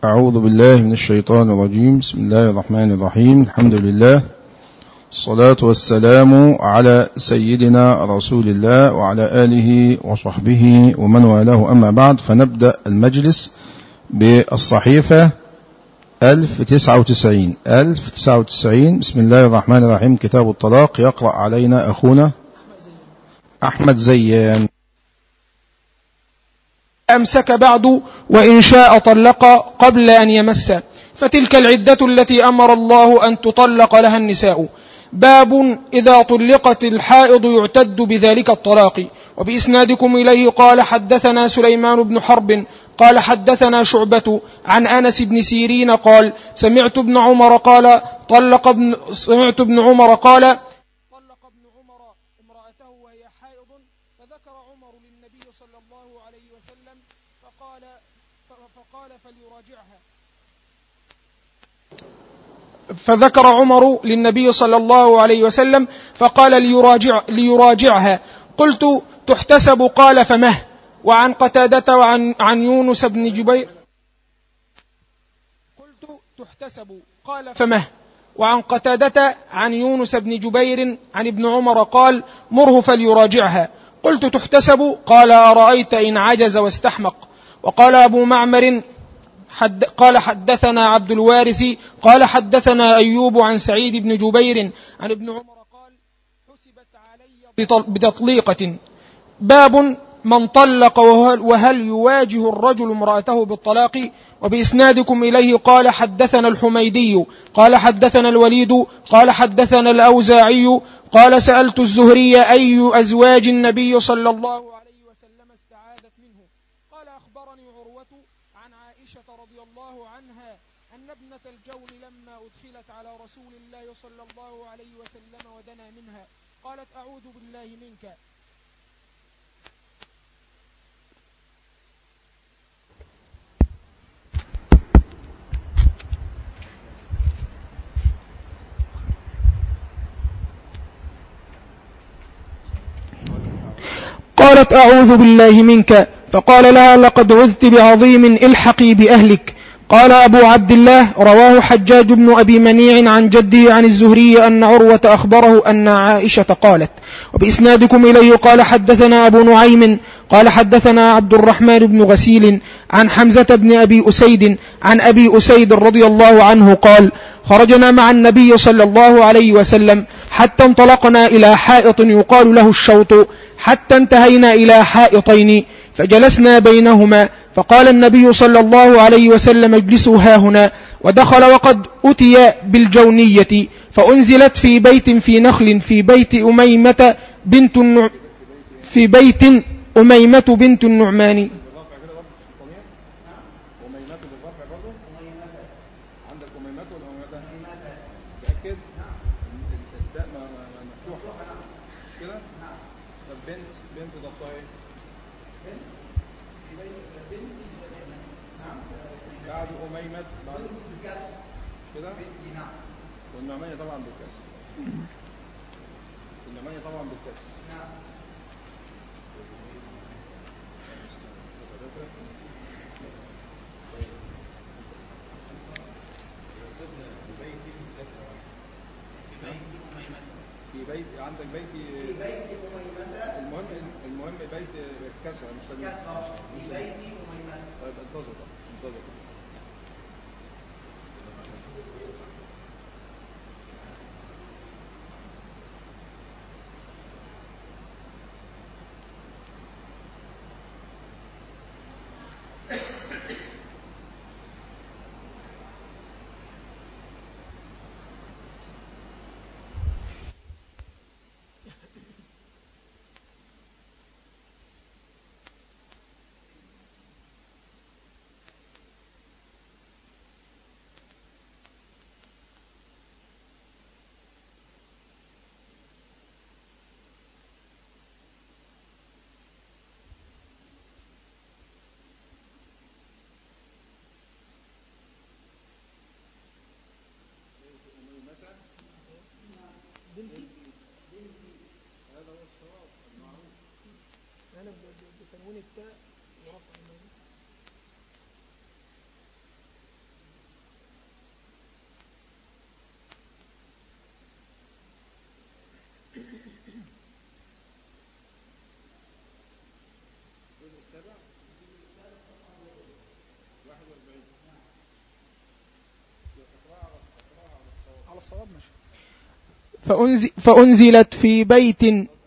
أعوذ بالله من الشيطان الرجيم. بسم الله الرحمن الرحيم. الحمد لله، الصلاة والسلام على سيدنا رسول الله وعلى آله وصحبه ومن والاه، أما بعد، فنبدأ المجلس بالصحيفة 1099. بسم الله الرحمن الرحيم. كتاب الطلاق. يقرأ علينا أخونا أحمد زيان. أمسك بعد وإن شاء طلق قبل أن يمس، فتلك العدة التي أمر الله أن تطلق لها النساء. باب إذا طلقت الحائض يعتد بذلك الطلاق. وبإسنادكم إليه قال حدثنا سليمان بن حرب قال حدثنا شعبة عن أنس بن سيرين قال سمعت ابن عمر قال طلق ابن عمر امرأته وهي حائض، فذكر عمر للنبي صلى الله عليه وسلم فقال فليراجعها. فذكر عمر للنبي صلى الله عليه وسلم فقال ليراجعها. قلت تحتسب قال فمه. وعن قتادة وعن يونس بن جبير قلت تحتسب قال فمه. وعن قتادة عن يونس بن جبير عن ابن عمر قال مره فليراجعها. قلت تحتسب قال أرأيت إن عجز واستحمق. وقال أبو معمر قال حدثنا عبد الوارث قال حدثنا أيوب عن سعيد بن جبير عن ابن عمر قال حسبت علي بتطليقة. باب من طلق وهل يواجه الرجل امرأته بالطلاق. وبإسنادكم إليه قال حدثنا الحميدي قال حدثنا الوليد قال حدثنا الأوزاعي قال سألت الزهري أي أزواج النبي صلى الله عليه وسلم استعاذت منه. قال أخبرني عروة عن عائشة رضي الله عنها أن ابنة الجون لما أدخلت على رسول الله صلى الله عليه وسلم ودنا منها قالت أعوذ بالله منك. قالت أعوذ بالله منك. فقال لها لقد عذت بعظيم الحقي بأهلك. قال أبو عبد الله رواه حجاج بن أبي منيع عن جده عن الزهري أن عروة أخبره أن عائشة قالت. وبإسنادكم إليه قال حدثنا أبو نعيم قال حدثنا عبد الرحمن بن غسيل عن حمزة بن أبي أسيد عن أبي أسيد رضي الله عنه قال خرجنا مع النبي صلى الله عليه وسلم حتى انطلقنا إلى حائط يقال له الشوط، حتى انتهينا إلى حائطين فجلسنا بينهما، فقال النبي صلى الله عليه وسلم اجلسوا هاهنا. ودخل وقد أتي بالجونية فأنزلت في بيت في نخل في بيت أميمة بنت النعمان. عندك بيت المهم بيت كسر مش في بيت أميمة. طيب انتظر. بنتي هذا هو الصواب المعروف. أنا بتنوين التاء ورفع الميم. فأنزلت في بيت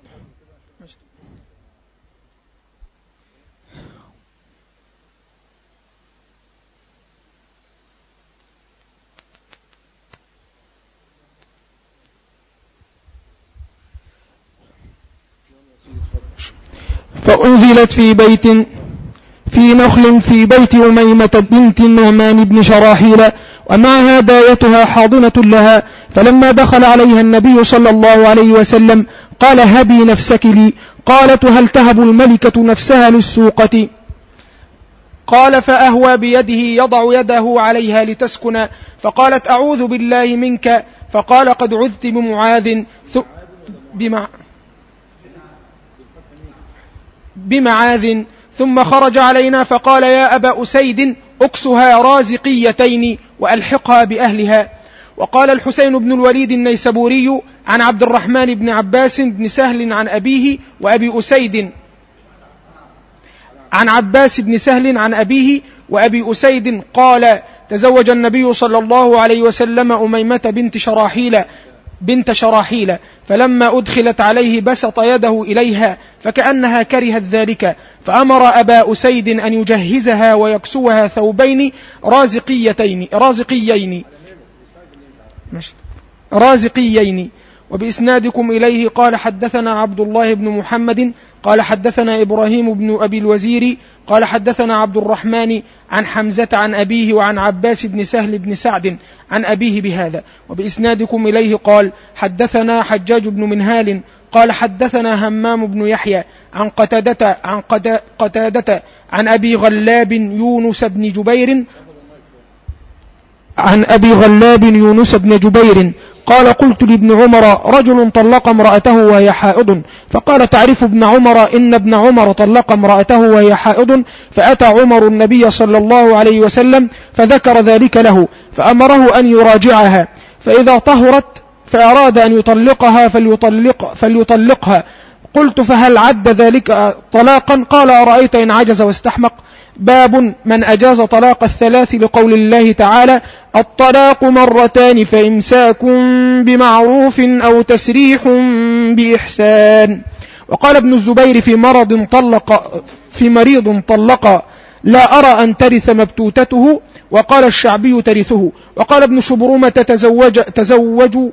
في نخل في بيت أميمة بنت النعمان بن شراحيل ومعها دايتها حاضنة لها، فلما دخل عليها النبي صلى الله عليه وسلم قال هبي نفسك لي. قالت هل تهب الملكة نفسها للسوقة؟ قال فأهوى بيده يضع يده عليها لتسكن، فقالت أعوذ بالله منك، فقال قد عذت بمعاذ ثم خرج علينا فقال يا أبا أسيد أكسها رازقيتين وألحقها بأهلها. وقال الحسين بن الوليد النيسابوري عن عبد الرحمن بن عباس بن سهل عن أبيه وأبي أسيد عن عباس بن سهل عن أبيه وأبي أسيد قال تزوج النبي صلى الله عليه وسلم أميمة بنت شراحيل فلما أدخلت عليه بسط يده إليها فكأنها كرهت ذلك، فأمر أبا أسيد أن يجهزها ويكسوها ثوبين رازقيين. وبإسنادكم إليه قال حدثنا عبد الله بن محمد قال حدثنا إبراهيم بن أبي الوزير قال حدثنا عبد الرحمن عن حمزة عن أبيه وعن عباس بن سهل بن سعد عن أبيه بهذا. وبإسنادكم إليه قال حدثنا حجاج بن منهال قال حدثنا همام بن يحيى عن قتادة عن أبي غلاب يونس بن جبير قال قلت لابن عمر رجل طلق امرأته وهي حائض، فقال تعرف ابن عمر إن ابن عمر طلق امرأته وهي حائض، فأتى عمر النبي صلى الله عليه وسلم فذكر ذلك له فأمره أن يراجعها، فإذا طهرت فأراد أن يطلقها فليطلقها. قلت فهل عد ذلك طلاقا؟ قال أرأيت إن عجز واستحمق. باب من أجاز طلاق الثلاث لقول الله تعالى الطلاق مرتان فإمساك بمعروف أو تسريح بإحسان. وقال ابن الزبير في مريض طلق لا أرى أن ترث مبتوتته، وقال الشعبي ترثه. وقال ابن شبرمة تزوج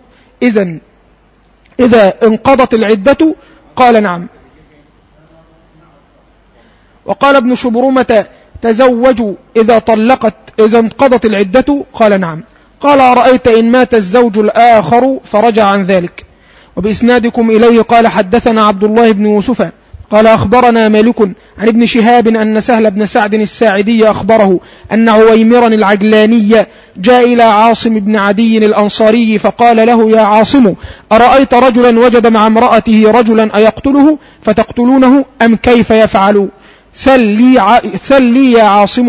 إذا انقضت العدة، قال نعم. وقال ابن شبرمة تزوجوا إذا انقضت العدة، قال نعم. قال أرأيت إن مات الزوج الآخر فرجع عن ذلك. وبإسنادكم إليه قال حدثنا عبد الله بن يوسف قال أخبرنا مالك عن ابن شهاب أن سهل بن سعد الساعدي أخبره أن عويمرا العجلاني جاء إلى عاصم بن عدي الأنصاري فقال له يا عاصم أرأيت رجلا وجد مع امرأته رجلا أيقتله فتقتلونه أم كيف يفعل؟ سل لي يا عاصم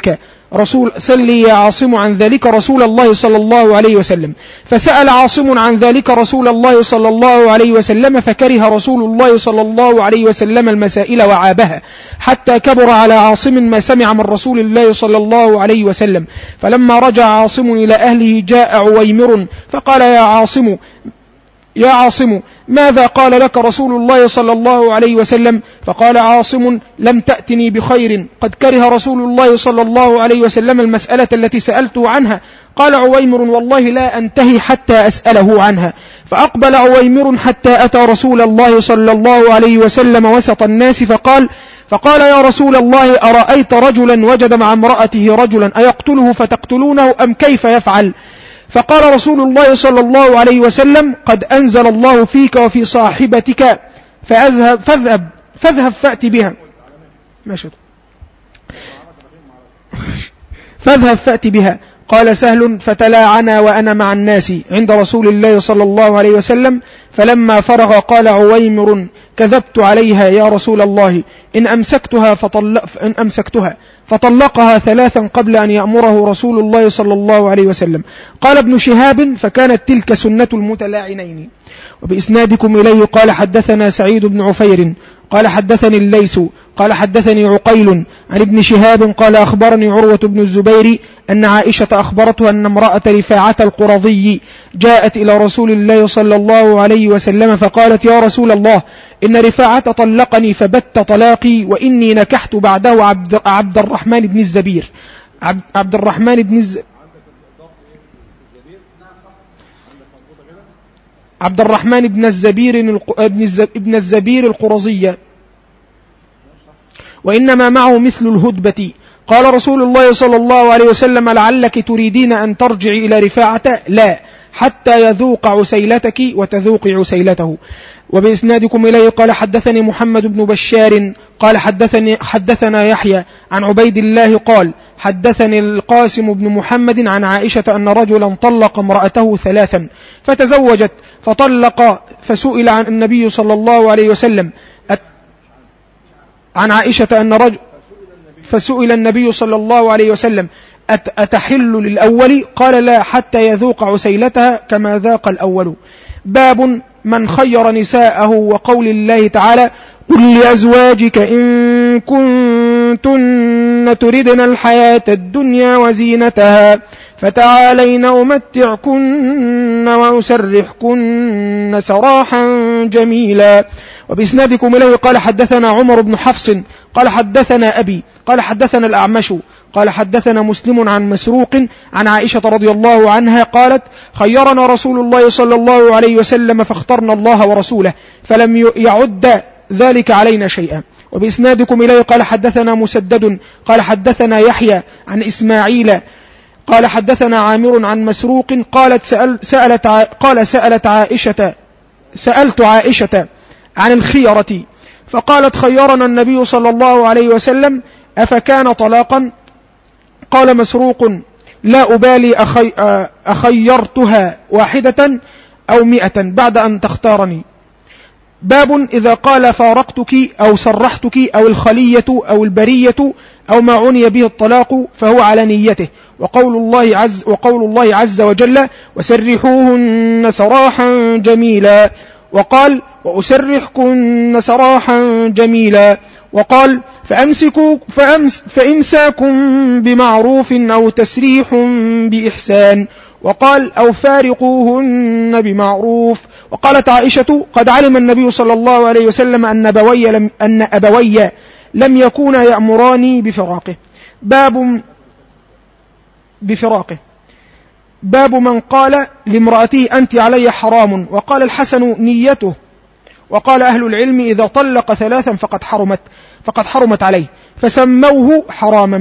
عن ذلك رسول الله صلى الله عليه وسلم. فسأل عاصم عن ذلك رسول الله صلى الله عليه وسلم فكره رسول الله صلى الله عليه وسلم المسائل وعابها، حتى كبر على عاصم ما سمع من رسول الله صلى الله عليه وسلم. فلما رجع عاصم إلى أهله جاء عويمر فقال يا عاصم ماذا قال لك رسول الله صلى الله عليه وسلم؟ فقال عاصم لم تأتني بخير، قد كره رسول الله صلى الله عليه وسلم المسألة التي سألته عنها. قال عويمر والله لا أنتهي حتى أسأله عنها. فأقبل عويمر حتى أتى رسول الله صلى الله عليه وسلم وسط الناس فقال يا رسول الله أرأيت رجلا وجد مع امرأته رجلا أيقتله فتقتلونه أم كيف يفعل؟ فقال رسول الله صلى الله عليه وسلم قد أنزل الله فيك وفي صاحبتك فاذهب فأت بها. فاذهب فأت بها. قال سهل فتلاعنا وأنا مع الناس عند رسول الله صلى الله عليه وسلم، فلما فرغ قال عويمر كذبت عليها يا رسول الله إن أمسكتها فطلقها ثلاثا قبل أن يأمره رسول الله صلى الله عليه وسلم. قال ابن شهاب فكانت تلك سنة المتلاعنين. وبإسنادكم إليه قال حدثنا سعيد بن عفير قال حدثني الليث قال حدثني عقيل عن ابن شهاب قال أخبرني عروة بن الزبير أن عائشة أخبرته أن امرأة رفاعة القرظي جاءت إلى رسول الله صلى الله عليه وسلم فقالت يا رسول الله إن رفاعة طلقني فبت طلاقي وإني نكحت بعده عبد الرحمن بن الزبير. عبد الرحمن بن الزبير القرظية وإنما معه مثل الهدبة. قال رسول الله صلى الله عليه وسلم لعلك تريدين أن ترجعي إلى رفاعة؟ لا، حتى يذوق عسيلتك وتذوق عسيلته. وبإسنادكم إليه قال حدثني محمد بن بشار قال حدثنا يحيى عن عبيد الله قال حدثني القاسم بن محمد عن عائشة أن رجلا طلق امرأته 3 فتزوجت فطلق فسئل عن النبي صلى الله عليه وسلم عن عائشة أن رجل فسئل النبي صلى الله عليه وسلم أتحل للأول؟ قال لا، حتى يذوق عسيلتها كما ذاق الأول. باب من خير نساءه وقول الله تعالى قل لأزواجك إن كنتن تردن الحياة الدنيا وزينتها فتعالين أمتعكن وأسرحكن سراحا جميلا. وبإسنادكم إليه قال حدثنا عمر بن حفص قال حدثنا أبي قال حدثنا الأعمش قال حدثنا مسلم عن مسروق عن عائشة رضي الله عنها قالت خيرنا رسول الله صلى الله عليه وسلم فاخترنا الله ورسوله فلم يعد ذلك علينا شيئا. وبإسنادكم إليه قال حدثنا مسدد قال حدثنا يحيى عن إسماعيل قال حدثنا عامر عن مسروق قالت سألت عائشة عن الخيرة فقالت خيرنا النبي صلى الله عليه وسلم أفكان طلاقا؟ قال مسروق لا أبالي أخيرتها 1 أو 100 بعد أن تختارني. باب إذا قال فارقتك أو سرحتك أو الخلية أو البرية أو ما عني به الطلاق فهو على نيته. وقول الله عز وجل وسرحوهن سراحا جميلا، وقال وأسرحكن سراحا جميلا، وقال فإمساك بمعروف أو تسريح بإحسان، وقال أو فارقوهن بمعروف. وقالت عائشة قد علم النبي صلى الله عليه وسلم أن أبوي لم يكونا يأمراني باب من قال لامرأته أنت علي حرام. وقال الحسن نيته. وقال أهل العلم إذا طلق 3 فقد حرمت عليه، فسموه حراما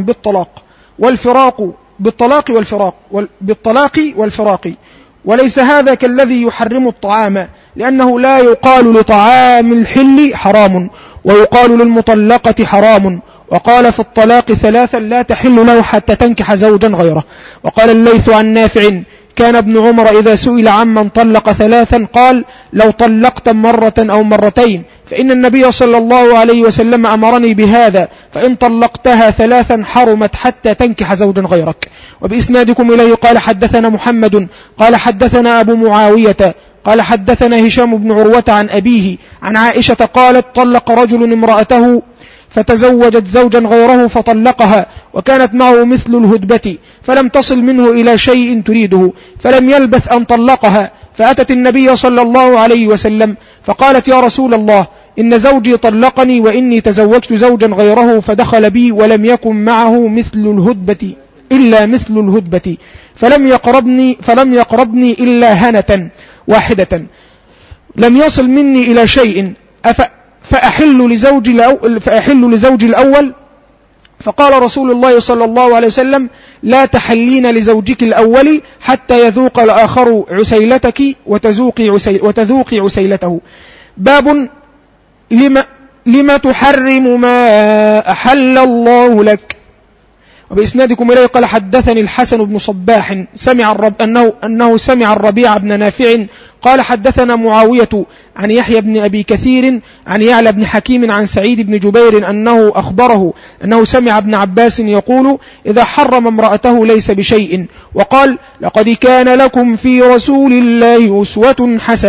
بالطلاق والفراق. وليس هذا كالذي يحرم الطعام، لأنه لا يقال لطعام الحل حرام ويقال للمطلقة حرام. وقال في الطلاق 3 لا تحل له حتى تنكح زوجا غيره. وقال الليث عن نافع كان ابن عمر إذا سئل عمن طلق 3 قال لو طلقت 1 أو 2 فإن النبي صلى الله عليه وسلم أمرني بهذا، فإن طلقتها 3 حرمت حتى تنكح زوجا غيرك. وبإسنادكم إليه قال حدثنا محمد قال حدثنا أبو معاوية قال حدثنا هشام بن عروة عن أبيه عن عائشة قالت طلق رجل امرأته فتزوجت زوجا غيره فطلقها وكانت معه مثل الهدبة فلم تصل منه إلى شيء تريده، فلم يلبث أن طلقها، فأتت النبي صلى الله عليه وسلم فقالت يا رسول الله إن زوجي طلقني وإني تزوجت زوجا غيره فدخل بي ولم يكن معه إلا مثل الهدبة فلم يقربني إلا هنة 1 لم يصل مني إلى شيء فأحل لزوجي الأول. فقال رسول الله صلى الله عليه وسلم لا تحلين لزوجك الأول حتى يذوق الآخر عسيلتك وتذوقي عسيلته. باب لما تحرم ما أحل الله لك. وبإسنادكم إليه قال حدثني الحسن بن صباح أنه سمع الربيع بن نافع قال حدثنا معاوية عن يحيى بن أبي كثير عن يعلى بن حكيم عن سعيد بن جبير أنه أخبره أنه سمع ابن عباس يقول إذا حرم امرأته ليس بشيء، وقال لقد كان لكم في رسول الله أسوة حسنة.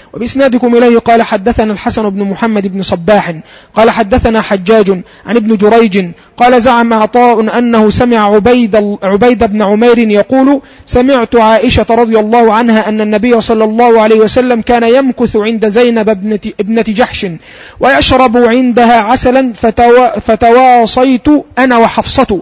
وبإسنادكم إليه قال حدثنا الحسن بن محمد بن صباح قال حدثنا حجاج عن ابن جريج قال زعم عطاء أنه سمع عبيد بن عمير يقول سمعت عائشة رضي الله عنها أن النبي صلى الله عليه وسلم كان يمكث عند زينب ابنة جحش ويشرب عندها عسلا فتواصيت أنا وحفصة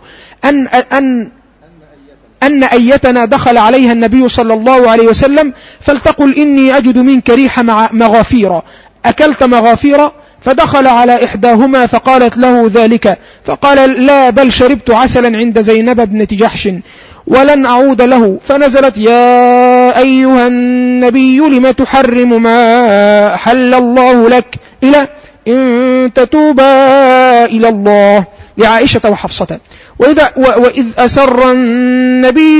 أن أيتنا دخل عليها النبي صلى الله عليه وسلم فلتقل إني أجد منك ريح مغافير أكلت مغافير؟ فدخل على إحداهما فقالت له ذلك فقال لا بل شربت عسلا عند زينب ابنة جحش ولن أعود له. فنزلت يا أيها النبي لم تحرم ما حل الله لك إلى إن تتوبا إلى الله لعائشة وحفصة. وإذ أسر النبي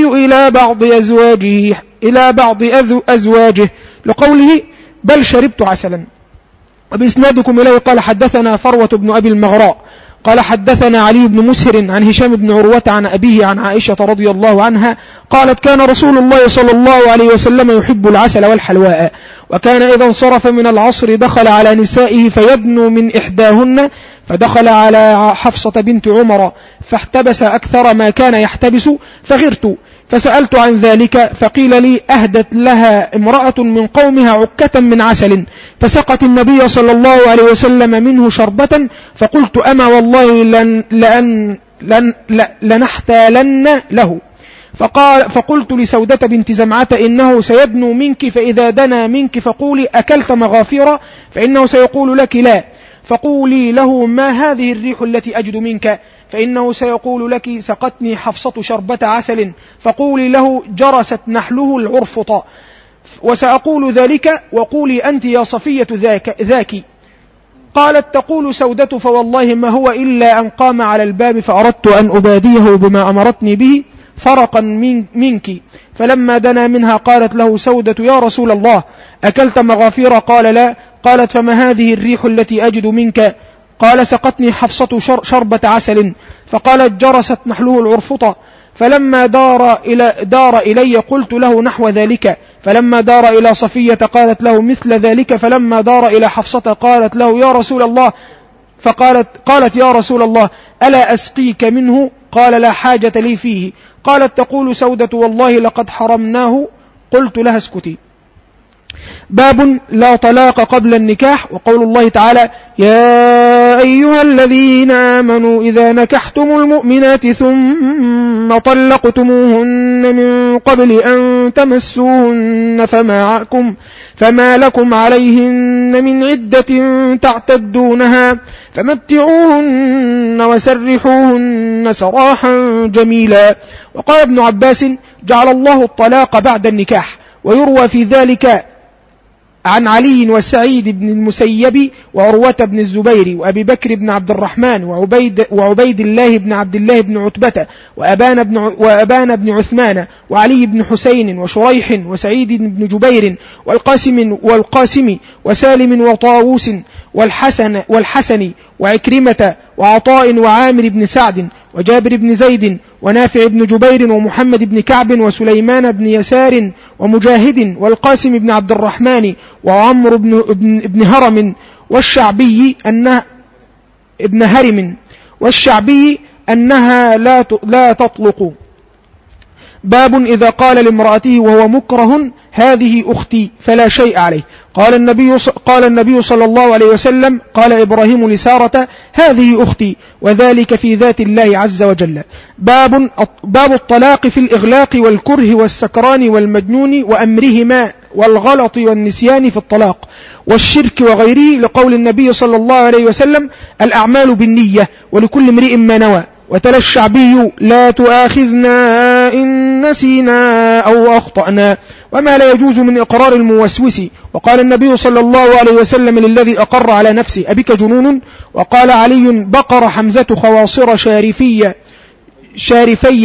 إلى بعض أزواجه لقوله بل شربت عسلا. وبإسنادكم إليه قال حدثنا فروة بن أبي المغراء قال حدثنا علي بن مسهر عن هشام بن عروة عن أبيه عن عائشة رضي الله عنها قالت كان رسول الله صلى الله عليه وسلم يحب العسل والحلواء وكان إذا انصرف من العصر دخل على نسائه فيدنو من إحداهن فدخل على حفصة بنت عمر فاحتبس أكثر ما كان يحتبس فغرت فسألت عن ذلك فقيل لي أهدت لها امرأة من قومها عكة من عسل فسقت النبي صلى الله عليه وسلم منه شربة فقلت أما والله لنحتالن له. فقلت لسودة بنت زمعة إنه سيدنو منك فإذا دنا منك فقولي أكلت مغافير فإنه سيقول لك لا فقولي له ما هذه الريح التي أجد منك فإنه سيقول لك سقتني حفصة شربة عسل فقولي له جرست نحله العرفط وسأقول ذلك وقولي أنت يا صفية ذاك. قالت تقول سودة فوالله ما هو إلا أن قام على الباب فأردت أن أباديه بما أمرتني به فرقا منك فلما دنا منها قالت له سودة يا رسول الله أكلت مغافير؟ قال لا. قالت فما هذه الريح التي أجد منك؟ قال سقتني حفصة شربة عسل فقالت جرست نحله العرفطة فلما دار إلي قلت له نحو ذلك فلما دار إلى صفية قالت له مثل ذلك فلما دار إلى حفصة قالت له يا رسول الله قالت يا رسول الله ألا أسقيك منه؟ قال لا حاجة لي فيه. قالت تقول سودة والله لقد حرمناه. قلت لها اسكتي. باب لا طلاق قبل النكاح وقول الله تعالى يا أيها الذين آمنوا إذا نكحتم المؤمنات ثم طلقتموهن من قبل أن تمسوهن فما لكم عليهن من عدة تعتدونها فمتعوهن وسرحوهن سراحا جميلا. وقال ابن عباس جعل الله الطلاق بعد النكاح. ويروى في ذلك عن علي وسعيد بن المسيب وعروة بن الزبير وأبي بكر بن عبد الرحمن وعبيد الله بن عبد الله بن عتبة وأبان بن عثمان وعلي بن حسين وشريح وسعيد بن جبير والقاسم وسالم وطاووس والحسن وعكرمة وعطاء وعامر بن سعد وجابر بن زيد ونافع بن جبير ومحمد بن كعب وسليمان بن يسار ومجاهد والقاسم بن عبد الرحمن وعمر بن هرم والشعبي أنها لا تطلق. باب إذا قال لامرأته وهو مكره هذه أختي فلا شيء عليه. قال النبي صلى الله عليه وسلم قال إبراهيم لسارة هذه أختي وذلك في ذات الله عز وجل. باب الطلاق في الإغلاق والكره والسكران والمجنون وأمرهما والغلط والنسيان في الطلاق والشرك وغيره لقول النبي صلى الله عليه وسلم الأعمال بالنية ولكل امرئ ما نوى. وتلا الشعبي لا تؤاخذنا إن نسينا أو أخطأنا وما لا يجوز من إقرار الموسوس. وقال النبي صلى الله عليه وسلم للذي أقر على نفسه أبك جنون؟ وقال علي بقر حمزة خواصر شارفية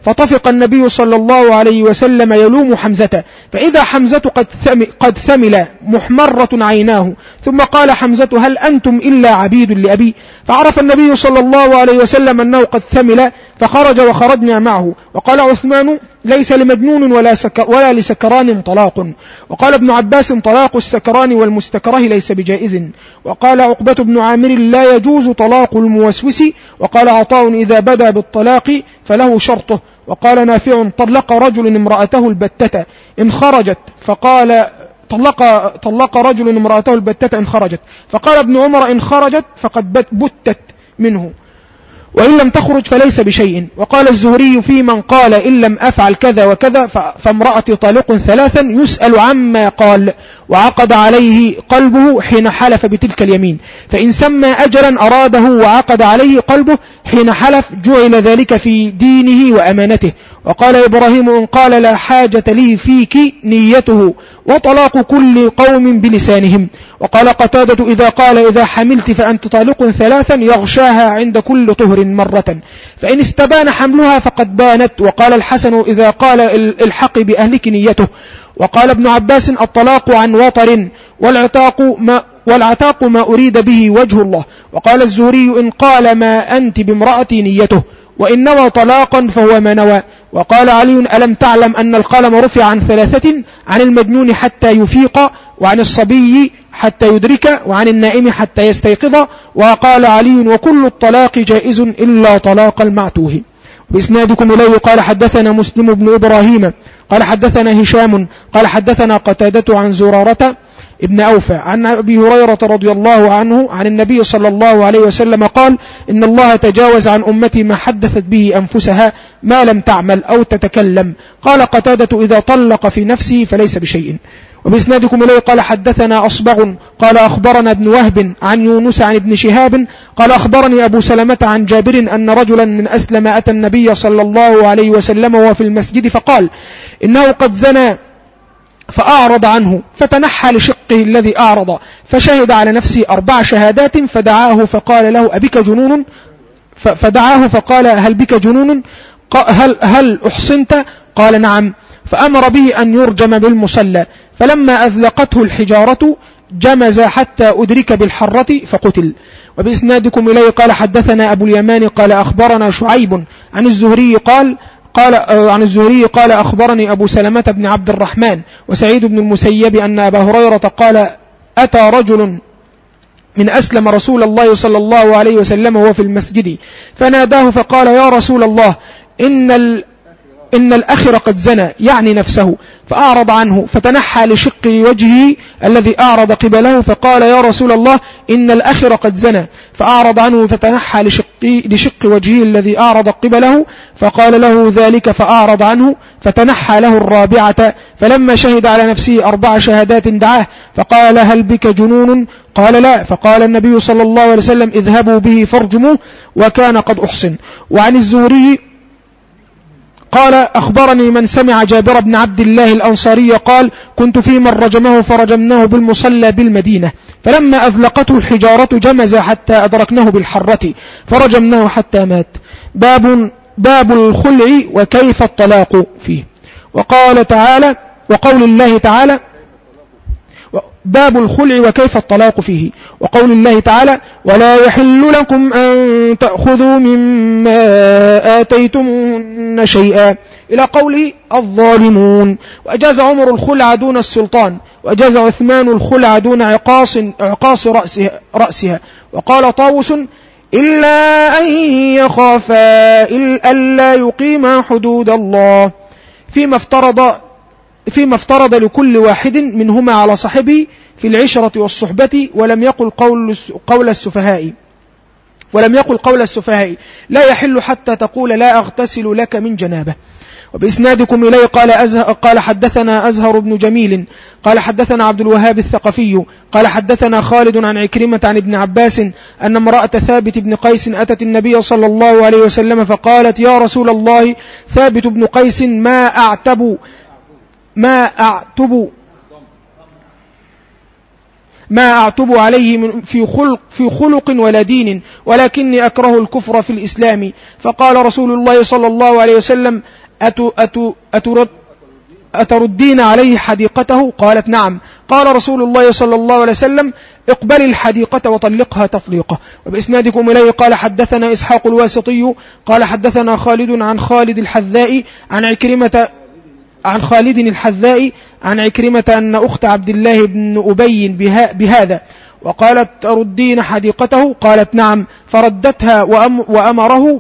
فطفق النبي صلى الله عليه وسلم يلوم حمزة، فإذا حمزة قد ثمل محمرة عيناه، ثم قال حمزة: هل أنتم إلا عبيد لأبي؟ فعرف النبي صلى الله عليه وسلم أنه قد ثمل فخرج وخرجنا معه. وقال عثمان: ليس لمجنون ولا لسكران طلاق. وقال ابن عباس: طلاق السكران والمستكره ليس بجائز. وقال عقبة بن عامر: لا يجوز طلاق الموسوس. وقال عطاء: إذا بدا بالطلاق فله شرطه. وقال نافع: طلق رجل امرأته البتة إن خرجت، فقال طلق رجل امرأته البتة إن خرجت، فقال ابن عمر: إن خرجت فقد بتت منه، وإن لم تخرج فليس بشيء. وقال الزهري في من قال: إن لم أفعل كذا وكذا فامرأتي طالق ثلاثا، يسأل عما قال وعقد عليه قلبه حين حلف بتلك اليمين، فإن سمى أجلا أراده وعقد عليه قلبه حين حلف جعل ذلك في دينه وأمانته. وقال إبراهيم: إن قال لا حاجة لي فيك نيته، وطلاق كل قوم بلسانهم. وقال قتادة: إذا قال: إذا حملت فأنت طالق ثلاثا، يغشاها عند كل طهر مرة، فإن استبان حملها فقد بانت. وقال الحسن: إذا قال: الحق بأهلك نيته. وقال ابن عباس: الطلاق عن وطر، والعتاق ما أريد به وجه الله. وقال الزهري: إن قال ما أنت بامرأتي نيته، وإن نوى طلاقا فهو ما نوى. وقال علي: ألم تعلم أن القلم رفع عن ثلاثة: عن المجنون حتى يفيق، وعن الصبي حتى يدرك، وعن النائم حتى يستيقظ. وقال علي: وكل الطلاق جائز إلا طلاق المعتوه. بإسنادكم إليه قال: حدثنا مسلم بن إبراهيم قال حدثنا هشام قال حدثنا قتادة عن زرارة ابن أوفى عن أبي هريرة رضي الله عنه عن النبي صلى الله عليه وسلم قال: إن الله تجاوز عن أمتي ما حدثت به أنفسها ما لم تعمل أو تتكلم. قال قتادة: إذا طلق في نفسه فليس بشيء. وبإسنادكم إليه قال: حدثنا أصبغ قال أخبرنا ابن وهب عن يونس عن ابن شهاب قال أخبرني أبو سلمة عن جابر أن رجلا من أسلم أتى النبي صلى الله عليه وسلم وهو في المسجد فقال: إنه قد زنى، فأعرض عنه، فتنحى لشقه الذي أعرض، فشهد على نفسه 4 شهادات، فدعاه فقال له: أبك جنون؟ فدعاه فقال: هل بك جنون؟ هل أحصنت؟ قال: نعم. فأمر به أن يرجم بالمصلى، فلما أذلقته الحجارة جمز حتى أدرك بالحرة فقتل. وبإسنادكم إليه قال: حدثنا أبو اليمان قال أخبرنا شعيب عن الزهري قال أخبرني أبو سلمة بن عبد الرحمن وسعيد بن المسيب أن أبا هريرة قال: أتى رجل من أسلم رسول الله صلى الله عليه وسلم وهو في المسجد، فناداه فقال: يا رسول الله، إن الأخر قد زنى، يعني نفسه، فأعرض عنه، فتنحى لشق وجهه الذي أعرض قبله، فقال: يا رسول الله، إن الأخر قد زنى، فأعرض عنه فتنحى لشق وجهه الذي أعرض قبله، فقال له ذلك فأعرض عنه، فتنحى له 4، فلما شهد على نفسه 4 شهادات دعاه فقال: هل بك جنون؟ قال: لا. فقال النبي صلى الله عليه وسلم: اذهبوا به فارجموه، وكان قد أحصن. وعن الزهري قال: أخبرني من سمع جابر بن عبد الله الأنصاري قال: كنت في من رجمه فرجمناه بالمصلى بالمدينة، فلما أذلقته الحجارة جمز حتى أدركناه بالحرة فرجمناه حتى مات. باب الخلع وكيف الطلاق فيه. وقال تعالى: وقول الله تعالى: باب الخلع وكيف الطلاق فيه. وقول الله تعالى: ولا يحل لكم أن تأخذوا مما آتيتمون شيئا، إلى قوله: الظالمون. وأجاز عمر الخلع دون السلطان، وأجاز عثمان الخلع دون عقاص رأسها. وقال طاووس: إلا أن يخافا ألا يقيما حدود الله فيما افترض لكل واحد منهما على صاحبه في العشرة والصحبة، ولم يقل قول السفهاء لا يحل حتى تقول لا أغتسل لك من جنابه. وبإسنادكم إليه قال حدثنا أزهر بن جميل قال حدثنا عبد الوهاب الثقفي قال حدثنا خالد عن عكرمة عن ابن عباس أن امرأة ثابت بن قيس أتت النبي صلى الله عليه وسلم فقالت: يا رسول الله، ثابت بن قيس ما أعتب ما أعتب عليه في خلق ولا دين، ولكني أكره الكفر في الإسلام. فقال رسول الله صلى الله عليه وسلم: أتردين عليه حديقته؟ قالت: نعم. قال رسول الله صلى الله عليه وسلم: اقبل الحديقة وطلقها تطليقة. وبإسنادكم إليه قال: حدثنا إسحاق الواسطي قال حدثنا خالد عن خالد الحذاء عن خالد الحذاء عن عكرمة أن أخت عبد الله بن أبي بهذا، وقالت: تردين حديقته؟ قالت: نعم. فردتها وأمره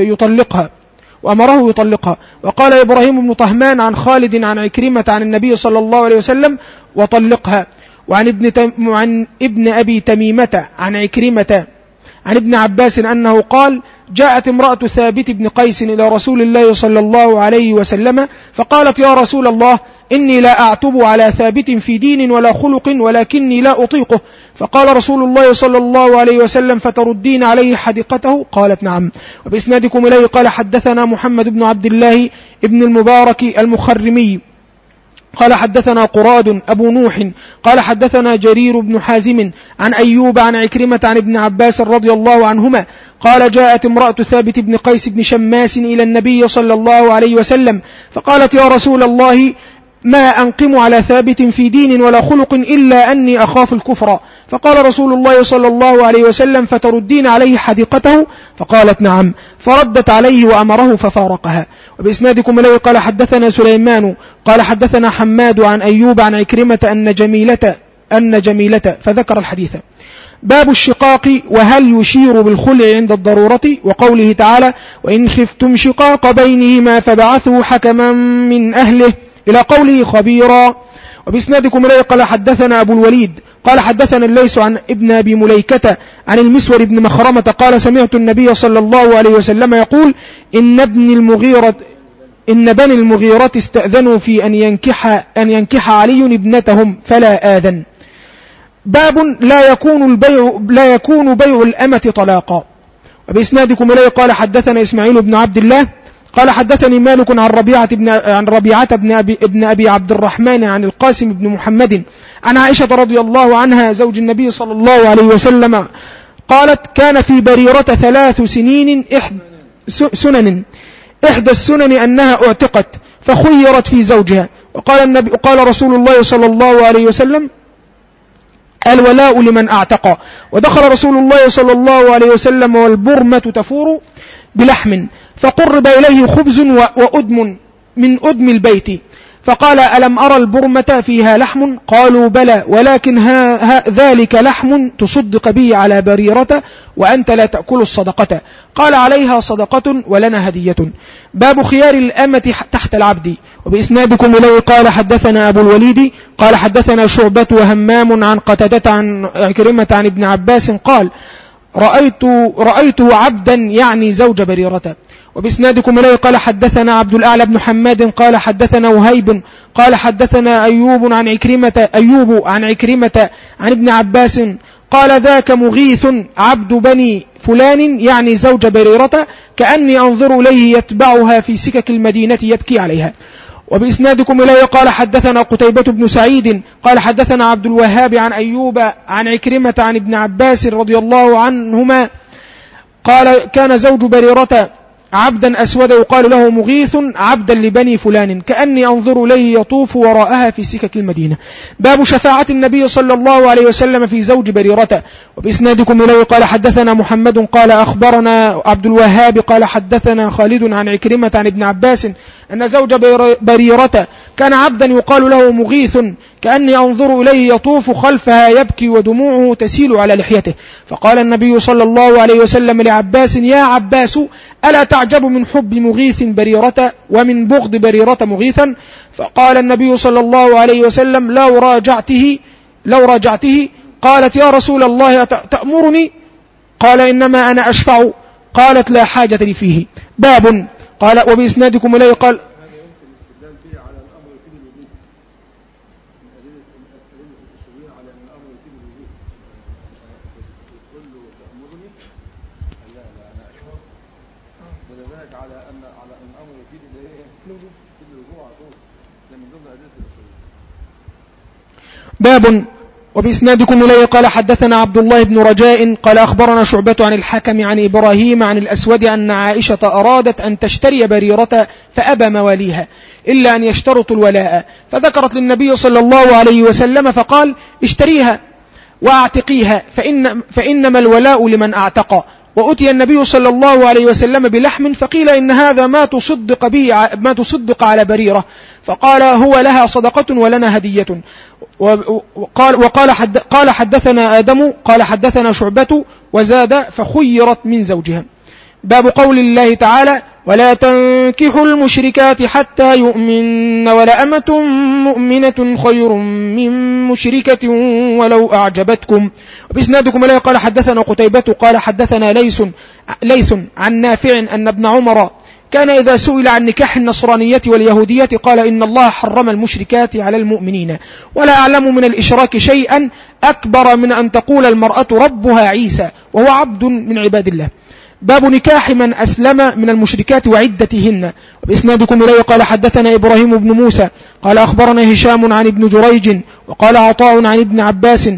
يطلقها. وقال إبراهيم بن طهمان عن خالد عن عكرمة عن النبي صلى الله عليه وسلم: وطلقها. وعن ابن أبي تميمة عن عكرمة عن ابن عباس أنه قال: جاءت امرأة ثابت بن قيس إلى رسول الله صلى الله عليه وسلم فقالت: يا رسول الله، إني لا أعتب على ثابت في دين ولا خلق، ولكني لا أطيقه. فقال رسول الله صلى الله عليه وسلم: فتردين عليه حديقته؟ قالت: نعم. وبإسنادكم إليه قال: حدثنا محمد بن عبد الله ابن المبارك المخرمي قال حدثنا قراد أبو نوح قال حدثنا جرير بن حازم عن أيوب عن عكرمة عن ابن عباس رضي الله عنهما قال: جاءت امرأة ثابت بن قيس بن شماس إلى النبي صلى الله عليه وسلم فقالت: يا رسول الله، ما أنقم على ثابت في دين ولا خلق إلا أني أخاف الكفر. فقال رسول الله صلى الله عليه وسلم: فتردين عليه حديقته؟ فقالت: نعم. فردت عليه وأمره ففارقها. وبإسنادكم إليه قال: حدثنا سليمان قال حدثنا حماد عن أيوب عن عكرمة أن جميلة فذكر الحديث. باب الشقاق وهل يشير بالخلع عند الضرورة، وقوله تعالى: وإن خفتم شقاق بينهما فبعثوا حكما من أهله، إلى قوله خبيرا. وبإسنادكم إليه قال: حدثنا أبو الوليد قال حدثنا الليث عن ابن أبي مليكة عن المسور بن مخرمة قال: سمعت النبي صلى الله عليه وسلم يقول: إن بني المغيرة استأذنوا في أن ينكح علي ابنتهم فلا آذن. باب لا يكون بيع الأمة طلاقا. وبإسنادكم إليه قال: حدثنا إسماعيل بن عبد الله قال حدثني مالك عن ربيعة بن أبي عبد الرحمن عن القاسم بن محمد عن عائشة رضي الله عنها زوج النبي صلى الله عليه وسلم قالت: كان في بريرة 3 سنين إحدى السنن أنها اعتقت فخيرت في زوجها. وقال رسول الله صلى الله عليه وسلم: الولاء لمن أعتق. ودخل رسول الله صلى الله عليه وسلم والبرمة تفور بلحم فقرب إليه خبز وأدم من أدم البيت فقال: ألم أرى البرمة فيها لحم؟ قالوا: بلى، ولكن ذلك لحم تصدق به على بريرة وأنت لا تأكل الصدقة. قال: عليها صدقة ولنا هدية. باب خيار الأمة تحت العبد. وبإسنادكم إليه قال: حدثنا أبو الوليد قال حدثنا شعبة وهمام عن قتادة عن عكرمة عن ابن عباس قال: رأيته عبدا يعني زوج بريرة. وبإسنادكم إليه قال: حدثنا عبد الأعلى بن حماد قال حدثنا وهيب قال حدثنا أيوب عن عكرمة عن ابن عباس قال: ذاك مغيث عبد بني فلان يعني زوج بريرة، كأني أنظر إليه يتبعها في سكك المدينة يبكي عليها. وبإسنادكم إليه قال: حدثنا قتيبة بن سعيد قال حدثنا عبد الوهاب عن أيوب عن عكرمة عن ابن عباس رضي الله عنهما قال: كان زوج بريرة عبدا أسود يقال له مغيث عبدا لبني فلان، كأني أنظر إليه يطوف وراءها في سكك المدينة. باب شفاعة النبي صلى الله عليه وسلم في زوج بريرة. وبإسنادكم إليه قال: حدثنا محمد قال أخبرنا عبد الوهاب قال حدثنا خالد عن عكرمة عن ابن عباس أن زوج بريرة كان عبدا يقال له مغيث، كأني أنظر إليه يطوف خلفها يبكي ودموعه تسيل على لحيته. فقال النبي صلى الله عليه وسلم لعباس: يا عباس، ألا تعجب من حب مغيث بريرة ومن بغض بريرة مغيثا؟ فقال النبي صلى الله عليه وسلم: لو راجعته. قالت: يا رسول الله تأمرني؟ قال: إنما أنا أشفع. قالت: لا حاجة لي فيه. باب قال: وبإسنادكم إليه قال: باب وبإسنادكم إليه قال حدثنا عبد الله بن رجاء قال أخبرنا شعبة عن الحكم عن إبراهيم عن الأسود أن عائشة أرادت أن تشتري بريرة فأبى مواليها إلا أن يشترطوا الولاء، فذكرت للنبي صلى الله عليه وسلم فقال اتريها واعتقيها فإنما الولاء لمن اعتقى. وأتي النبي صلى الله عليه وسلم بلحم فقيل إن هذا ما تصدق على بريرة، فقال هو لها صدقة ولنا هدية. قال حدثنا آدم قال حدثنا شعبة وزاد فخيرت من زوجها. باب قول الله تعالى ولا تنكحوا المشركات حتى يؤمن ولأمة مؤمنة خير من مشركة ولو أعجبتكم. وبإسنادكم إليه قال حدثنا قتيبة قال حدثنا ليث عن نافع أن ابن عمر كان إذا سئل عن نكاح النصرانية واليهودية قال إن الله حرم المشركات على المؤمنين ولا أعلم من الإشراك شيئا أكبر من أن تقول المرأة ربها عيسى وهو عبد من عباد الله. باب نكاح من أسلم من المشركات وعدتهن. وبإسنادكم إليه قال حدثنا إبراهيم بن موسى قال أخبرنا هشام عن ابن جريج وقال عطاء عن ابن عباس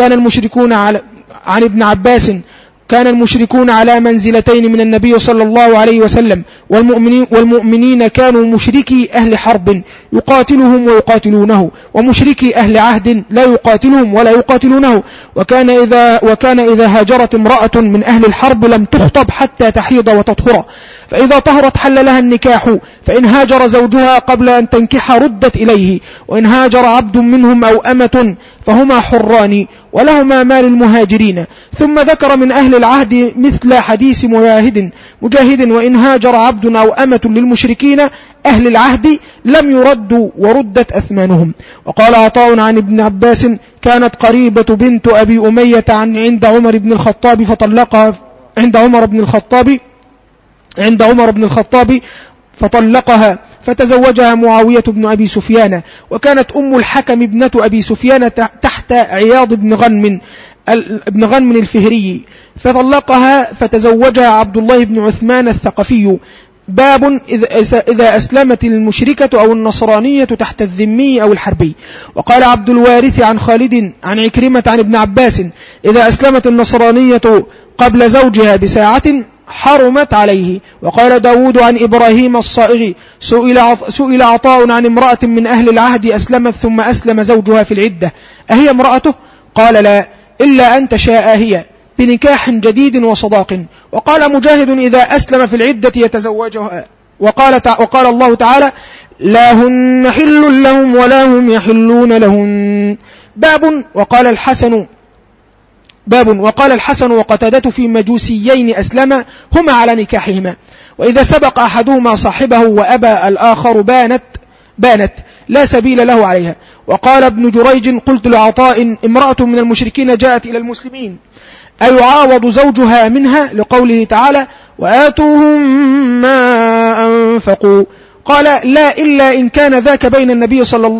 كان المشركون على منزلتين من النبي صلى الله عليه وسلم والمؤمنين كانوا مشركي أهل حرب يقاتلهم ويقاتلونه ومشركي أهل عهد لا يقاتلهم ولا يقاتلونه. وكان إذا هاجرت امرأة من أهل الحرب لم تخطب حتى تحيض وتطهر، فإذا طهرت حل لها النكاح، فإن هاجر زوجها قبل أن تنكح ردت إليه، وإن هاجر عبد منهم أو أمة فهما حران ولهما مال المهاجرين. ثم ذكر من أهل العهد مثل حديث مجاهد وإن هاجر عبد أو أمة للمشركين أهل العهد لم يردوا وردت أثمانهم. وقال عطاء عن ابن عباس كانت قريبة بنت أبي أمية عند عمر بن الخطاب فطلقها عند عمر بن الخطاب فطلقها فتزوجها معاوية بن أبي سفيان، وكانت أم الحكم ابنة أبي سفيان تحت عياض بن غنم الفهري فطلقها فتزوجها عبد الله بن عثمان الثقفي. باب إذا أسلمت المشركة أو النصرانية تحت الذمي أو الحربي. وقال عبد الوارث عن خالد عن عكرمة عن ابن عباس إذا أسلمت النصرانية قبل زوجها بساعة حرمت عليه. وقال داود عن إبراهيم الصائغ سئل عطاء عن امرأة من أهل العهد أسلمت ثم أسلم زوجها في العدة أهي امرأته؟ قال لا إلا أن تشاء هي بنكاح جديد وصداق. وقال مجاهد إذا أسلم في العدة يتزوجها. وقال الله تعالى لا هن حل لهم ولا هم يحلون لهن. باب وقال الحسن وقتادة في مجوسيين أسلم هما على نكاحهما، وإذا سبق أحدهما صاحبه وأبى الآخر بانت لا سبيل له عليها. وقال ابن جريج قلت لعطاء امرأة من المشركين جاءت إلى المسلمين أيعاوض زوجها منها لقوله تعالى وآتوهم ما أنفقوا؟ قال لا إلا إن كان ذاك بين النبي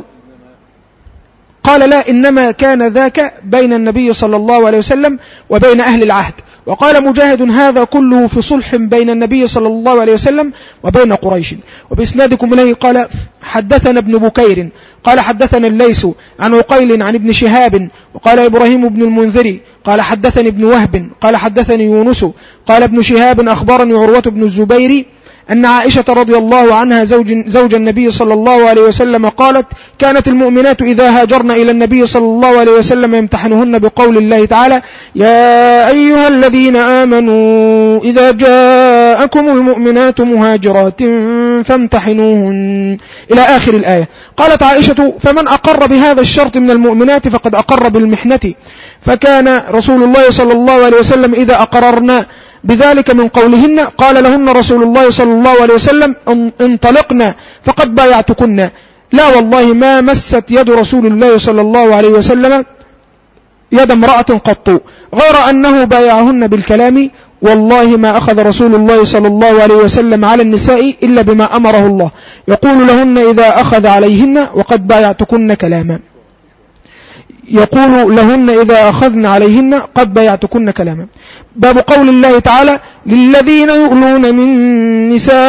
إنما كان ذاك بين النبي صلى الله عليه وسلم وبين أهل العهد. وقال مجاهد هذا كله في صلح بين النبي صلى الله عليه وسلم وبين قريش. وبإسنادكم إليه قال حدثنا ابن بكير قال حدثنا الليث عن عقيل عن ابن شهاب وقال إبراهيم بن المنذر قال حدثني ابن وهب قال حدثني يونس قال ابن شهاب أخبرني عروة بن الزبير أن عائشة رضي الله عنها زوج النبي صلى الله عليه وسلم قالت كانت المؤمنات إذا هاجرن إلى النبي صلى الله عليه وسلم يمتحنهن بقول الله تعالى يا أيها الذين آمنوا إذا جاءكم المؤمنات مهاجرات فامتحنوهن إلى آخر الآية. قالت عائشة فمن أقر بهذا الشرط من المؤمنات فقد أقر بالمحنة، فكان رسول الله صلى الله عليه وسلم إذا أقررنا بذلك من قولهن قال لهن رسول الله صلى الله عليه وسلم انطلقنا فقد بايعتكن. لا والله ما مست يد رسول الله صلى الله عليه وسلم يد امرأة قط غير أنه بايعهن بالكلام، والله ما أخذ رسول الله صلى الله عليه وسلم على النساء إلا بما أمره الله يقول لهن إذا أخذ عليهن وقد بايعتكن كلاما. يقول لهن إذا أخذن عليهن قد بايعتكن كلاما. باب قول الله تعالى للذين يؤلون من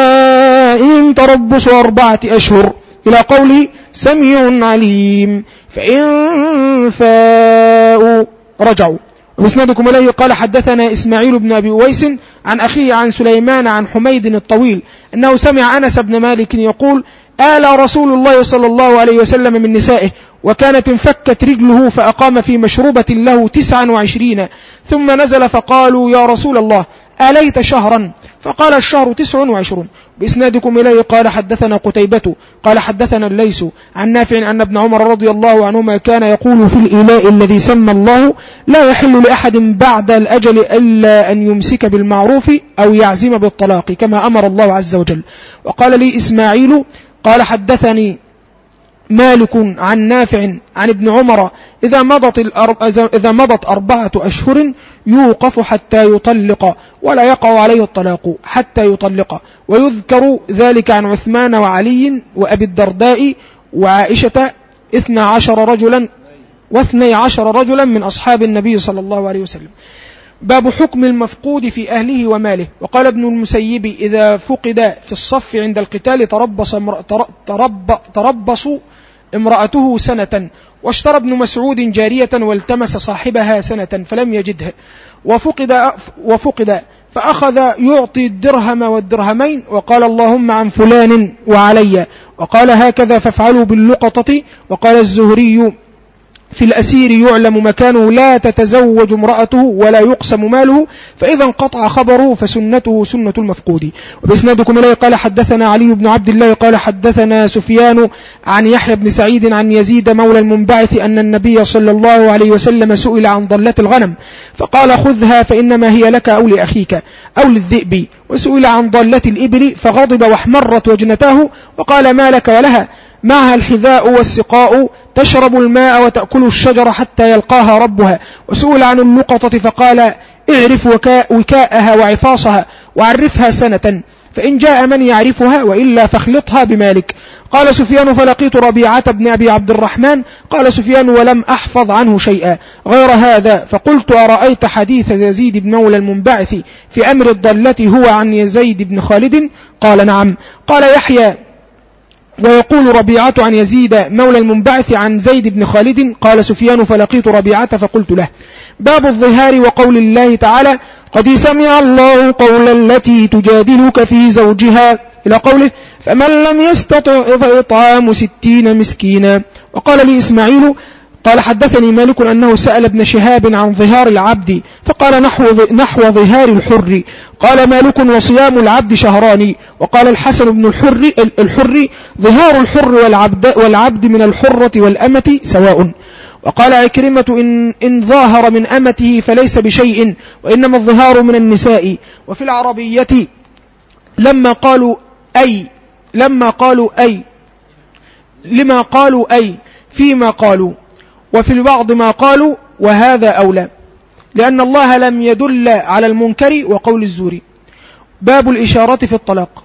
نسائهم تربص 4 أشهر إلى قوله سميع عليم. فإن فاءوا رجعوا. وبإسنادكم إليه قال حدثنا إسماعيل بن أبي أويس عن أخيه عن سليمان عن حميد الطويل أنه سمع أنس بن مالك يقول: آل رسول الله صلى الله عليه وسلم من نسائه، وكانت انفكت رجله فأقام في مشروبة له 29، ثم نزل فقالوا: يا رسول الله آليت شهرا؟ فقال: الشهر 29. بإسنادكم إليه قال حدثنا قتيبة قال حدثنا الليث عن نافع أن ابن عمر رضي الله عنهما كان يقول في الإيلاء الذي سمى الله: لا يحل لأحد بعد الأجل إلا أن يمسك بالمعروف أو يعزم بالطلاق كما أمر الله عز وجل. وقال لي إسماعيل قال حدثني مالك عن نافع عن ابن عمر: إذا مضت 4 أشهر يوقف حتى يطلق، ولا يقع عليه الطلاق حتى يطلق. ويذكر ذلك عن عثمان وعلي وأبي الدرداء وعائشة 12 رجلا من أصحاب النبي صلى الله عليه وسلم. باب حكم المفقود في أهله وماله. وقال ابن المسيب: إذا فقد في الصف عند القتال تربصوا امرأته سنة. واشترى ابن مسعود جارية والتمس صاحبها سنة فلم يجده، وفقد فأخذ يعطي الدرهم والدرهمين وقال: اللهم عن فلان وعلي. وقال: هكذا فافعلوا باللقطة. وقال الزهري: في الأسير يعلم مكانه، لا تتزوج امرأته ولا يقسم ماله، فإذا انقطع خبره فسنته سنة المفقود. وبإسنادكم إليه قال حدثنا علي بن عبد الله قال حدثنا سفيان عن يحيى بن سعيد عن يزيد مولى المنبعث أن النبي صلى الله عليه وسلم سئل عن ضلة الغنم فقال: خذها فإنما هي لك أو لأخيك أو للذئب. وسئل عن ضلة الإبل فغضب واحمرت وجنتاه وقال: ما لك ولها؟ معها الحذاء والسقاء، تشرب الماء وتأكل الشجر حتى يلقاها ربها. وسئل عن اللقطة فقال: اعرف وكاءها وعفاصها وعرفها سنة، فإن جاء من يعرفها وإلا فاخلطها بمالك. قال سفيان: فلقيت ربيعة بن أبي عبد الرحمن. قال سفيان: ولم أحفظ عنه شيئا غير هذا، فقلت: أرأيت حديث يزيد بن مولى المنبعث في أمر الضلة هو عن يزيد بن خالد؟ قال: نعم. قال يحيى: ويقول ربيعة عن يزيد مولى المنبعث عن زيد بن خالد. قال سفيان: فلقيت ربيعة فقلت له: باب الظهار وقول الله تعالى: قد سمع الله قول التي تجادلك في زوجها إلى قوله: فمن لم يستطع فإطعام 60 مسكينا. وقال لي إسماعيل قال حدثني مالك أنه سأل ابن شهاب عن ظهار العبد فقال: نحو ظهار الحر. قال مالك: وصيام العبد شهران. وقال الحسن بن الحر: ظهار الحر والعبد من الحرة والأمة سواء. وقال عكرمة: إن ظاهر من أمته فليس بشيء، وإنما الظهار من النساء. وفي العربية لما قالوا أي فيما قالوا، وفي البعض ما قالوا، وهذا أولى، لأن الله لم يدل على المنكر وقول الزور. باب الإشارة في الطلاق.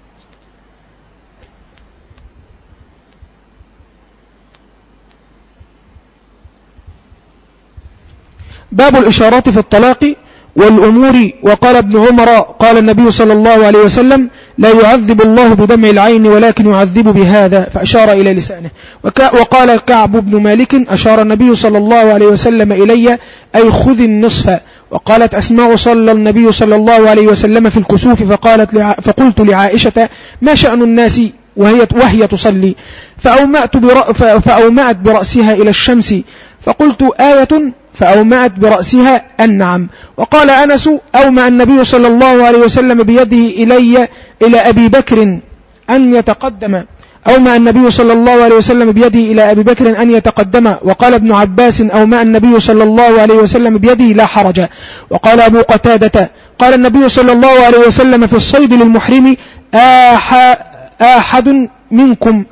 باب الإشارات في الطلاق والأمور. وقال ابن عمر قال النبي صلى الله عليه وسلم: لا يعذب الله بدمع العين ولكن يعذب بهذا، فأشار إلى لسانه. وقال كعب بن مالك: أشار النبي صلى الله عليه وسلم إلي أي خذ النصف. وقالت أسماء: صلى النبي صلى الله عليه وسلم في الكسوف فقلت لعائشة: ما شأن الناس وهي تصلي؟ فأومأت برأسها إلى الشمس، فقلت: آية؟ فأومأت برأسها النعم. وقال أنس: أومأ النبي صلى الله عليه وسلم بيده إلى أبي بكر أن يتقدم. أومأ النبي صلى الله عليه وسلم بيده إلى أبي بكر أن يتقدم. وقال ابن عباس: أومأ النبي صلى الله عليه وسلم بيده لا حرج. وقال أبو قتادة: قال النبي صلى الله عليه وسلم في الصيد للمحرم: أحد منكم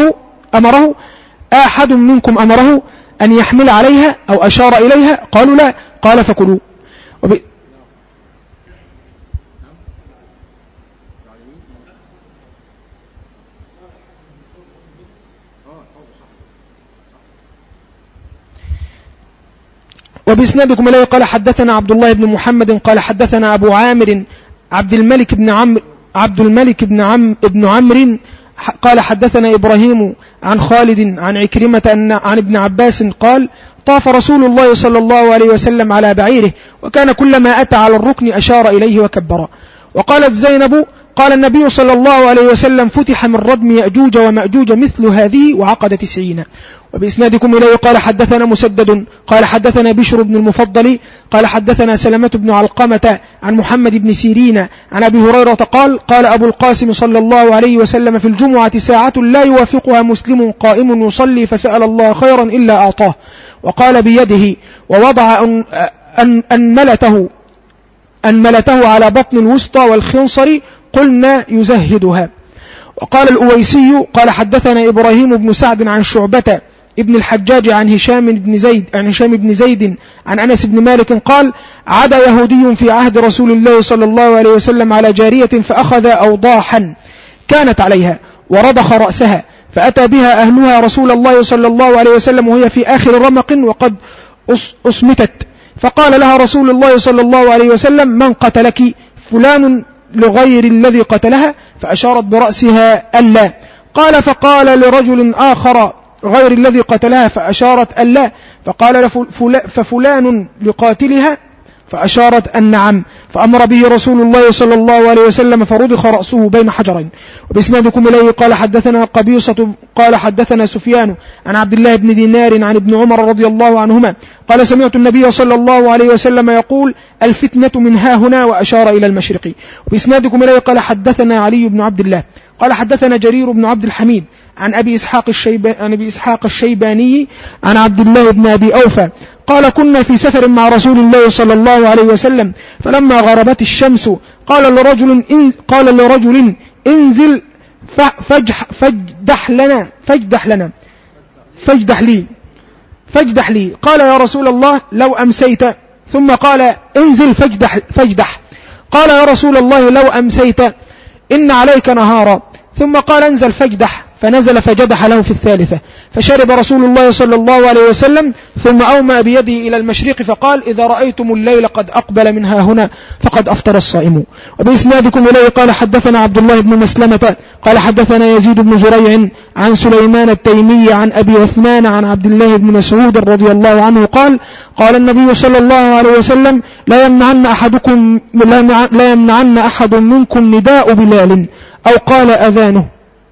أمره أن يحمل عليها أو أشار إليها؟ قالوا: لا. قال: فكلوا. وبإسنادكم إليه قال حدثنا عبد الله بن محمد قال حدثنا أبو عامر عبد الملك بن عمرو قال حدثنا إبراهيم عن خالد عن عكرمة عن ابن عباس قال طاف رسول الله صلى الله عليه وسلم على بعيره وكان كلما أتى على الركن أشار إليه وكبر. وقالت زينب قال النبي صلى الله عليه وسلم فتح من ردم يأجوج ومأجوج مثل هذه وعقد 90. وبإسنادكم إليه قال حدثنا مسدد قال حدثنا بشر بن المفضل قال حدثنا سلمة بن علقمة عن محمد بن سيرين عن أبي هريرة قال قال أبو القاسم صلى الله عليه وسلم في الجمعة ساعة لا يوافقها مسلم قائم يصلي فسأل الله خيرا إلا أعطاه وقال بيده ووضع أنملته على بطن الوسطى والخنصر قلنا يزهدها. وقال الأويسي قال حدثنا إبراهيم بن سعد عن شعبة ابن الحجاج عن هشام بن زيد عن أنس بن مالك قال عدا يهودي في عهد رسول الله صلى الله عليه وسلم على جارية فأخذ أوضاحا كانت عليها ورضخ رأسها فأتى بها أهلها رسول الله صلى الله عليه وسلم وهي في آخر رمق وقد أصمتت فقال لها رسول الله صلى الله عليه وسلم من قتلك؟ فلان لغير الذي قتلها فأشارت برأسها ألا. قال فقال لرجل آخر غير الذي قتلها فأشارت ألا. فقال ففلان لقاتلها فأشارت النعم. فأمر به رسول الله صلى الله عليه وسلم فرضخ رأسه بين حجرين. وبإسنادكم إليه قال حدثنا قبيصة قال حدثنا سفيان عن عبد الله بن دينار عن ابن عمر رضي الله عنهما قال سمعت النبي صلى الله عليه وسلم يقول الفتنة من ها هنا وأشار إلى المشرق. وبإسنادكم إليه قال حدثنا علي بن عبد الله قال حدثنا جرير بن عبد الحميد عن أبي إسحاق الشيباني عن عبد الله بن أبي أوفى قال كنا في سفر مع رسول الله صلى الله عليه وسلم فلما غربت الشمس قال لرجل انزل فاجدح لي قال يا رسول الله لو أمسيت ثم قال انزل فاجدح قال يا رسول الله لو أمسيت إن عليك نهارا ثم قال انزل فاجدح فنزل فجدح له في الثالثة فشرب رسول الله صلى الله عليه وسلم ثم أومى بيده إلى المشرق فقال إذا رأيتم الليل قد أقبل منها هنا فقد أفطر الصائم. وبإسنادكم إليه قال حدثنا عبد الله بن مسلمة قال حدثنا يزيد بن زريع عن سليمان التيمي عن أبي عثمان عن عبد الله بن مسعود رضي الله عنه قال قال النبي صلى الله عليه وسلم لا يمنعن أحد منكم نداء بلال أو قال أذانه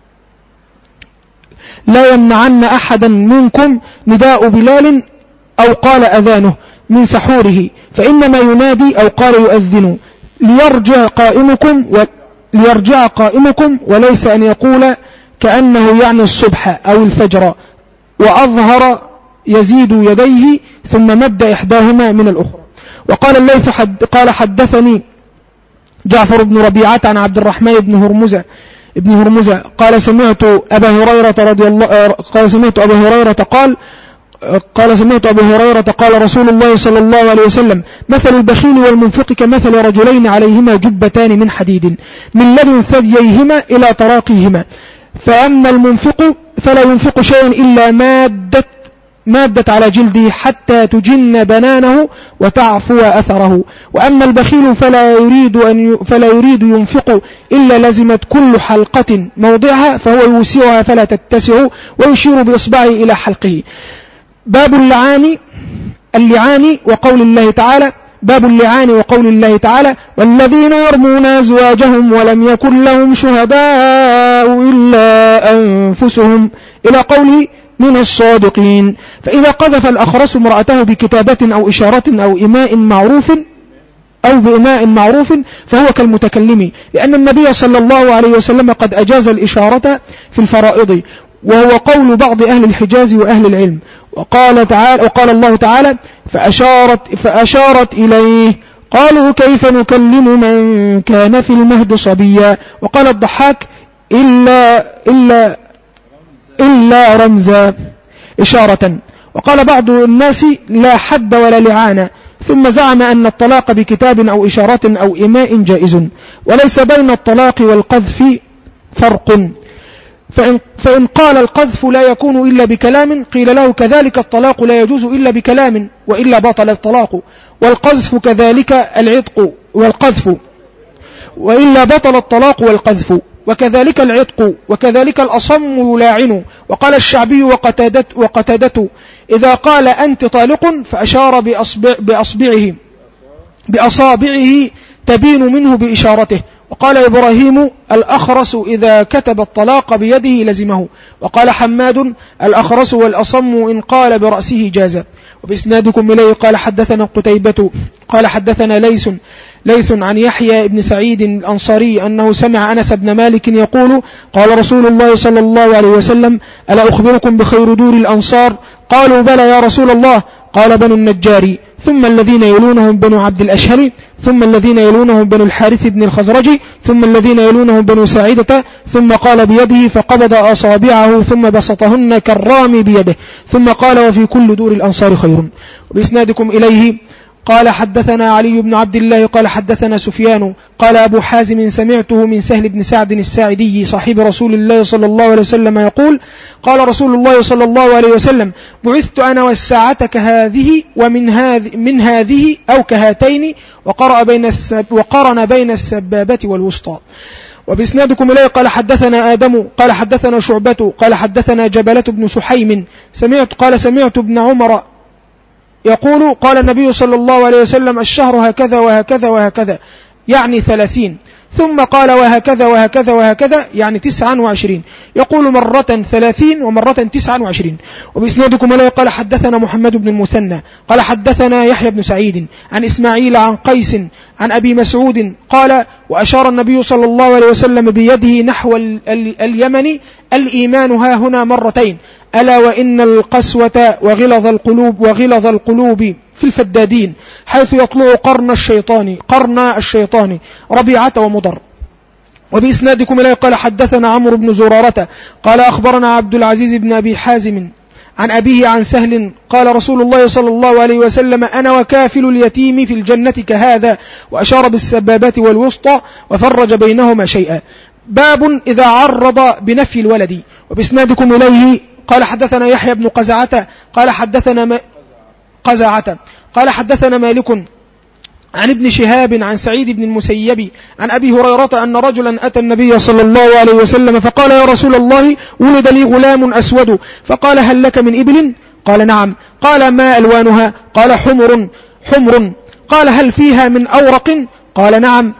لا يمنعن أحدا منكم نداء بلال أو قال أذانه من سحوره فإنما ينادي أو قال يؤذن ليرجع قائمكم وليس أن يقول كأنه يعني الصبح أو الفجر وأظهر يزيد يديه ثم مد إحداهما من الأخرى. وقال الليث قال حدثني جعفر بن ربيعة عن عبد الرحمن ابن هرمزة قال سمعت أبا هريرة قال رسول الله صلى الله عليه وسلم مثل البخيل والمنفق كمثل رجلين عليهما جبتان من حديد من لدن ثدييهما إلى تراقيهما فأما المنفق فلا ينفق شيئا إلا مادة على جلده حتى تجن بنانه وتعفو أثره وأما البخيل فلا يريد ينفق إلا لزمت كل حلقة موضعها فهو يوسعها فلا تتسع ويشير بإصبعه إلى حلقه. باب اللعان وقول الله تعالى والذين يرمون أزواجهم ولم يكن لهم شهداء إلا أنفسهم إلى قوله من الصادقين. فإذا قذف الأخرس امرأته بكتابة أو إشارة أو بإماء معروف فهو كالمتكلم لأن النبي صلى الله عليه وسلم قد أجاز الإشارة في الفرائض وهو قول بعض أهل الحجاز وأهل العلم. وقال الله تعالى فأشارت إليه قالوا كيف نكلم من كان في المهد صبيا. وقال الضحاك إلا رمزا إشارة. وقال بعض الناس لا حد ولا لعان ثم زعم أن الطلاق بكتاب أو إشارة أو إماء جائز وليس بين الطلاق والقذف فرق فإن قال القذف لا يكون إلا بكلام قيل له كذلك الطلاق لا يجوز إلا بكلام وإلا بطل الطلاق والقذف كذلك العتق والقذف وإلا بطل الطلاق والقذف. وكذلك العتق، وكذلك الأصم يلاعن. وقال الشعبي وقتادته إذا قال أنت طالق فأشار بأصابعه تبين منه بإشارته. وقال إبراهيم الأخرس إذا كتب الطلاق بيده لزمه. وقال حماد الأخرس والأصم إن قال برأسه جاز. وبإسنادكم إليه قال حدثنا قتيبة قال حدثنا ليث عن يحيى بن سعيد الأنصاري أنه سمع أنس بن مالك يقول قال رسول الله صلى الله عليه وسلم ألا أخبركم بخير دور الأنصار؟ قالوا بلى يا رسول الله. قال بنو النجار ثم الذين يلونهم بنو عبد الأشهر ثم الذين يلونهم بنو الحارث بن الخزرج ثم الذين يلونهم بنو ساعدة ثم قال بيده فقبض أصابعه ثم بسطهن كالرامي بيده ثم قال وفي كل دور الأنصار خير. وبإسنادكم إليه قال حدثنا علي بن عبد الله قال حدثنا سفيان قال أبو حازم سمعته من سهل بن سعد الساعدي صاحب رسول الله صلى الله عليه وسلم يقول قال رسول الله صلى الله عليه وسلم بعثت أنا والساعة كهذه من هذه أو كهاتين وقرن بين السبابة والوسطى. وبإسنادكم إليه قال حدثنا آدم قال حدثنا شعبة قال حدثنا جبلة بن سحيم سمعت ابن عمر يقول قال النبي صلى الله عليه وسلم الشهر هكذا وهكذا وهكذا يعني 30 ثم قال وهكذا وهكذا وهكذا يعني 29 يقول مرة 30 ومرة 29. وبإسنادكم إليه قال حدثنا محمد بن المثنى قال حدثنا يحيى بن سعيد عن إسماعيل عن قيس عن أبي مسعود قال وأشار النبي صلى الله عليه وسلم بيده نحو اليمن الإيمان ها هنا مرتين ألا وإن القسوة وغلظ القلوب في الفدادين حيث يطلع قرن الشيطان ربيعة ومضر. وبإسنادكم إليه قال حدثنا عمرو بن زرارة قال أخبرنا عبد العزيز بن أبي حازم عن أبيه عن سهل قال رسول الله صلى الله عليه وسلم أنا وكافل اليتيم في الجنة كهذا وأشار بالسبابات والوسطى وفرج بينهما شيئا. باب إذا عرض بنفي الولد. وبإسنادكم إليه قال حدثنا يحيى بن قزعة قال حدثنا مالك عن ابن شهاب عن سعيد بن المسيب عن أبي هريرة أن رجلا أتى النبي صلى الله عليه وسلم فقال يا رسول الله ولد لي غلام أسود فقال هل لك من إبل؟ قال نعم. قال ما ألوانها؟ قال حمر. قال هل فيها من أورق؟ قال نعم.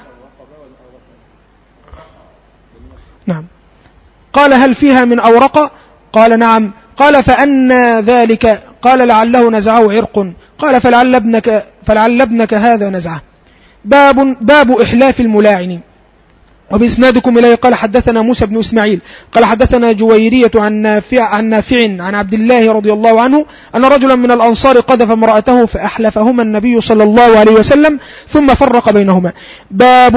قال هل فيها من أورق؟ قال نعم. قال فأنى ذلك؟ قال لعله نزعه عرق. قال فلعل ابنك هذا نزعه. باب إحلاف الملاعن. وبإسنادكم إليه قال حدثنا موسى بن إسماعيل قال حدثنا جويرية عن نافع عن عبد الله رضي الله عنه أن رجلا من الأنصار قذف امرأته فأحلفهما النبي صلى الله عليه وسلم ثم فرق بينهما. باب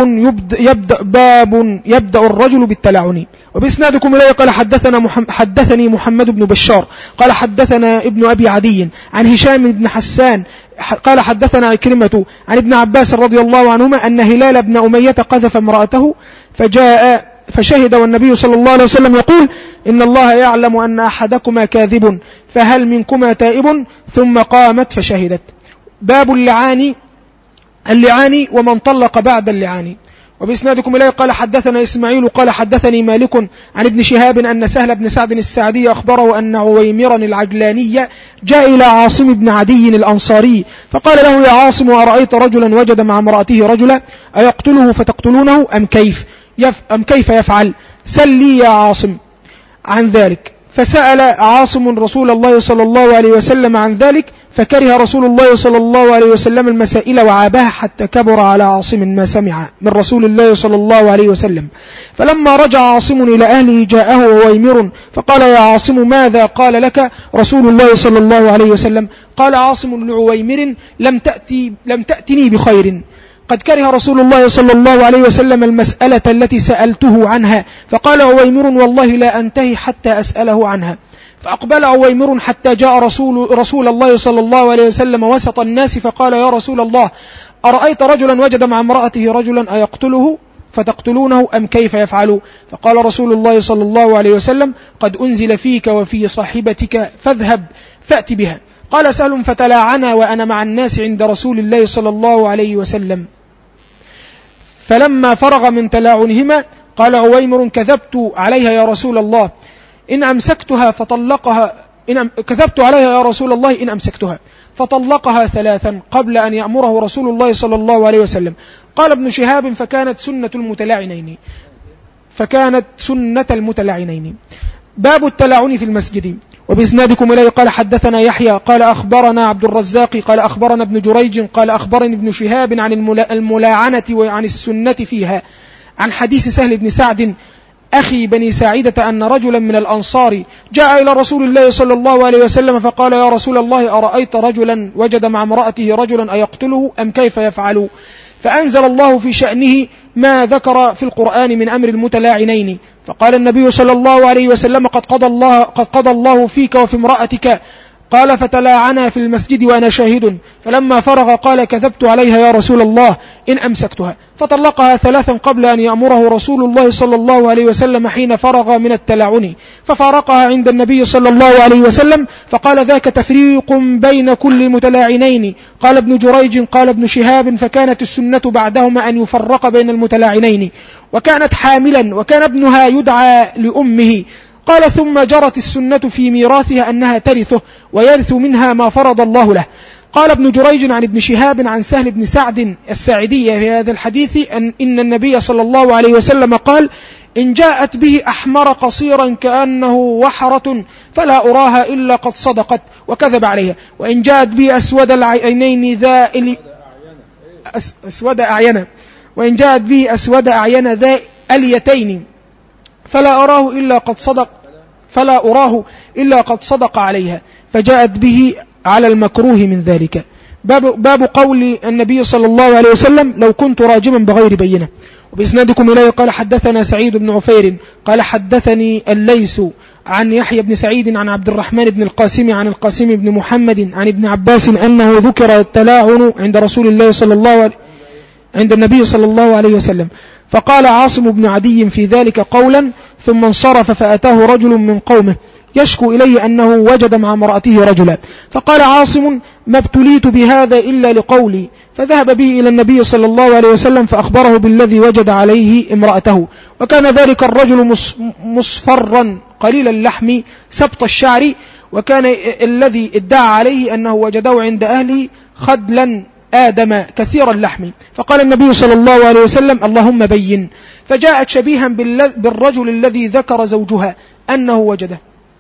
يبدأ الرجل بالتلاعن. وبإسنادكم إليه قال حدثني محمد بن بشار قال حدثنا ابن أبي عدي عن هشام بن حسان قال حدثنا عكرمة عن ابن عباس رضي الله عنهما أن هلال بن أمية قذف امرأته فشهد والنبي صلى الله عليه وسلم يقول إن الله يعلم أن أحدكما كاذب فهل منكما تائب؟ ثم قامت فشهدت. باب اللعان ومن طلق بعد اللعان. وبإسنادكم إليه قال حدثنا إسماعيل قال حدثني مالك عن ابن شهاب أن سهل بن سعد السعدي أخبره أن عويمرا العجلاني جاء إلى عاصم بن عدي الأنصاري فقال له يا عاصم أرأيت رجلا وجد مع امرأته رجلا أيقتله فتقتلونه أم كيف يفعل؟ سل لي يا عاصم عن ذلك. فسأل عاصم رسول الله صلى الله عليه وسلم عن ذلك فكره رسول الله صلى الله عليه وسلم المسائل وعابها حتى كبر على عاصم ما سمع من رسول الله صلى الله عليه وسلم. فلما رجع عاصم إلى أهله جاءه عويمر فقال يا عاصم ماذا قال لك رسول الله صلى الله عليه وسلم؟ قال عاصم لعويمر لم تأتني بخير قد كره رسول الله صلى الله عليه وسلم المسألة التي سألته عنها. فقال عويمر والله لا أنتهي حتى أسأله عنها. فأقبل عويمر حتى جاء رسول الله صلى الله عليه وسلم وسط الناس فقال يا رسول الله أرأيت رجلا وجد مع امرأته رجلا أيقتله فتقتلونه أم كيف يفعل؟ فقال رسول الله صلى الله عليه وسلم قد أنزل فيك وفي صاحبتك فاذهب فأت بها. قال سهل فتلاعنا وأنا مع الناس عند رسول الله صلى الله عليه وسلم. فلما فرغ من تلاعنهما قال عويمر: كذبت عليها يا رسول الله إن أمسكتها فطلقها 3 قبل أن يأمره رسول الله صلى الله عليه وسلم. قال ابن شهاب: فكانت سنة المتلاعنين. باب التلاعن في المسجد. وبإسنادكم إليه قال حدثنا يحيى قال أخبرنا عبد الرزاق قال أخبرنا ابن جريج قال أخبرني ابن شهاب عن الملاعنة وعن السنة فيها، عن حديث سهل بن سعد أخي بني ساعدة أن رجلا من الأنصار جاء إلى رسول الله صلى الله عليه وسلم فقال: يا رسول الله، أرأيت رجلا وجد مع امرأته رجلا أيقتله أم كيف يفعل؟ فأنزل الله في شأنه ما ذكر في القرآن من أمر المتلاعنين. فقال النبي صلى الله عليه وسلم: قد قضى الله فيك وفي امرأتك. قال: فتلاعنا في المسجد وأنا شاهد. فلما فرغ قال: كذبت عليها يا رسول الله إن أمسكتها. فطلقها 3 قبل أن يأمره رسول الله صلى الله عليه وسلم حين فرغ من التلاعن، ففارقها عند النبي صلى الله عليه وسلم فقال: ذاك تفريق بين كل المتلاعنين. قال ابن جريج قال ابن شهاب: فكانت السنة بعدهما أن يفرق بين المتلاعنين، وكانت حاملا وكان ابنها يدعى لأمه. قال: ثم جرت السنة في ميراثها أنها ترثه ويرث منها ما فرض الله له. قال ابن جريج عن ابن شهاب عن سهل بن سعد الساعدي في هذا الحديث إن النبي صلى الله عليه وسلم قال: إن جاءت به أحمر قصيرا كأنه وحرة فلا أراها إلا قد صدقت وكذب عليها، وإن جاءت به أسود العينين ذا اليتين فلا أراه إلا قد صدق عليها، فجاءت به على المكروه من ذلك. باب قول النبي صلى الله عليه وسلم: لو كنت راجما بغير بينة. وبإسنادكم إليه قال حدثنا سعيد بن عفير قال حدثني الليث عن يحيى بن سعيد عن عبد الرحمن بن القاسم عن القاسم بن محمد عن ابن عباس أنه ذكر التلاعن عند النبي صلى الله عليه وسلم، فقال عاصم بن عدي في ذلك قولا، ثم انصرف فأتاه رجل من قومه يشكو إليه أنه وجد مع امرأته رجلا، فقال عاصم: ما ابتليت بهذا إلا لقولي. فذهب به إلى النبي صلى الله عليه وسلم فأخبره بالذي وجد عليه امرأته، وكان ذلك الرجل مصفرا قليل اللحم سبط الشعر، وكان الذي ادعى عليه أنه وجده عند أهله خدلا آدم كثير اللحم. فقال النبي صلى الله عليه وسلم: اللهم بين. فجاءت شبيها بالرجل الذي ذكر زوجها أنه وجده،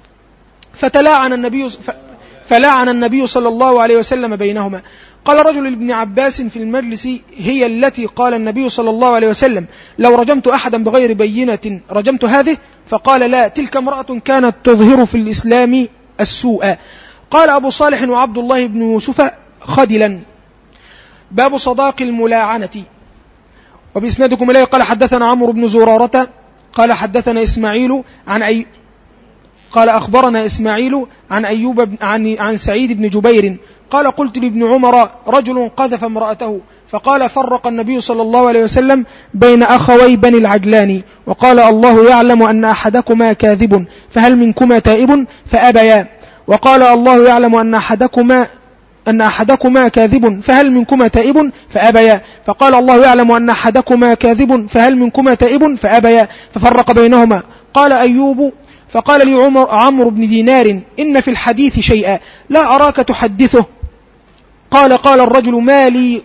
فلاعن النبي صلى الله عليه وسلم بينهما. قال رجل لابن عباس في المجلس: هي التي قال النبي صلى الله عليه وسلم: لو رجمت أحدا بغير بينة رجمت هذه؟ فقال: لا، تلك امرأة كانت تظهر في الإسلام السوء. قال أبو صالح وعبد الله بن يوسف خدلا. باب صداق الملاعنة. وبإسنادكم إليه قال حدثنا عمرو بن زرارة قال حدثنا إسماعيل قال أخبرنا إسماعيل عن أيوب عن سعيد بن جبير قال: قلت لابن عمر: رجل قذف امرأته، فقال: فرق النبي صلى الله عليه وسلم بين أخوي بني العجلان وقال: الله يعلم أن أحدكما كاذب فهل منكما تائب؟ فأبيا. وقال: الله يعلم أن أحدكما كاذب فهل منكما تائب؟ فأبيا. فقال: الله يعلم أن أحدكما كاذب فهل منكما تائب؟ فأبيا. ففرق بينهما. قال أيوب: فقال لي عمرو بن دينار: إن في الحديث شيئا لا أراك تحدثه. قال الرجل: ما لي؟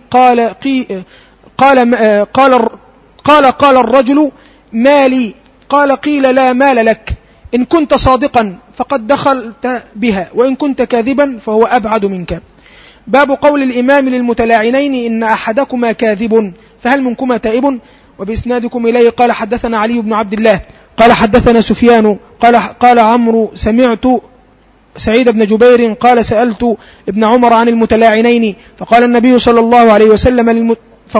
قال الرجل: ما لي؟ قال: قيل: لا مال لك، إن كنت صادقا فقد دخلت بها، وإن كنت كاذبا فهو أبعد منك. باب قول الإمام للمتلاعنين: إن أحدكما كاذب فهل منكما تائب؟ وبإسنادكم إليه قال حدثنا علي بن عبد الله قال حدثنا سفيان قال عمرو: سمعت سعيد بن جبير قال: سألت ابن عمر عن المتلاعنين، فقال النبي صلى الله عليه وسلم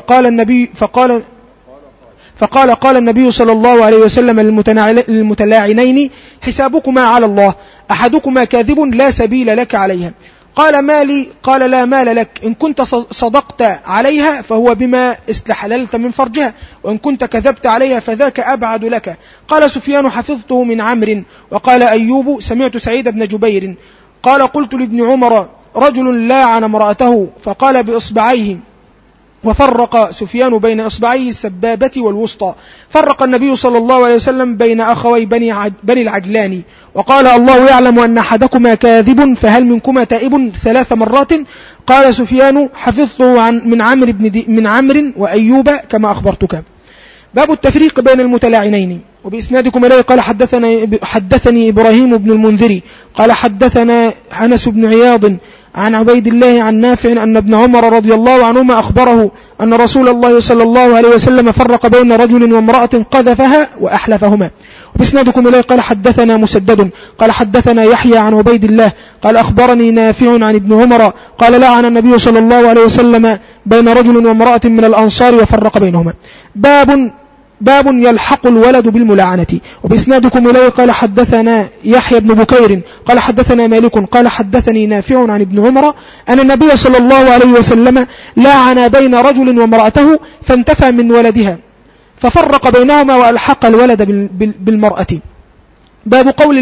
قال النبي صلى الله عليه وسلم للمتلاعنين: حسابكما على الله، أحدكما كاذب لا سبيل لك عليها. قال: ما لي؟ قال: لا مال لك، إن كنت صدقت عليها فهو بما استحللت من فرجها، وإن كنت كذبت عليها فذاك أبعد لك. قال سفيان: حفظته من عمرو. وقال أيوب: سمعت سعيد بن جبير قال: قلت لابن عمر: رجل لاعن امرأته فقال بإصبعيه وفرق سفيان بين إصبعيه السبابة والوسطى. فرق النبي صلى الله عليه وسلم بين أخوي بني العجلان وقال: الله يعلم أن أحدكما كاذب فهل منكما تائب 3 مرات. قال سفيان: حفظته من عمرو وأيوب كما أخبرتك. باب التفريق بين المتلاعنين. وبإسنادكم إليه قال: حدثني إبراهيم بن المنذري قال حدثنا أنس بن عياض عن عبيد الله عن نافع أن ابن عمر رضي الله عنهما أخبره أن رسول الله صلى الله عليه وسلم فرق بين رجل وامرأة قذفها وأحلفهما. وبإسنادكم إليه قال: حدثنا مسدد قال حدثنا يحيى عن عبيد الله قال أخبرني نافع عن ابن عمر قال: لعن النبي صلى الله عليه وسلم بين رجل وامرأة من الأنصار وفرق بينهما. باب يلحق الولد بالملاعنة. وبإسنادكم إليه قال: حدثنا يحيى بن بكير قال حدثنا مالك قال حدثني نافع عن ابن عمر أن النبي صلى الله عليه وسلم لعن بين رجل وامرأته فانتفى من ولدها ففرق بينهما وألحق الولد بالمرأة. باب قول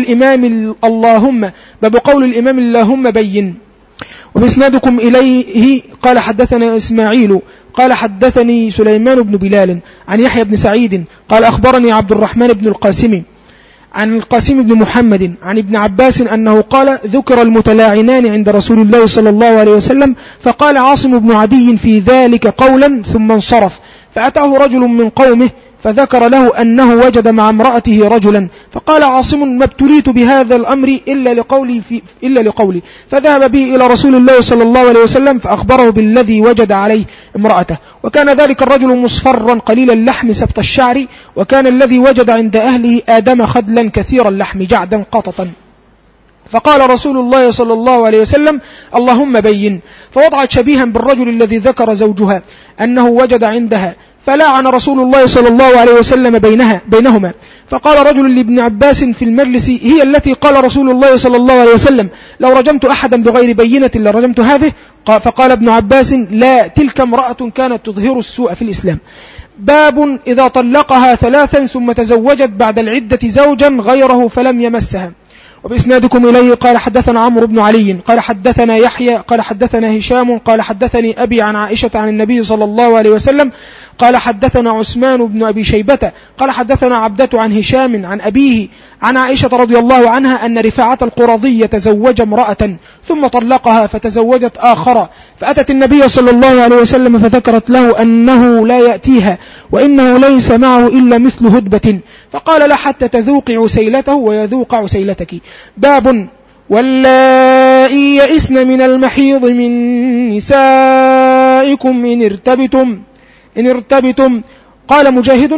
الإمام اللهم بين. وبإسنادكم إليه قال حدثنا إسماعيل قال حدثني سليمان بن بلال عن يحيى بن سعيد قال أخبرني عبد الرحمن بن القاسم عن القاسم بن محمد عن ابن عباس أنه قال: ذكر المتلاعنان عند رسول الله صلى الله عليه وسلم فقال عاصم بن عدي في ذلك قولا ثم انصرف فأتاه رجل من قومه فذكر له أنه وجد مع امرأته رجلا فقال عاصم: ما ابتليت بهذا الأمر إلا لقولي فذهب به إلى رسول الله صلى الله عليه وسلم فأخبره بالذي وجد عليه امرأته. وكان ذلك الرجل مصفرا قليل اللحم سبط الشعر وكان الذي وجد عند أهله آدم خدلا كثير اللحم جعدا قططا. فقال رسول الله صلى الله عليه وسلم: اللهم بين. فوضعت شبيها بالرجل الذي ذكر زوجها أنه وجد عندها فلعن رسول الله صلى الله عليه وسلم بينهما. فقال رجل لابن عباس في المجلس: هي التي قال رسول الله صلى الله عليه وسلم: لو رجمت أحدا بغير بينة لرجمت هذه. فقال ابن عباس: لا، تلك امرأة كانت تظهر السوء في الإسلام. باب إذا طلقها 3 ثم تزوجت بعد العدة زوجا غيره فلم يمسها. وبإسنادكم إليه قال حدثنا عمرو بن علي قال حدثنا يحيى قال حدثنا هشام قال حدثني أبي عن عائشة عن النبي صلى الله عليه وسلم قال حدثنا عثمان بن أبي شيبة قال حدثنا عبدة عن هشام عن أبيه عن عائشة رضي الله عنها أن رفاعة القرظي تزوج امرأة ثم طلقها فتزوجت آخر فأتت النبي صلى الله عليه وسلم فذكرت له أنه لا يأتيها وإنه ليس معه إلا مثل هدبة فقال لا حتى تذوقي عسيلته ويذوق عسيلتك. باب واللائي يئسن من المحيض من نسائكم إن ارتبتم. قال مجاهد: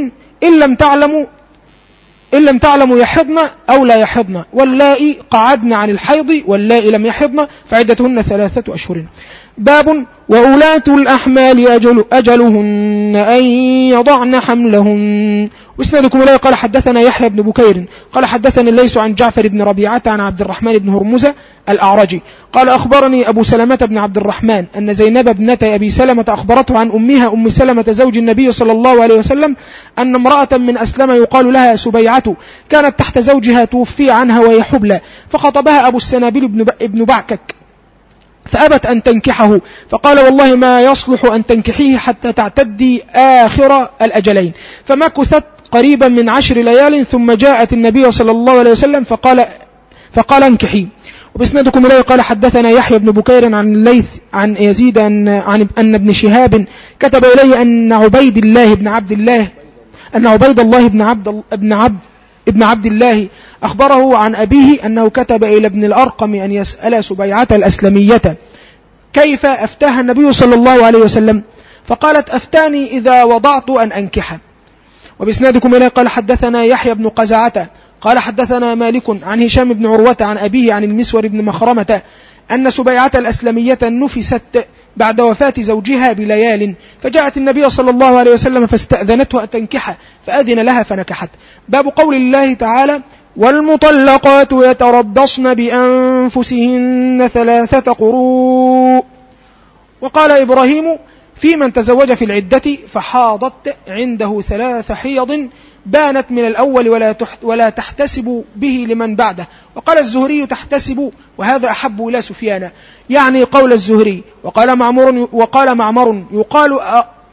إن لم تعلموا يحضن أو لا يحضن واللائي قعدن عن الحيض واللائي لم يحضن فعدتهن 3 أشهر. باب وأولاة الأحمال أجلهن أن يضعن حملهن. واسنادكم إليه قال حدثنا يحيى بن بكير قال حدثنا الليث عن جعفر بن ربيعة عن عبد الرحمن بن هرمزة الأعرجي قال أخبرني أبو سلمة بن عبد الرحمن أن زينب ابنة أبي سلمة أخبرته عن أمها أم سلمة زوج النبي صلى الله عليه وسلم أن امرأة من أسلم يقال لها سبيعة كانت تحت زوجها توفي عنها وهي حبلى فخطبها أبو السنابل ابن بعكك فأبت أن تنكحه فقال والله ما يصلح أن تنكحيه حتى تعتدي آخر الأجلين فمكثت قريبا من 10 ليال ثم جاءت النبي صلى الله عليه وسلم فقال انكحي. وبإسنادكم إليه قال حدثنا يحيى بن بكير عن الليث عن يزيد عن ابن شهاب كتب إليه أن عبيد الله ابن عبد الله أخبره عن أبيه أنه كتب إلى ابن الأرقم أن يسأل سبيعة الأسلمية كيف أفتاها النبي صلى الله عليه وسلم فقالت أفتاني إذا وضعت أن أنكح. وبإسنادكم إليه قال حدثنا يحيى بن قزعة قال حدثنا مالك عن هشام بن عروة عن أبيه عن المسور بن مخرمة أن سبيعة الأسلمية نفست بعد وفاة زوجها بليال فجاءت النبي صلى الله عليه وسلم فاستأذنته أن تنكح فأذن لها فنكحت. باب قول الله تعالى والمطلقات يتربصن بأنفسهن 3 قروء. وقال إبراهيم في من تزوج في العدة فحاضت عنده 3 حيض بانت من الأول ولا تحتسب به لمن بعده. وقال الزهري تحتسب، وهذا أحب إلى سفيان، يعني قول الزهري. وقال معمر يقال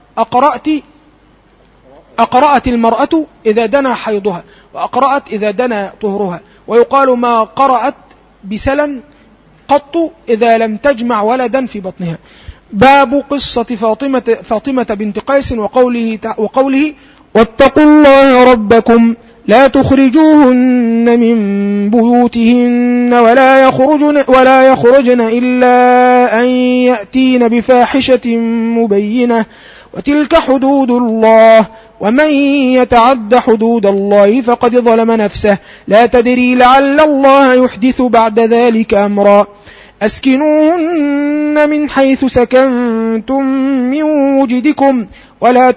أقرأت المرأة إذا دنا حيضها، وأقرأت إذا دنا طهرها، ويقال ما قرأت بسلا قط إذا لم تجمع ولدا في بطنها. باب قصة فاطمة بنت قيس وقوله واتقوا الله ربكم لا تخرجوهن من بيوتهن ولا يخرجن إلا أن يأتين بفاحشة مبينة وتلك حدود الله ومن يتعد حدود الله فقد ظلم نفسه لا تدري لعل الله يحدث بعد ذلك أمرا. أسكنوهن من حيث سكنتم من وجدكم ولا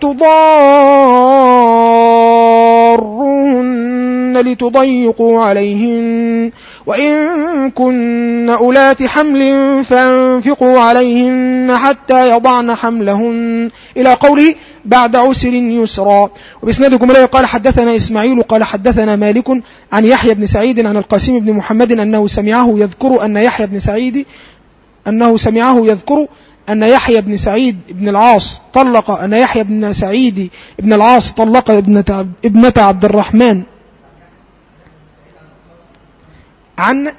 تضاروهن لتضيقوا عليهن وإن كن أولات حمل فانفقوا عليهن حتى يضعن حملهن إلى قوله بعد عسر يسرا. وبإسنادكم إليه قال حدثنا إسماعيل قال حدثنا مالك عن يحيى بن سعيد عن القاسم بن محمد أنه سمعه يذكر أن يحيى بن سعيد بن العاص طلق ابنة عبد الرحمن عن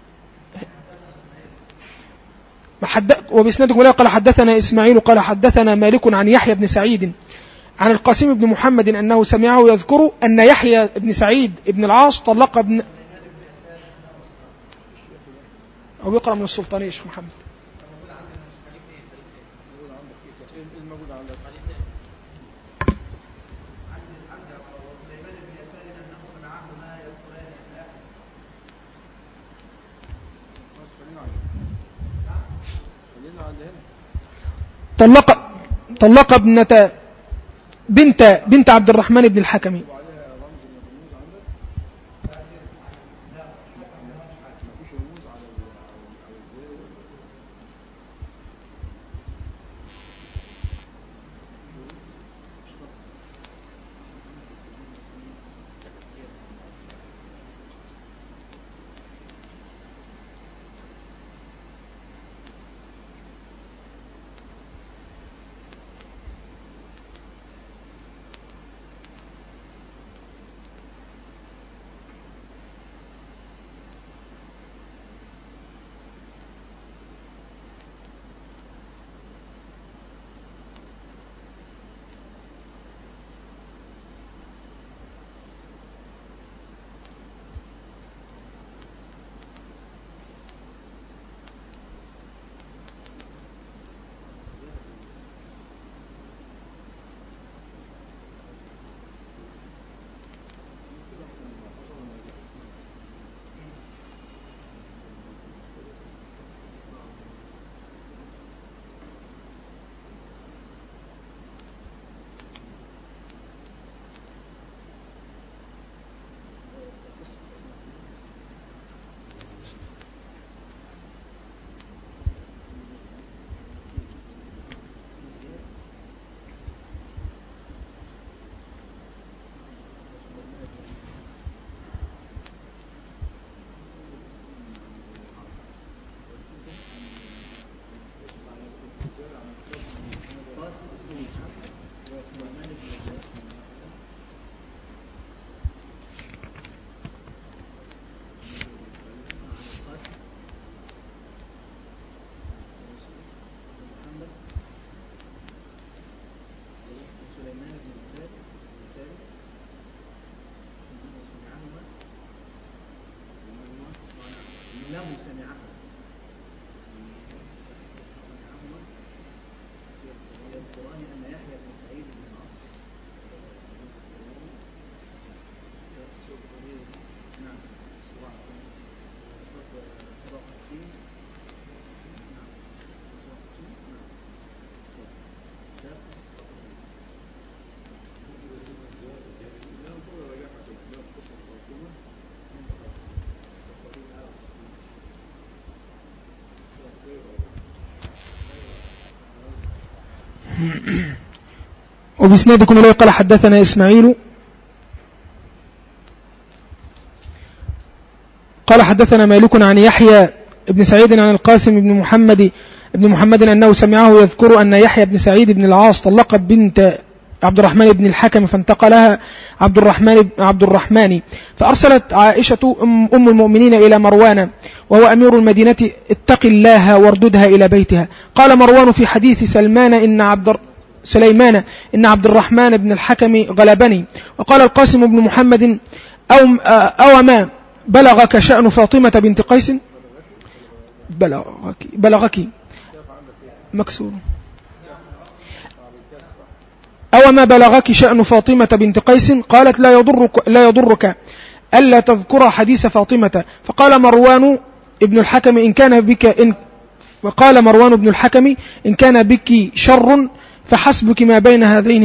وبإسنادكم إليه قال حدثنا إسماعيل قال حدثنا مالك عن يحيى بن سعيد عن القاسم بن محمد أنه سمعه يذكر أن يحيى بن سعيد بن العاص طلق أو يقرأ من السلطانية يا شيخ محمد. طلق بنت عبد الرحمن بن الحكم. وبإسنادكم إليه قال حدثنا إسماعيل قال حدثنا مالك عن يحيى بن سعيد عن القاسم بن محمد أنه سمعه يذكر أن يحيى بن سعيد بن العاص طلق بنت عبد الرحمن بن الحكم فانتقلها عبد الرحمن فأرسلت عائشة أم المؤمنين إلى مروان وهو أمير المدينة اتق الله وارددها إلى بيتها. قال مروان في حديث سليمان إن عبد الرحمن بن الحكم غلبني. وقال القاسم بن محمد أو ما بلغك شأن فاطمة بنت قيس بلغك مكسور أو ما بلغك شأن فاطمة بنت قيس قالت لا يضرك ألا تذكر حديث فاطمة. فقال مروان ابن الحكم إن كان بك شر فحسبك ما بين هذين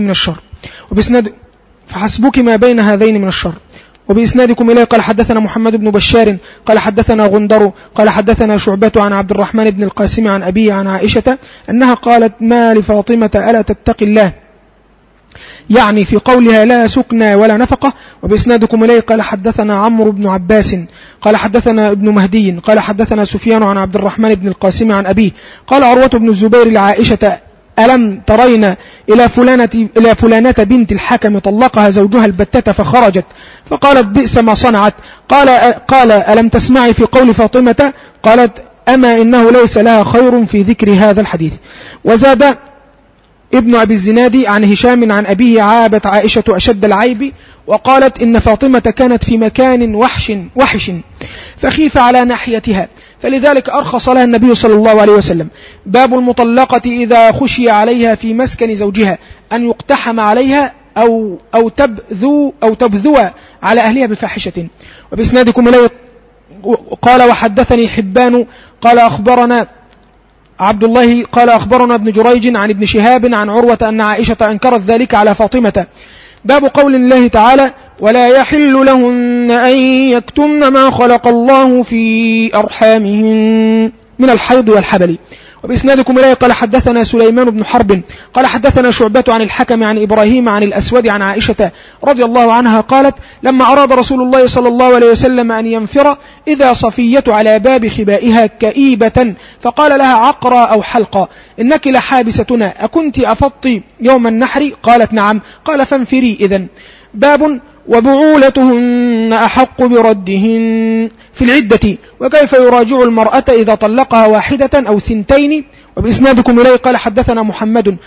من الشر. وبإسنادكم إليه قال حدثنا محمد بن بشار قال حدثنا غندر قال حدثنا شعبة عن عبد الرحمن بن القاسم عن أبيه عن عائشة أنها قالت ما لفاطمة ألا تتق الله، يعني في قولها لا سكنى ولا نفقة. وبإسنادكم إليه قال حدثنا عمرو بن عباس قال حدثنا ابن مهدي قال حدثنا سفيان عن عبد الرحمن بن القاسم عن أبيه قال عروة بن الزبير لعائشة ألم ترين إلى فلانة بنت الحكم طلقها زوجها البتة فخرجت فقالت بئس ما صنعت. قال ألم تسمعي في قول فاطمة؟ قالت أما إنه ليس لها خير في ذكر هذا الحديث. وزاد ابن أبي الزناد عن هشام عن أبيه عابت عائشة أشد العيب وقالت إن فاطمة كانت في مكان وحش فخيف على ناحيتها فلذلك أرخص لها النبي صلى الله عليه وسلم. باب المطلقة إذا خشي عليها في مسكن زوجها أن يقتحم عليها أو تبذو على أهلها بفاحشة. وبإسنادكم إليه قال وحدثني حبان قال أخبرنا عبد الله قال أخبرنا ابن جريج عن ابن شهاب عن عروة أن عائشة أنكرت ذلك على فاطمة. باب قول الله تعالى ولا يحل لهن أن يكتمن ما خلق الله في أرحامهن من الحيض والحبل. وبإسنادكم إليه قال حدثنا سليمان بن حرب قال حدثنا شعبة عن الحكم عن إبراهيم عن الأسود عن عائشة رضي الله عنها قالت لما أراد رسول الله صلى الله عليه وسلم أن ينفر إذا صفية على باب خبائها كئيبة فقال لها عقرى أو حلقة إنك لحابستنا أكنت أفضت يوم النحر؟ قالت نعم. قال فانفري إذن. باب وبعولتهن أحق بردهن في العدة وكيف يراجع المرأة إذا طلقها واحدة أو ثنتين. وبإسنادكم إليه قال حدثنا محمد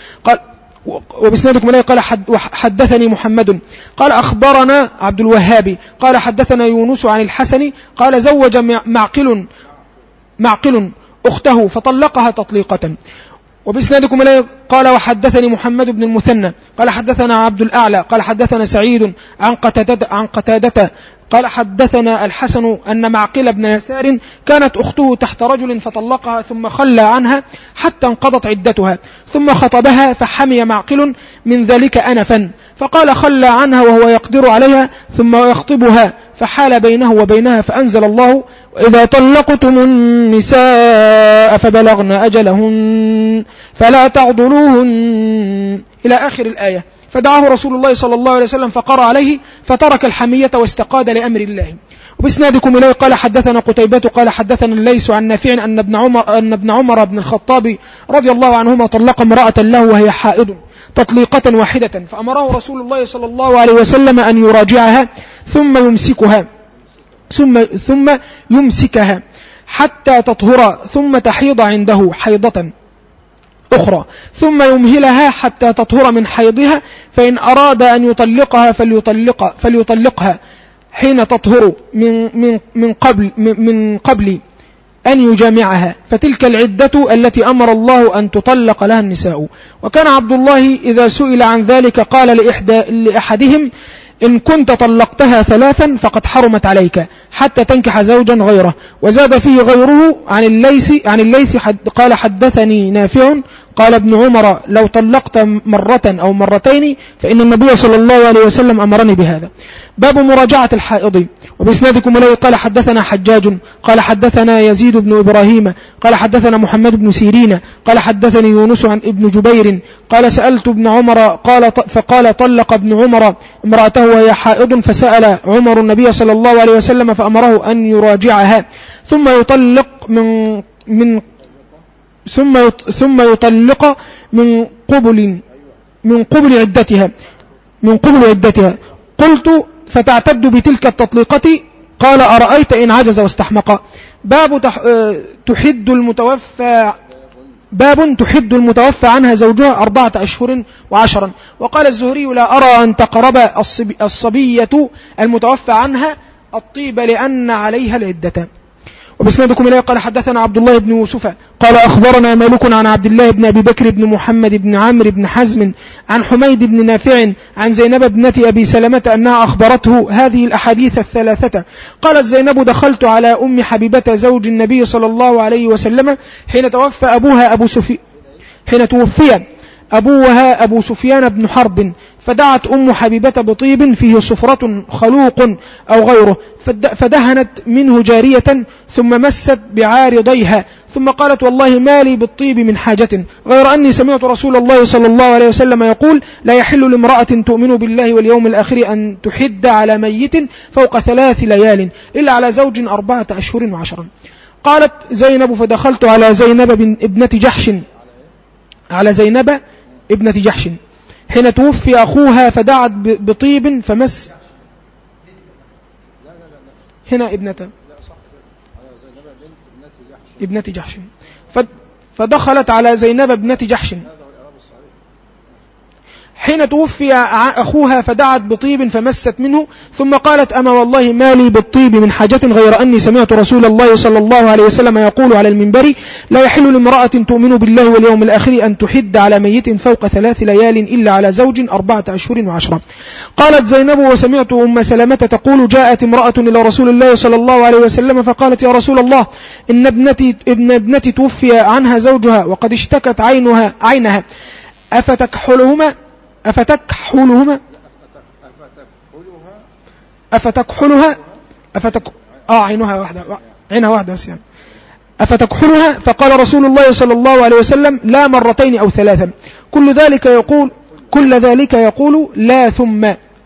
قال حدثني محمد قال أخبرنا عبد الوهاب قال حدثنا يونس عن الحسن قال زوج معقل أخته فطلقها تطليقة. وبإسنادكم إليه قال وحدثني محمد بن المثنى قال حدثنا عبد الأعلى قال حدثنا سعيد عن قتادة قال حدثنا الحسن أن معقل بن يسار كانت أخته تحت رجل فطلقها ثم خلى عنها حتى انقضت عدتها ثم خطبها فحمي معقل من ذلك أنفا فقال خلى عنها وهو يقدر عليها ثم يخطبها فحال بينه وبينها فأنزل الله وإذا طلقتم النساء فبلغن أجلهن فلا تعضلوهن إلى آخر الآية. فدعاه رسول الله صلى الله عليه وسلم فقرأ عليه فترك الحمية واستقاد لأمر الله. وبإسنادكم إليه قال حدثنا قتيبة قال حدثنا الليث عن نافع أن ابن عمر بن الخطاب رضي الله عنهما طلق امرأة له وهي حائض تطليقة واحدة فأمره رسول الله صلى الله عليه وسلم أن يراجعها ثم يمسكها حتى تطهر ثم تحيض عنده حيضة أخرى ثم يمهلها حتى تطهر من حيضها فإن أراد أن يطلقها فليطلقها حين تطهر من قبل أن يجامعها فتلك العدة التي أمر الله أن تطلق لها النساء. وكان عبد الله إذا سئل عن ذلك قال لأحدهم إن كنت طلقتها 3 فقد حرمت عليك حتى تنكح زوجا غيره. وزاد فيه غيره عن الليث قال حدثني نافع قال ابن عمر لو طلقت مرة أو مرتين فإن النبي صلى الله عليه وسلم أمرني بهذا. باب مراجعة الحائض وبإسنادكم إليه قال حدثنا حجاج قال حدثنا يزيد بن إبراهيم قال حدثنا محمد بن سيرين قال حدثني يونس عن ابن جبير قال سألت ابن عمر فقال طلق ابن عمر امرأته وهي حائض فسأل عمر النبي صلى الله عليه وسلم فأمره أن يراجعها ثم يطلق ثم يطلق من قبل عدتها قلت فتعتد بتلك التطليقة قال أرأيت إن عجز واستحمق. باب تحد المتوفى عنها زوجها 4 أشهر و10. وقال الزهري لا أرى أن تقرب الصبية المتوفى عنها الطيب لأن عليها العدة. وبسندكم إليه قال حدثنا عبد الله بن يوسف قال أخبرنا مالك عن عبد الله بن أبي بكر بن محمد بن عمرو بن حزم عن حميد بن نافع عن زينب ابنة أبي سلمة أنها أخبرته هذه الأحاديث الثلاثة. قالت زينب دخلت على أم حبيبة زوج النبي صلى الله عليه وسلم حين توفي أبوها أبو سفيان بن حرب فدعت أم حبيبة بطيب فيه صفرة خلوق أو غيره فدهنت منه جارية ثم مست بعارضيها ثم قالت والله ما لي بالطيب من حاجة غير أني سمعت رسول الله صلى الله عليه وسلم يقول لا يحل لامرأة تؤمن بالله واليوم الآخر أن تحد على ميت فوق 3 ليال إلا على زوج 4 أشهر و10. قالت زينب فدخلت على زينب ابنة جحش حين توفي أخوها فدعت بطيب فمس هنا ابنة جحش فدخلت على زينب ابنة جحش حين توفي أخوها فدعت بطيب فمست منه ثم قالت أما والله ما لي بالطيب من حاجة غير أني سمعت رسول الله صلى الله عليه وسلم يقول على المنبر لا يحل لامرأة تؤمن بالله واليوم الآخر أن تحد على ميت فوق 3 ليال إلا على زوج 4 أشهر و10. قالت زينب وسمعت أم سلمة تقول جاءت امرأة إلى رسول الله صلى الله عليه وسلم فقالت يا رسول الله إن ابنتي توفي عنها زوجها وقد اشتكت عينها أفتكحلها عينها واحدة بس يعني أفتكحلها فقال رسول الله صلى الله عليه وسلم لا 2 أو 3 كل ذلك يقول لا ثم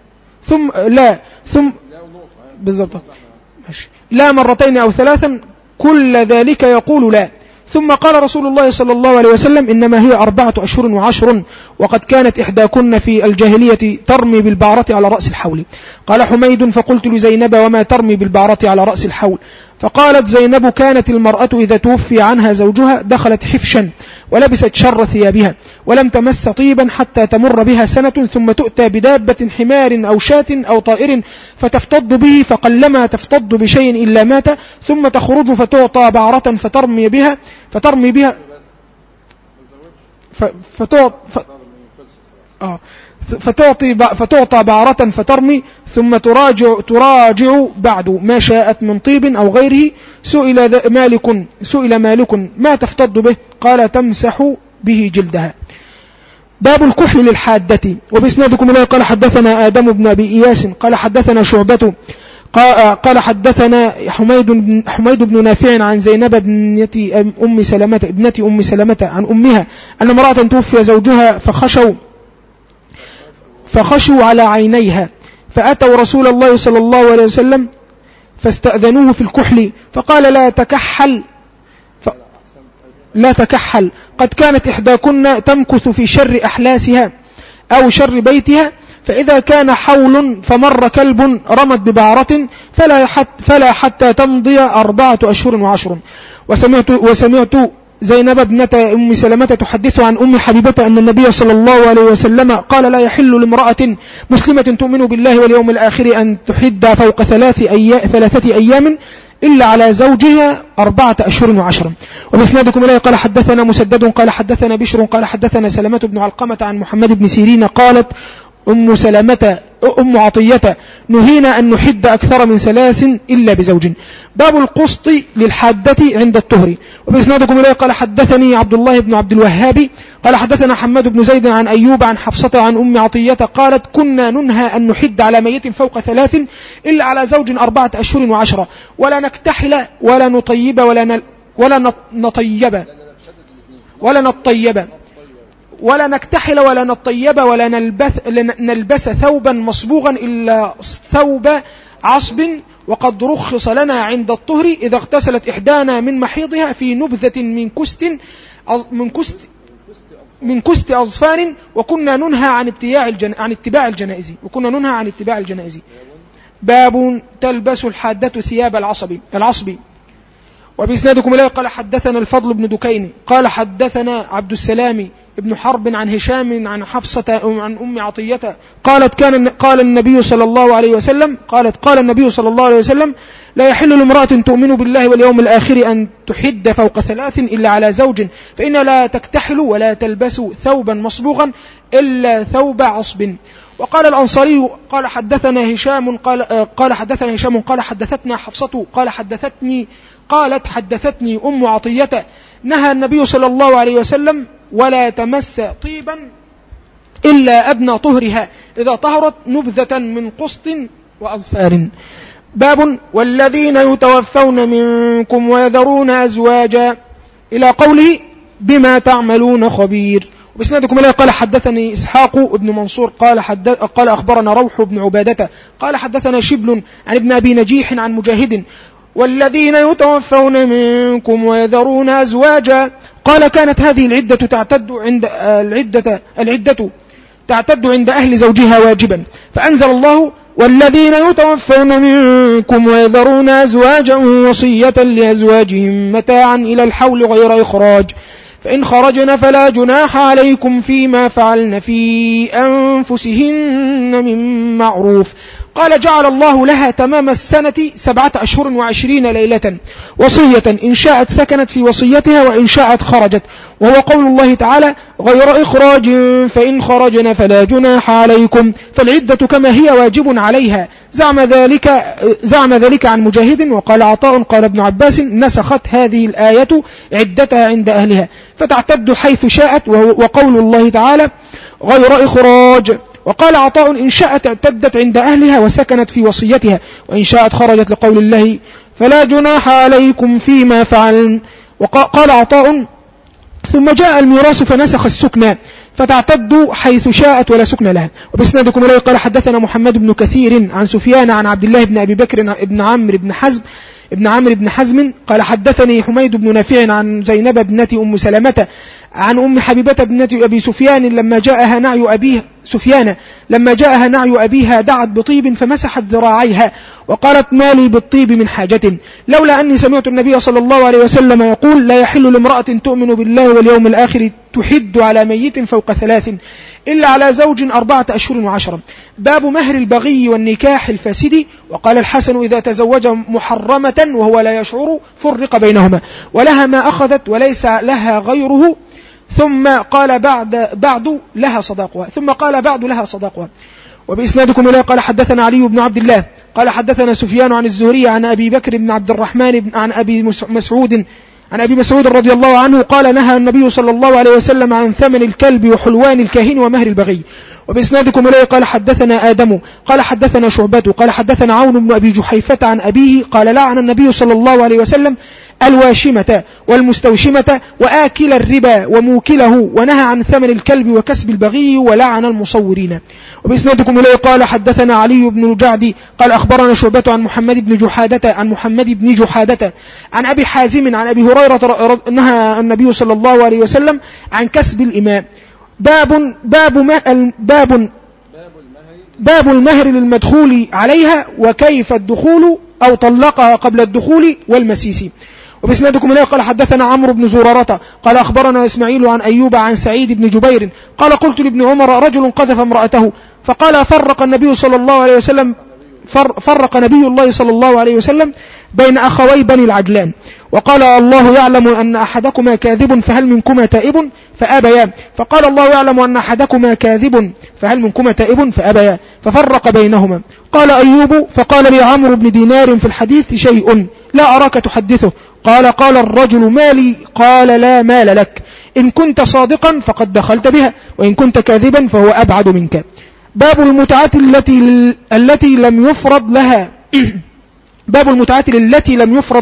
بالضبط لا 2 أو 3 كل ذلك يقول لا. ثم قال رسول الله صلى الله عليه وسلم إنما هي 4 أشهر و10 وقد كانت إحداكن في الجاهلية ترمي بالبعرة على رأس الحول. قال حميد فقلت لزينب وما ترمي بالبعرة على رأس الحول؟ فقالت زينب كانت المرأة إذا توفي عنها زوجها دخلت حفشا ولبست شر ثيابها ولم تمس طيبا حتى تمر بها سنة ثم تؤتى بدابة حمار أو شاة أو طائر فتفتض به فقلما تفتض بشيء إلا مات ثم تخرج فتعطى بعرة فتعطى بعرة فترمي ثم تراجع بعد ما شاءت من طيب أو غيره. سئل مالك ما تفتض به؟ قال تمسح به جلدها. باب الكحل للحادة. وبإسنادكم إليه قال حدثنا آدم بن أبي إياس قال حدثنا شعبة قال حدثنا حميد بن نافع عن زينب ابنة أم سلمة عن أمها أن امرأة توفي زوجها فخشوا على عينيها فأتوا رسول الله صلى الله عليه وسلم فاستأذنوه في الكحل فقال لا تكحل قد كانت إحداكن تمكث في شر أحلاسها أو شر بيتها فإذا كان حول فمر كلب رمت ببعرة فلا حتى تمضي 4 أشهر و10. وسمعت زينب ابنة أم سلمة تحدث عن أم حبيبة أن النبي صلى الله عليه وسلم قال لا يحل لامرأة مسلمة تؤمن بالله واليوم الآخر أن تحد فوق 3 أيام إلا على زوجها 4 أشهر و10. وبإسنادكم إليه قال حدثنا مسدد قال حدثنا بشر قال حدثنا سلمة بن علقمة عن محمد بن سيرين قالت أم سلمة أم عطية نهينا أن نحد أكثر من 3 إلا بزوج. باب القسط للحادة عند الطهر. وبإسنادكم إليه قال حدثني عبد الله بن عبد الوهاب قال حدثنا حماد بن زيد عن أيوب عن حفصة عن أم عطية قالت كنا ننهى أن نحد على ميت فوق 3 إلا على زوج 4 أشهر و10 ولا نكتحل ولا نطيب ولا نكتحل ولا نطيب ولا نلبس ثوبا مصبوغا إلا ثوب عصب. وقد رخص لنا عند الطهر إذا اغتسلت إحدانا من محيضها في نبذة من كست أظفار وكنا ننهى عن اتباع الجنائز. باب تلبس الحادة ثياب العصب. وبإسنادكم إليه قال حدثنا الفضل بن دكين قال حدثنا عبد السلام ابن حرب عن هشام عن حفصة عن أم عطية قالت قال النبي صلى الله عليه وسلم لا يحل لامرأة تؤمن بالله واليوم الآخر أن تحد فوق 3 إلا على زوج فإن لا تكتحل ولا تلبس ثوبا مصبوغا إلا ثوب عصب. وقال الأنصاري قال حدثنا هشام قال حدثتنا حفصة قالت حدثتني أم عطية نهى النبي صلى الله عليه وسلم ولا تمس طيبا إلا أدنى طهرها إذا طهرت نبذة من قسط وأظفار. باب والذين يتوفون منكم ويذرون أزواجا إلى قوله بما تعملون خبير. وبسنادكم إليه قال حدثني إسحاق ابن منصور قال أخبرنا روح بن عبادة قال حدثنا شبل عن ابن أبي نجيح عن مجاهد والذين يتوفون منكم ويذرون أزواجا قال كانت هذه العدة تعتد عند أهل زوجها واجبا فأنزل الله والذين يتوفون منكم ويذرون أزواجا وصية لأزواجهم متاعا إلى الحول غير إخراج فإن خرجن فلا جناح عليكم فيما فعلن في أنفسهن من معروف. قال جعل الله لها تمام السنة 17 و20 ليلة وصية إن شاءت سكنت في وصيتها وإن شاءت خرجت وهو قول الله تعالى غير إخراج فإن خرجن فلا جناح عليكم فالعدة كما هي واجب عليها. زعم ذلك عن مجاهد. وقال عطاء قال ابن عباس نسخت هذه الآية عدتها عند أهلها فتعتد حيث شاءت وقول الله تعالى غير إخراج. وقال عطاء إن شاءت اعتدت عند أهلها وسكنت في وصيتها وإن شاءت خرجت لقول الله فلا جناح عليكم فيما فعلن. وقال عطاء ثم جاء الميراث فنسخ السكنى فتعتد حيث شاءت ولا سكن لها. وبسنادكم إليه قال حدثنا محمد بن كثير عن سفيان عن عبد الله بن أبي بكر بن عمرو بن حزم قال حدثني حميد بن نافع عن زينب ابنة أم سلمة عن أم حبيبة ابنة أبي سفيان لما جاءها نعي أبيها دعت بطيب فمسحت ذراعيها وقالت ما لي بالطيب من حاجة لولا أني سمعت النبي صلى الله عليه وسلم يقول لا يحل لامرأة تؤمن بالله واليوم الآخر تحد على ميت فوق 3 إلا على زوج 4 أشهر و10. باب مهر البغي والنكاح الفاسد. وقال الحسن إذا تزوج محرمة وهو لا يشعر فرق بينهما ولها ما أخذت وليس لها غيره ثم قال بعد لها صداقها. وبإسنادكم إليه قال حدثنا علي بن عبد الله قال حدثنا سفيان عن الزهري عن أبي بكر بن عبد الرحمن عن أبي مسعود رضي الله عنه قال نهى النبي صلى الله عليه وسلم عن ثمن الكلب وحلوان الكاهن ومهر البغي. وبإسنادكم إليه قال حدثنا آدم قال حدثنا شعبة قال حدثنا عون بن أبي جحيفة عن أبيه قال لعن النبي صلى الله عليه وسلم الواشمة والمستوشمة وآكل الربا وموكله ونهى عن ثمن الكلب وكسب البغي ولعن المصورين. وبإسنادكم إليه قال حدثنا علي بن الجعد قال أخبرنا شعبة عن محمد بن جحادة عن أبي حازم عن أبي هريرة نهى النبي صلى الله عليه وسلم عن كسب الإماء. باب المهر للمدخول عليها وكيف الدخول أو طلقها قبل الدخول والمسيس. وبإسنادكم إليه قال حدثنا عمرو بن زرارة قال أخبرنا إسماعيل عن أيوب عن سعيد بن جبير قال قلت لابن عمر رجل قذف امرأته فقال فرق نبي الله صلى الله عليه وسلم بين أخوي بني العجلان. وقال الله يعلم أن أحدكما كاذب فهل منكما تائب فأبيا، فقال الله يعلم أن أحدكما كاذب فهل منكما تائب فأبيا، ففرق بينهما. قال أيوب فقال لي عمرو بن دينار في الحديث شيء لا أراك تحدثه. قال الرجل ما لي؟ قال لا مال لك، إن كنت صادقا فقد دخلت بها، وإن كنت كاذبا فهو أبعد منك. باب المتعة التي لم يفرض لها باب المتعة التي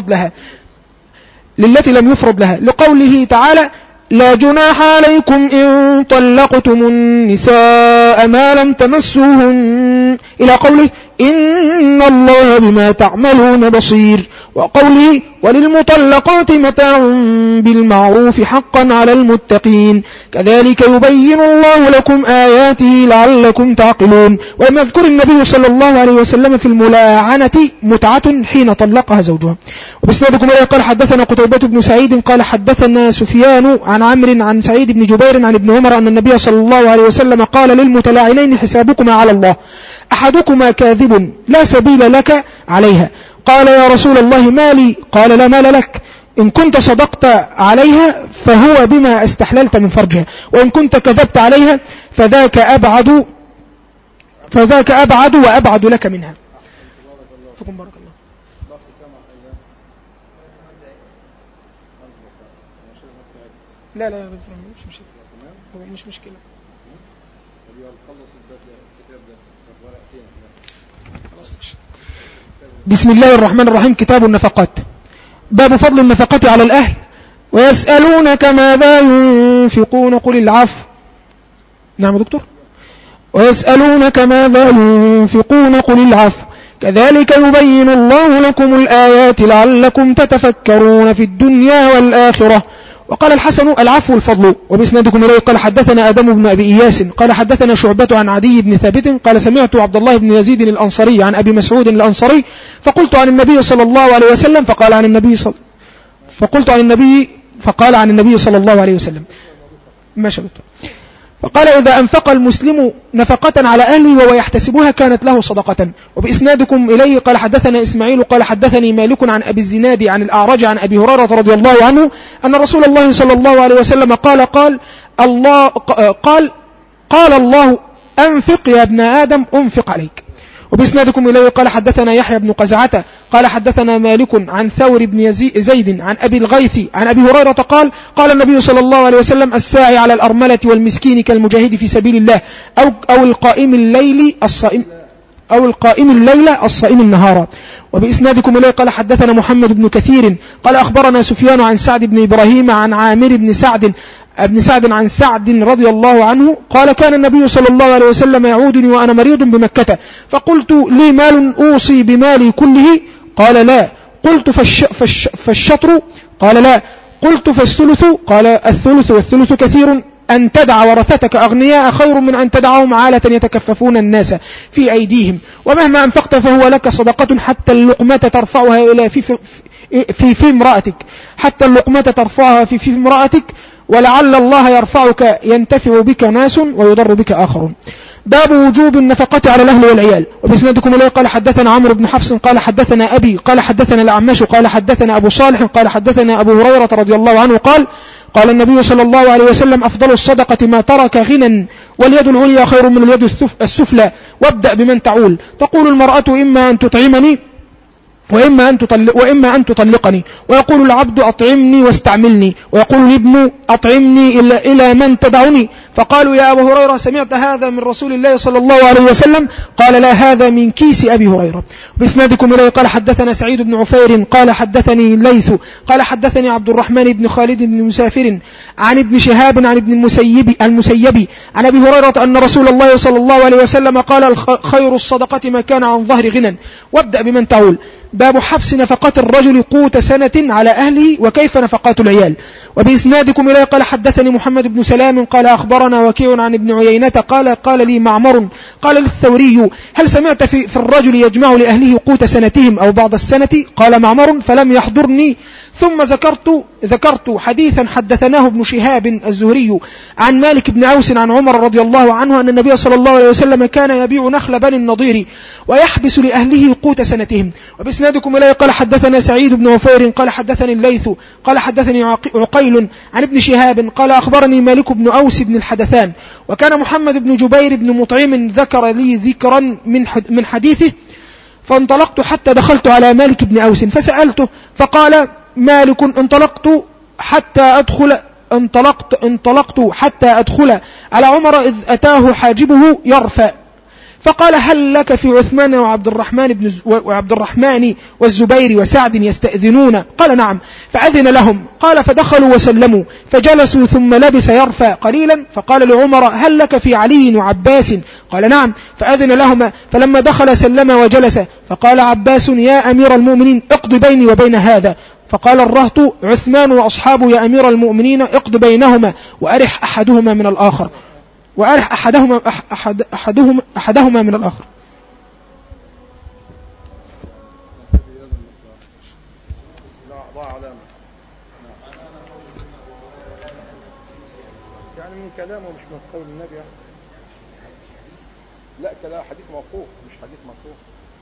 لم يفرض لها لقوله تعالى لا جناح عليكم إن طلقتم النساء ما لم تمسوهن إلى قوله إن الله بما تعملون بصير، وقوله وللمطلقات متاع بالمعروف حقا على المتقين كذلك يبين الله لكم آياته لعلكم تعقلون. ولم يذكر النبي صلى الله عليه وسلم في الملاعنة متعة حين طلقها زوجها. وبسندكم إليه قال حدثنا قتيبة بن سعيد قال حدثنا سفيان عن عمرو عن سعيد بن جبير عن ابن عمر أن النبي صلى الله عليه وسلم قال للمتلاعنين حسابكما على الله، أحدكما كاذب لا سبيل لك عليها. قال يا رسول الله ما لي؟ قال لا مال لك، إن كنت صدقت عليها فهو بما استحللت من فرجها، وإن كنت كذبت عليها فذاك أبعد وأبعد لك منها. فكم بارك الله. لا مش مشكلة. بسم الله الرحمن الرحيم. كتاب النفقات. باب فضل النفقة على الأهل. ويسألونك ماذا ينفقون قل العفو. نعم دكتور. ويسألونك ماذا ينفقون قل العفو كذلك يبين الله لكم الآيات لعلكم تتفكرون في الدنيا والآخرة. وقال الحسن العفو الفضل. وبسندكم إليه قال حدثنا آدم بن أبي إياس قال حدثنا شعبة عن عدي بن ثابت قال سمعت عبد الله بن يزيد الأنصاري عن أبي مسعود الأنصاري فقلت عن النبي صلى الله عليه وسلم فقال عن النبي صلى الله عليه وسلم ما شبهت. فقال إذا أنفق المسلم نفقة على أهله وهو يحتسبها كانت له صدقة. وبإسنادكم إليه قال حدثنا إسماعيل قال حدثني مالك عن أبي الزناد عن الأعرج عن أبي هريرة رضي الله عنه أن رسول الله صلى الله عليه وسلم قال الله أنفق يا ابن آدم أنفق عليك. وبإسنادكم إليه قال حدثنا يحيى بن قزعة قال حدثنا مالك عن ثور بن زيد عن أبي الغيث عن أبي هريرة قال النبي صلى الله عليه وسلم الساعي على الأرملة والمسكين كالمجاهد في سبيل الله أو القائم الليلة الصائم النهار. وبإسنادكم إليه قال حدثنا محمد بن كثير قال أخبرنا سفيان عن سعد بن إبراهيم عن عامر بن سعد عن سعد رضي الله عنه قال كان النبي صلى الله عليه وسلم يعودني وأنا مريض بمكة فقلت لي مال أوصي بمالي كله؟ قال لا. قلت فالشطر؟ قال لا. قلت فالثلث؟ قال الثلث والثلث كثير. أن تدع ورثتك أغنياء خير من أن تدعهم عالة يتكففون الناس في أيديهم، ومهما أنفقت فهو لك صدقة حتى اللقمة ترفعها إلى في امرأتك، حتى اللقمة ترفعها في امرأتك، ولعل الله يرفعك ينتفع بك ناس ويضر بك آخرون. باب وجوب النفقة على الأهل والعيال. وبسندكم إليه قال حدثنا عمرو بن حفص قال حدثنا أبي قال حدثنا الأعمش قال حدثنا أبو صالح قال حدثنا أبو هريرة رضي الله عنه قال النبي صلى الله عليه وسلم أفضل الصدقة ما ترك غنى واليد العليا خير من اليد السفلى وابدأ بمن تعول. تقول المرأة إما أن تطعمني وإما أن تطلقني، ويقول العبد أطعمني واستعملني، ويقول الابن أطعمني إلى من تدعني. فقالوا يا أبو هريرة سمعت هذا من رسول الله صلى الله عليه وسلم؟ قال لا، هذا من كيس أبي هريرة. بإسنادكم إليه قال حدثنا سعيد بن عفير قال حدثني الليث قال حدثني عبد الرحمن بن خالد بن مسافر عن ابن شهاب عن ابن المسيب عن أبي هريرة أن رسول الله صلى الله عليه وسلم قال خير الصدقة ما كان عن ظهر غنى وابدأ بمن تعول. باب حبس نفقات الرجل قوت سنة على أهله وكيف نفقات العيال. وبإسنادكم إليه قال حدثني محمد بن سلام قال أخبرنا وكيع عن ابن عيينة قال لي معمر قال للثوري هل سمعت في الرجل يجمع لأهله قوت سنتهم أو بعض السنة؟ قال معمر فلم يحضرني ثم ذكرت حديثا حدثناه ابن شهاب الزهري عن مالك بن أوس عن عمر رضي الله عنه أن النبي صلى الله عليه وسلم كان يبيع نخل بني النضير ويحبس لأهله قوت سنتهم. وبإسنادكم إليه قال حدثنا سعيد بن عفير قال حدثني الليث قال حدثني عقيل عن ابن شهاب قال أخبرني مالك بن أوس بن الحدثان. وكان محمد بن جبير بن مطعم ذكر لي ذكرا من حديثه فانطلقت حتى دخلت على مالك بن أوس فسألته فقال مالك انطلقت حتى أدخل على عمر إذ أتاه حاجبه يرفع فقال هل لك في عثمان وعبد الرحمن والزبير وسعد يستأذنون؟ قال نعم. فأذن لهم. قال فدخلوا وسلموا فجلسوا ثم لبس يرفع قليلا فقال لعمر هل لك في علي وعباس؟ قال نعم. فأذن لهما فلما دخل سلم وجلس فقال عباس يا أمير المؤمنين اقض بيني وبين هذا. فقال الرهط عثمان وأصحابه يا أمير المؤمنين اقض بينهما وأرح أحدهما من الآخر أحدهما من الآخر. يعني من كلامه مش من قول النبي. لا كلام حديث موقوف مش حديث مرفوع.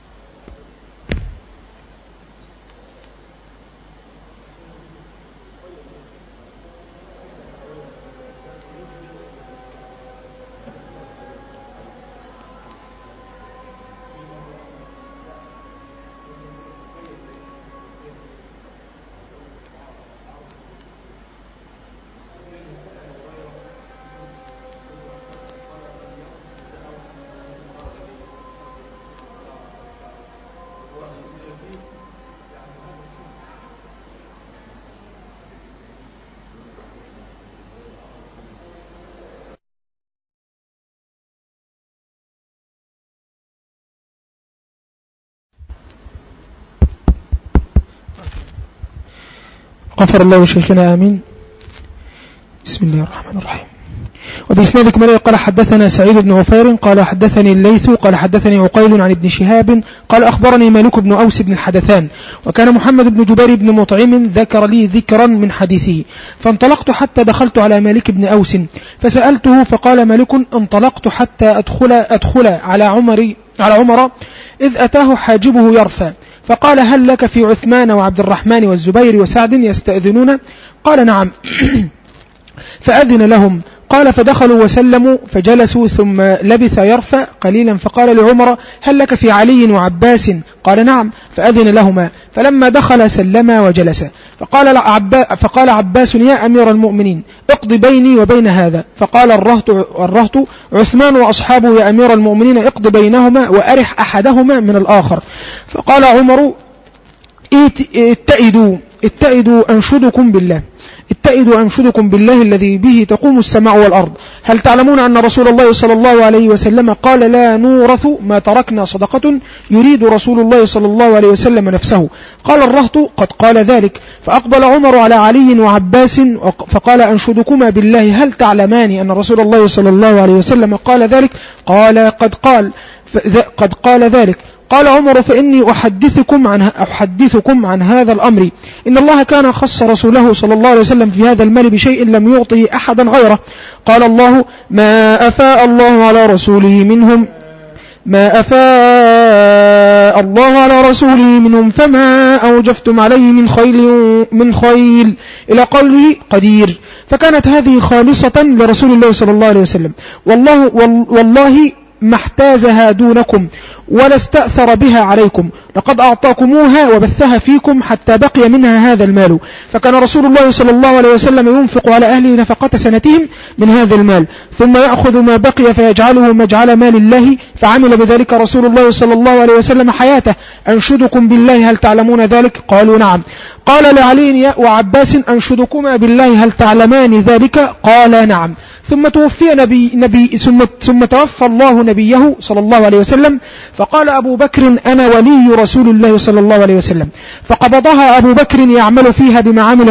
غفر الله شيخنا آمين. بسم الله الرحمن الرحيم. وبإسنادكم إليه قال حدثنا سعيد بن عفير قال حدثني الليث قال حدثني عقيل عن ابن شهاب قال أخبرني مالك بن أوس بن الحدثان. وكان محمد بن جبير بن مطعم ذكر لي ذكرا من حديثه فانطلقت حتى دخلت على مالك بن أوس فسألته فقال مالك انطلقت حتى أدخل على عمر إذ أتاه حاجبه يرفع فقال هل لك في عثمان وعبد الرحمن والزبير وسعد يستأذنون؟ قال نعم. فأذن لهم. قال فدخلوا وسلموا فجلسوا ثم لبث يرفع قليلا فقال لعمر هل لك في علي وعباس؟ قال نعم. فأذن لهما فلما دخل سلما وجلس فقال عباس يا أمير المؤمنين اقض بيني وبين هذا. فقال الرهط عثمان وأصحابه يا أمير المؤمنين اقض بينهما وأرح أحدهما من الآخر. فقال عمر اتئدوا أنشدكم بالله الذي به تقوم السماء والأرض هل تعلمون أن رسول الله صلى الله عليه وسلم قال لا نورث ما تركنا صدقة يريد رسول الله صلى الله عليه وسلم نفسه؟ قال الرهط قد قال ذلك. فأقبل عمر على علي وعباس فقال أنشدكما بالله هل تعلمان أن رسول الله صلى الله عليه وسلم قال ذلك؟ قال قد قال ذلك. قال عمر فإني أحدثكم عن هذا الأمر إن الله كان خص رسوله صلى الله عليه وسلم في هذا المال بشيء لم يعطه أحدا غيره. قال الله ما أفاء الله على رسوله منهم فما أوجفتم عليه من خيل إلى قوله قدير. فكانت هذه خالصة لرسول الله صلى الله عليه وسلم والله ما احتازها دونكم ولا استأثر بها عليكم لقد أعطاكموها وبثها فيكم حتى بقي منها هذا المال. فكان رسول الله صلى الله عليه وسلم ينفق على أهله نفقة سنتهم من هذا المال ثم يأخذ ما بقي فيجعله مجعل مال الله فعمل بذلك رسول الله صلى الله عليه وسلم حياته. أنشدكم بالله هل تعلمون ذلك؟ قالوا نعم. قال لعلي وعباس أنشدكما بالله هل تعلمان ذلك؟ قال نعم. ثم توفى الله نبيه صلى الله عليه وسلم فقال أبو بكر أنا ولي رسول الله صلى الله عليه وسلم فقبضها أبو بكر يعمل فيها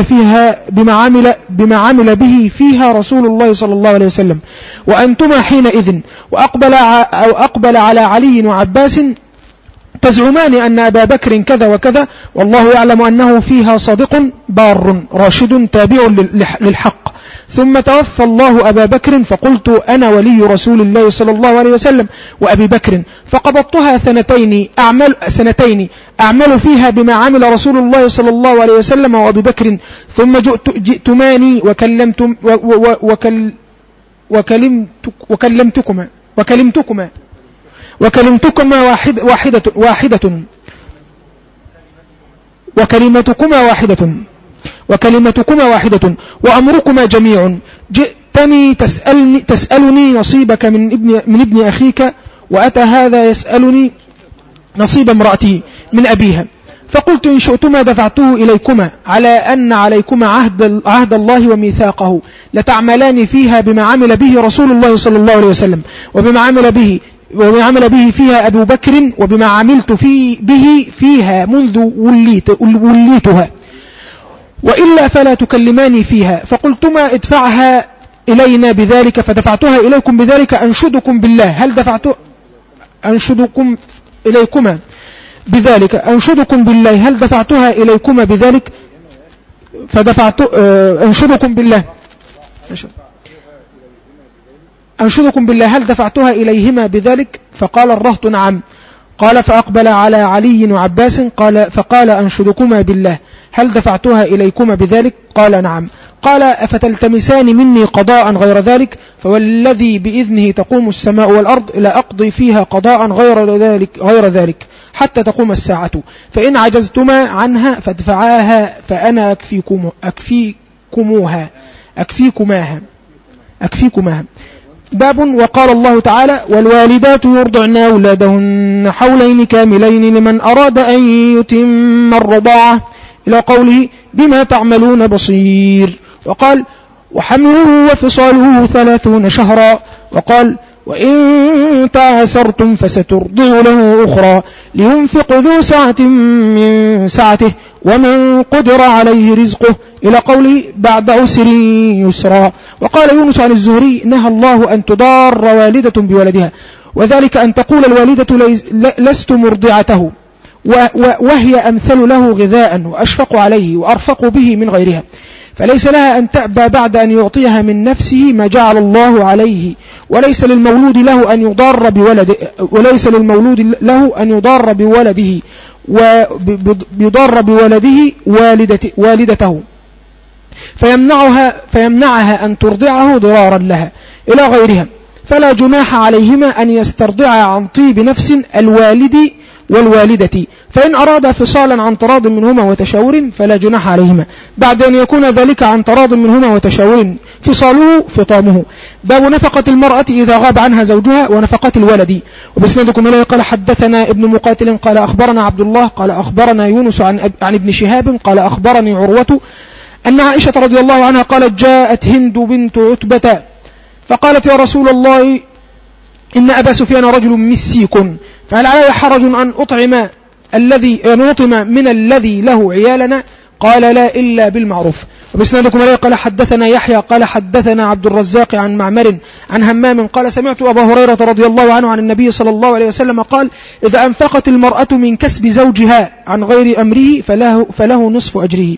بما عمل به فيها رسول الله صلى الله عليه وسلم وأنتما حينئذ. وأقبل على علي وعباس تزعمان أن أبا بكر كذا وكذا، والله يعلم أنه فيها صادق بار راشد تابع للحق. ثم توفى الله أبا بكر، فقلت أنا ولي رسول الله صلى الله عليه وسلم وأبي بكر، فقبضتها سنتين أعمل فيها بما عمل رسول الله صلى الله عليه وسلم وأبي بكر، ثم جئتماني وكلمتكما واحدة وأمركما جميع. جئتني تسألني نصيبك من ابن أخيك، وأتى هذا يسألني نصيب امرأته من أبيها، فقلت إن شئتما دفعته إليكما على أن عليكما عهد الله وميثاقه، لتعملان فيها بما عمل به رسول الله صلى الله عليه وسلم، وبما عمل به فيها أبو بكر، وبما عملت به فيها منذ وليتها، وإلا فلا تكلماني فيها. فقلتما ادفعها إلينا بذلك، فدفعتها إليكم بذلك. أنشدكم بالله هل دفعتها إليكما بذلك أنشدكم بالله هل دفعتها إليهما بذلك؟ فقال الرهط نعم. قال فأقبل على علي وعباس فقال أنشدكما بالله هل دفعتها إليكما بذلك؟ قال نعم. قال أفتلتمسان مني قضاء غير ذلك؟ فوالذي بإذنه تقوم السماء والأرض لا أقضي فيها قضاء غير ذلك حتى تقوم الساعة، فإن عجزتما عنها فادفعاها فأنا أكفيكماها. باب. وقال الله تعالى والوالدات يرضعن أولادهن حولين كاملين لمن أراد أن يتم الرضاعة إلى قوله بما تعملون بصير. وقال وحمله وفصاله 30 شهرا. وقال وإن تعسرتم فسترضع له أخرى لينفق ذو سعة من سعته ومن قدر عليه رزقه إلى قوله بعد عسر يسرا. وقال يونس عن الزهري نهى الله أن تضار والدة بولدها، وذلك أن تقول الوالدة لست مرضعته، وهي أمثل له غذاء وأشفق عليه وأرفق به من غيرها، فليس لها أن تأبى بعد أن يعطيها من نفسه ما جعل الله عليه. وليس للمولود له أن يضار بولده والدته فيمنعها أن ترضعه ضرارا لها إلى غيرها، فلا جناح عليهما أن يسترضعا عن طيب نفس الوالد والوالدة، فإن أراد فصالا عن تراض منهما وتشاور فلا جناح عليهما بعد أن يكون ذلك عن تراض منهما وتشاور فصاله فطامه. باب نفقة المرأة إذا غاب عنها زوجها ونفقة الولد. وبسندكم إليه قال حدثنا ابن مقاتل قال أخبرنا عبد الله قال أخبرنا يونس عن ابن شهاب قال أخبرني عروة أن عائشة رضي الله عنها قالت جاءت هند بنت عتبة فقالت يا رسول الله إن أبا سفيان رجل مسيك، فهل علي حرج أن أطعم من الذي له عيالنا؟ قال لا إلا بالمعروف. وبسندكم عليه قال حدثنا يحيى قال حدثنا عبد الرزاق عن معمر عن همام قال سمعت أبا هريرة رضي الله عنه عن النبي صلى الله عليه وسلم قال إذا أنفقت المرأة من كسب زوجها عن غير أمره فله نصف أجره.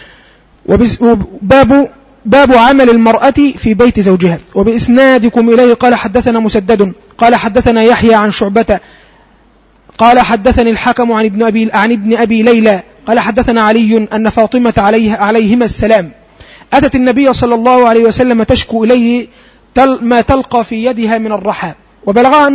باب عمل المرأة في بيت زوجها. وبإسنادكم إليه قال حدثنا مسدد قال حدثنا يحيى عن شعبة قال حدثني الحكم عن ابن أبي ليلى قال حدثنا علي أن فاطمة عليهما السلام أتت النبي صلى الله عليه وسلم تشكو إليه ما تلقى في يدها من الرحى، وبلغها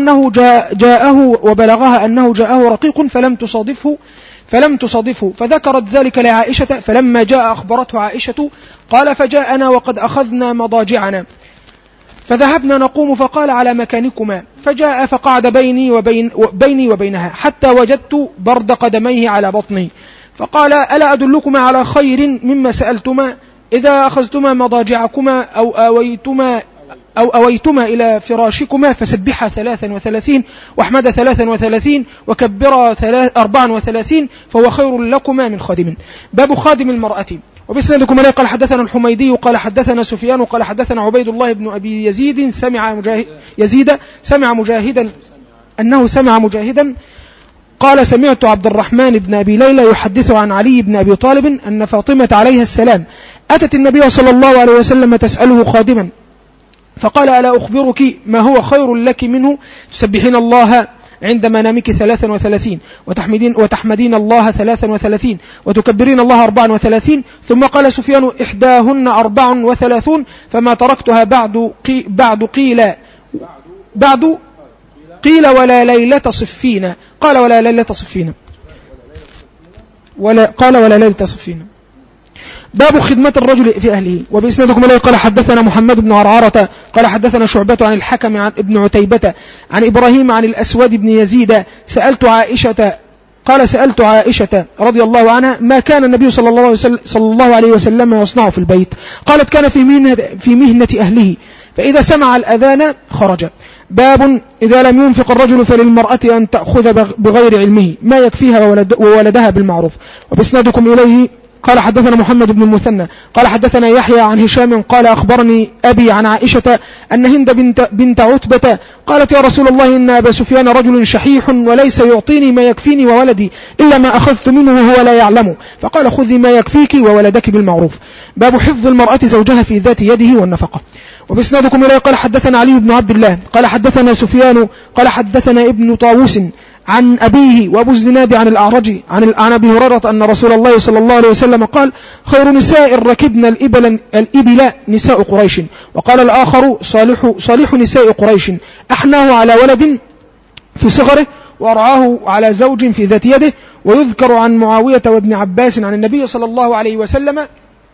أنه جاءه رقيق فلم تصادفه فذكرت ذلك لعائشة، فلما جاء أخبرته عائشة قال فجاءنا وقد أخذنا مضاجعنا فذهبنا نقوم فقال على مكانكما، فجاء فقعد بيني وبينها حتى وجدت برد قدميه على بطني، فقال ألا أدلكما على خير مما سألتما؟ إذا أخذتما مضاجعكما أو أويتما إلى فراشكما فسبحا 33 واحمدا 33 وكبرا 34 فهو خير لكما من خادم. باب خادم المرأة. وبسندكم عليه قال حدثنا الحميدي قال حدثنا سفيان قال حدثنا عبيد الله بن أبي يزيد سمع مجاهدا أنه سمع مجاهدا قال سمعت عبد الرحمن بن أبي ليلى يحدث عن علي بن أبي طالب أن فاطمة عليها السلام أتت النبي صلى الله عليه وسلم تسأله خادما فقال ألا أخبرك ما هو خير لك منه تسبحين الله عند منامك 33 وتحمدين الله 33 وتكبرين الله 34 ثم قال سفيان إحداهن 34 فما تركتها بعد قيل ولا ليلة صفين قال ولا ليلة صفين باب خدمة الرجل في أهله. وبإسنادكم إليه قال حدثنا محمد بن عرعرة قال حدثنا شعبة عن الحكم عن ابن عتيبة عن إبراهيم عن الأسود بن يزيد سألت عائشة رضي الله عنها ما كان النبي صلى الله عليه وسلم يصنع في البيت؟ قالت كان في مهنة أهله فإذا سمع الأذان خرج. باب إذا لم ينفق الرجل فللمرأة أن تأخذ بغير علمه ما يكفيها وولدها بالمعروف. وبإسنادكم إليه قال حدثنا محمد بن المثنى قال حدثنا يحيى عن هشام قال أخبرني أبي عن عائشة أن هند بنت عتبة قالت يا رسول الله إن أبا سفيان رجل شحيح وليس يعطيني ما يكفيني وولدي إلا ما أخذت منه وهو لا يعلم فقال خذي ما يكفيك وولدك بالمعروف. باب حفظ المرأة زوجها في ذات يده والنفقة. وبإسنادكم إليه قال حدثنا علي بن عبد الله قال حدثنا سفيان قال حدثنا ابن طاووس عن أبيه وأبو الزناد عن الأعرج عن أبي هريرة أن رسول الله صلى الله عليه وسلم قال خير نساء ركبن الإبل نساء قريش. وقال الآخر صالح نساء قريش أحناه على ولد في صغره وأرعاه على زوج في ذات يده. ويذكر عن معاوية وابن عباس عن النبي صلى الله عليه وسلم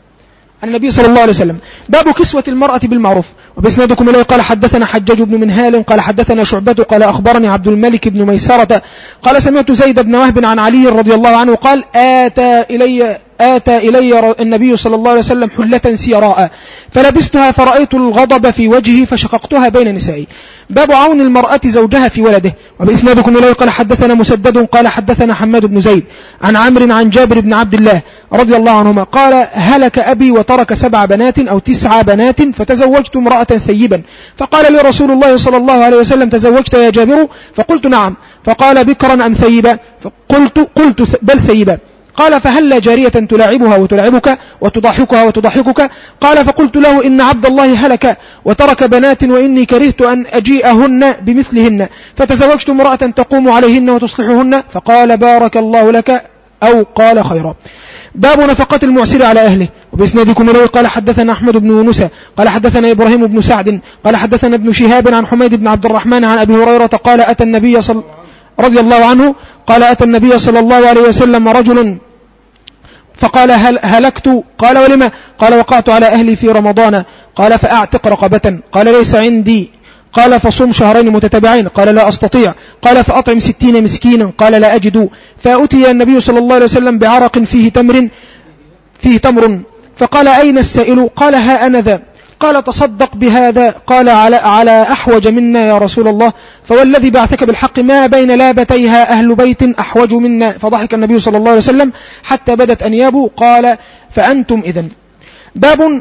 باب كسوة المرأة بالمعروف. وبإسنادكم إليه قال حدثنا حجاج بن منهال قال حدثنا شعبة قال أخبرني عبد الملك بن ميسرة قال سمعت زيد بن وهب عن علي رضي الله عنه قال آتى إلي النبي صلى الله عليه وسلم حلة سيراء فلبستها فرأيت الغضب في وجهي فشققتها بين نسائي. باب عون المرأة زوجها في ولده. وبإسنادكم إليه قال حدثنا مسدد قال حدثنا حماد بن زيد عن عمرو عن جابر بن عبد الله رضي الله عنهما قال هلك أبي وترك 7 بنات أو 9 بنات فتزوجت امرأة ثيبا فقال لي رسول الله صلى الله عليه وسلم تزوجت يا جابر؟ فقلت نعم. فقال بكرا أم ثيبا؟ فقلت بل ثيبا. قال فهل جارية تلاعبها وتلعبك وتضحكها وتضحكك؟ قال فقلت له إن عبد الله هلك وترك بنات وإني كرهت أن أجيئهن بمثلهن فتزوجت امرأة تقوم عليهن وتصلحهن. فقال بارك الله لك أو قال خيرا. باب نفقة المعسر على أهله. وبإسنادكم إليه قال حدثنا أحمد بن يونس قال حدثنا إبراهيم بن سعد قال حدثنا ابن شهاب عن حميد بن عبد الرحمن عن أبي هريرة قال أتى النبي رضي الله عنه قال أتى النبي صلى الله عليه وسلم رجل فقال هلكت. قال ولما؟ قال وقعت على أهلي في رمضان. قال فأعتق رقبة. قال ليس عندي. قال فصم 2 شهرين متتابعين. قال لا أستطيع. قال فأطعم 60 مسكينا. قال لا أجد. فأتي النبي صلى الله عليه وسلم بعرق فيه تمر فقال أين السائل؟ قال ها أنا ذا. قال تصدق بهذا. قال على أحوج منا يا رسول الله فوالذي بعثك بالحق ما بين لابتيها أهل بيت أحوج منا. فضحك النبي صلى الله عليه وسلم حتى بدت أنيابه. قال فأنتم إذن. باب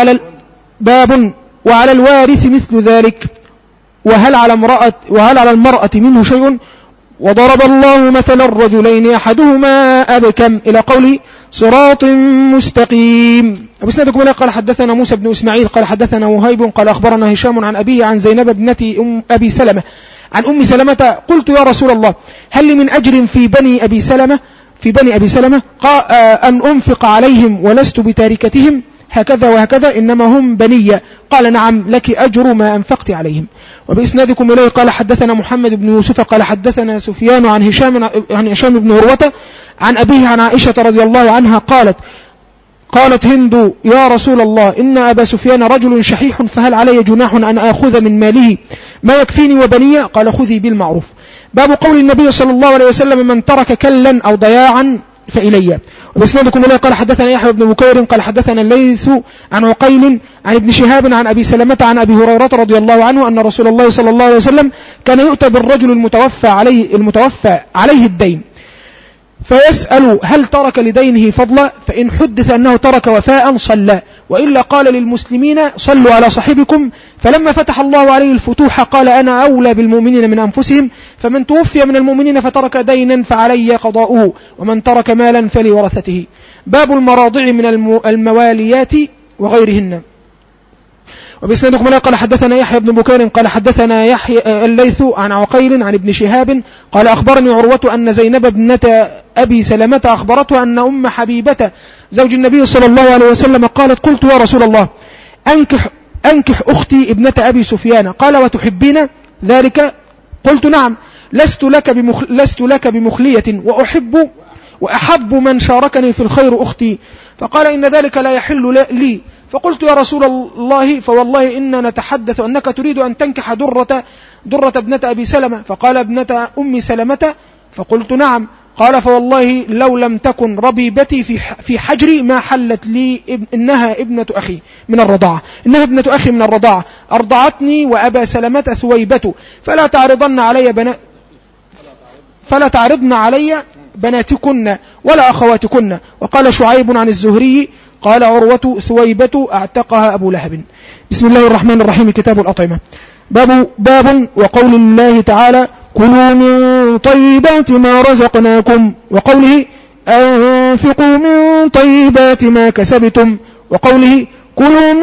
وعلى الوارث مثل ذلك وهل على المرأة منه شيء؟ وضرب الله مثلا الرجلين أحدهما أبكم إلى قوله صراط مستقيم. وبسندكم إليه قال حدثنا موسى بن إسماعيل قال حدثنا وهيب قال أخبرنا هشام عن أبيه عن زينب ابنة أبي سلمة عن أم سلمة قلت يا رسول الله هل لي من أجر في بني أبي سلمة أن أنفق عليهم ولست بتاركتهم هكذا وهكذا إنما هم بني؟ قال نعم لك أجر ما أنفقت عليهم. وبإسنادكم إليه قال حدثنا محمد بن يوسف قال حدثنا سفيان عن هشام بن عروة عن أبيه عن عائشة رضي الله عنها قالت هند يا رسول الله إن أبا سفيان رجل شحيح فهل علي جناح أن آخذ من ماله ما يكفيني وبني؟ قال خذي بالمعروف. باب قول النبي صلى الله عليه وسلم من ترك كلا أو ضياعا فإلي. وبإسنادكم إليه قال حدثنا يحيى بن بكير قال حدثنا الليث عن عقيل عن ابن شهاب عن أبي سلمة عن أبي هريرة رضي الله عنه أن رسول الله صلى الله عليه وسلم كان يؤتى بالرجل المتوفى عليه الدين فيسأل هل ترك لدينه فضلا، فإن حدث أنه ترك وفاء صلى، وإلا قال للمسلمين صلوا على صاحبكم. فلما فتح الله عليه الفتوح قال أنا أولى بالمؤمنين من أنفسهم، فمن توفي من المؤمنين فترك دينا فعلي قضاؤه، ومن ترك مالا فلورثته. باب المراضع من المواليات وغيرهن. وبإسنادكم لا قال حدثنا يحيى بن بكير قال حدثنا يحيى الليث عن عقيل عن ابن شهاب قال أخبرني عروة أن زينب ابنة أبي سلمة أخبرته أن أم حبيبة زوج النبي صلى الله عليه وسلم قالت قلت يا رسول الله أنكح أختي ابنة أبي سفيان، قال وتحبين ذلك؟ قلت نعم، لست لك بمخلية وأحب من شاركني في الخير أختي. فقال إن ذلك لا يحل لي. فقلت يا رسول الله فوالله إننا نتحدث أنك تريد أن تنكح درة ابنة أبي سلمة. فقال ابنة أم سلمة. فقلت نعم. قال فوالله لو لم تكن ربيبتي في حجري ما حلت لي، إنها ابنة أخي من الرضاعة، أرضعتني وأبا سلمة ثويبة، فلا تعرضن علي بناتكن ولا أخواتكن. وقال شعيب عن الزهري قال عروة ثويبة أعتقها أبو لهب. بسم الله الرحمن الرحيم. كتاب الأطعمة. باب وقول الله تعالى كلوا من طيبات ما رزقناكم، وقوله أنفقوا من طيبات ما كسبتم، وقوله كلوا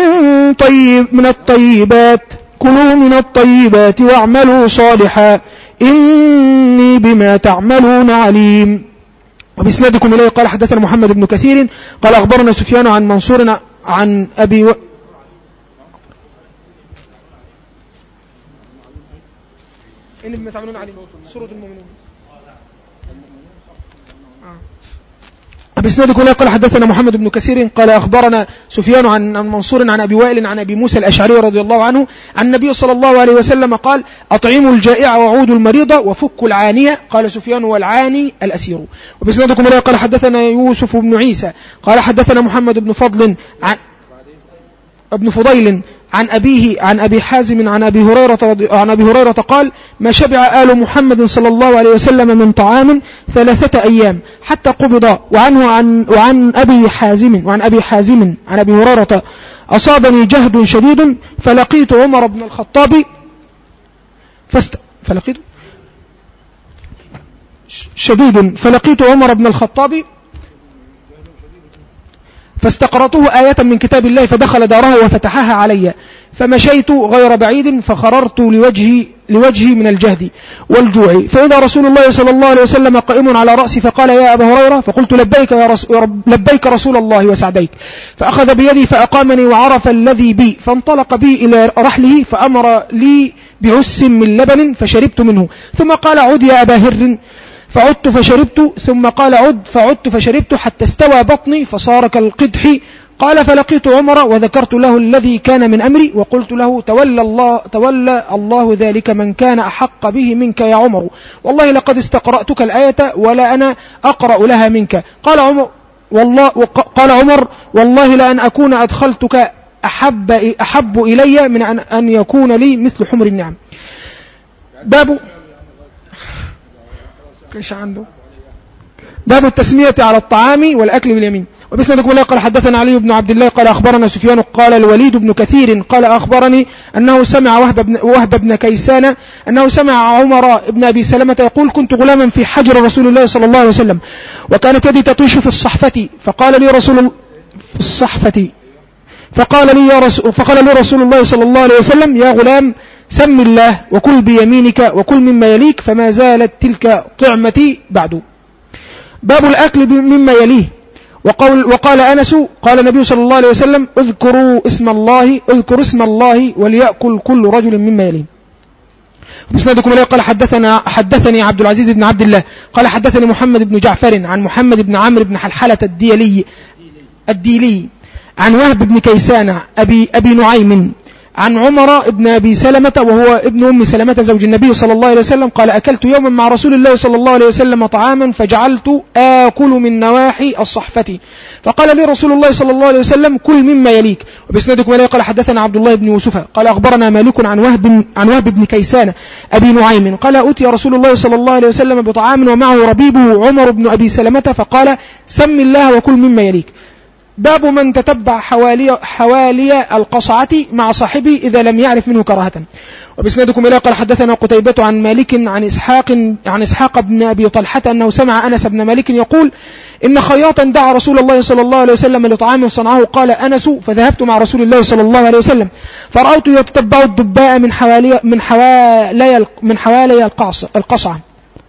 من الطيبات واعملوا صالحا إني بما تعملون عليم. وبإسنادكم إليه قال حدثنا محمد بن كثير قال أخبرنا سفيان عن منصور عن أبي إن بما تعملون عليم سورة المؤمنون. بإسنادكم إليه قال حدثنا محمد بن كثير قال أخبرنا سفيان عن منصور عن أبي وائل عن أبي موسى الأشعري رضي الله عنه عن النبي صلى الله عليه وسلم قال أطعموا الجائع وعودوا المريض وفكوا العانية. قال سفيان والعاني الأسير. وبإسنادكم إليه قال حدثنا يوسف بن عيسى قال حدثنا محمد بن فضيل عن أبي حازم عن أبي هريرة قال ما شبع آل محمد صلى الله عليه وسلم من طعام 3 أيام حتى قبض. وعن أبي حازم عن أبي هريرة أصابني جهد شديد فلقيت عمر بن الخطاب فاستقرأته آية من كتاب الله فدخل داره وفتحها علي فمشيت غير بعيد فخررت لوجهي من الجهد والجوع، فإذا رسول الله صلى الله عليه وسلم قائم على رأسي فقال يا أبا هريرة، فقلت لبيك رسول الله وسعديك، فأخذ بيدي فأقامني وعرف الذي بي فانطلق بي إلى رحله فأمر لي بعس من لبن فشربت منه، ثم قال عد يا أبا هر فعدت فشربت، ثم قال عد فعدت فشربت حتى استوى بطني فصار كالقدح. قال فلقيت عمر وذكرت له الذي كان من أمري وقلت له تولى الله ذلك من كان أحق به منك يا عمر، والله لقد استقرأتك الآية ولا أنا أقرأ لها منك. قال عمر والله لأن أكون أدخلتك أحب إلي من أن يكون لي مثل حمر النعم. باب التسمية على الطعام والأكل باليمين. وبسندكم الله قال حدثنا علي بن عبد الله قال أخبرنا سفيان قال الوليد بن كثير قال أخبرني أنه سمع وهب بن كيسان أنه سمع عمر بن أبي سلمة يقول كنت غلاما في حجر رسول الله صلى الله عليه وسلم وكانت يدي تطيش في الصحفة فقال لي رسول الله صلى الله عليه وسلم يا غلام سم الله وكل بيمينك وكل مما يليك، فما زالت تلك طعمتي بعد. باب الأكل مما يليه. وقال أنس قال النبي صلى الله عليه وسلم اذكر اسم الله وليأكل كل رجل مما يليه. بسندكم إليه قال حدثني عبد العزيز بن عبد الله قال حدثني محمد بن جعفر عن محمد بن عمرو بن حلحلة الديلي عن وهب بن كيسان أبي نعيم عن عمر بن أبي سلمة وهو ابن أم سلمة زوج النبي صلى الله عليه وسلم قال أكلت يوما مع رسول الله صلى الله عليه وسلم طعاما فجعلت آكل من نواحي الصحفة فقال لي رسول الله صلى الله عليه وسلم كل مما يليك. وبإسنادكم إليه قال حدثنا عبد الله بن يوسف قال أخبرنا مالك عن وهب بن كيسان أبي نعيم قال أتي رسول الله صلى الله عليه وسلم بطعام ومعه ربيبه عمر بن أبي سلمة فقال سم الله وكل مما يليك. باب من تتبع حوالي القصعة مع صاحبه إذا لم يعرف منه كراهة. وبإسنادكم إليه قال حدثنا قتيبة عن مالك عن إسحاق بن أبي طلحة أنه سمع أنس بن مالك يقول إن خياطا دعا رسول الله صلى الله عليه وسلم لطعام صنعه قال أنس فذهبت مع رسول الله صلى الله عليه وسلم فرأيت يتتبع الدباء من حوالي القصعة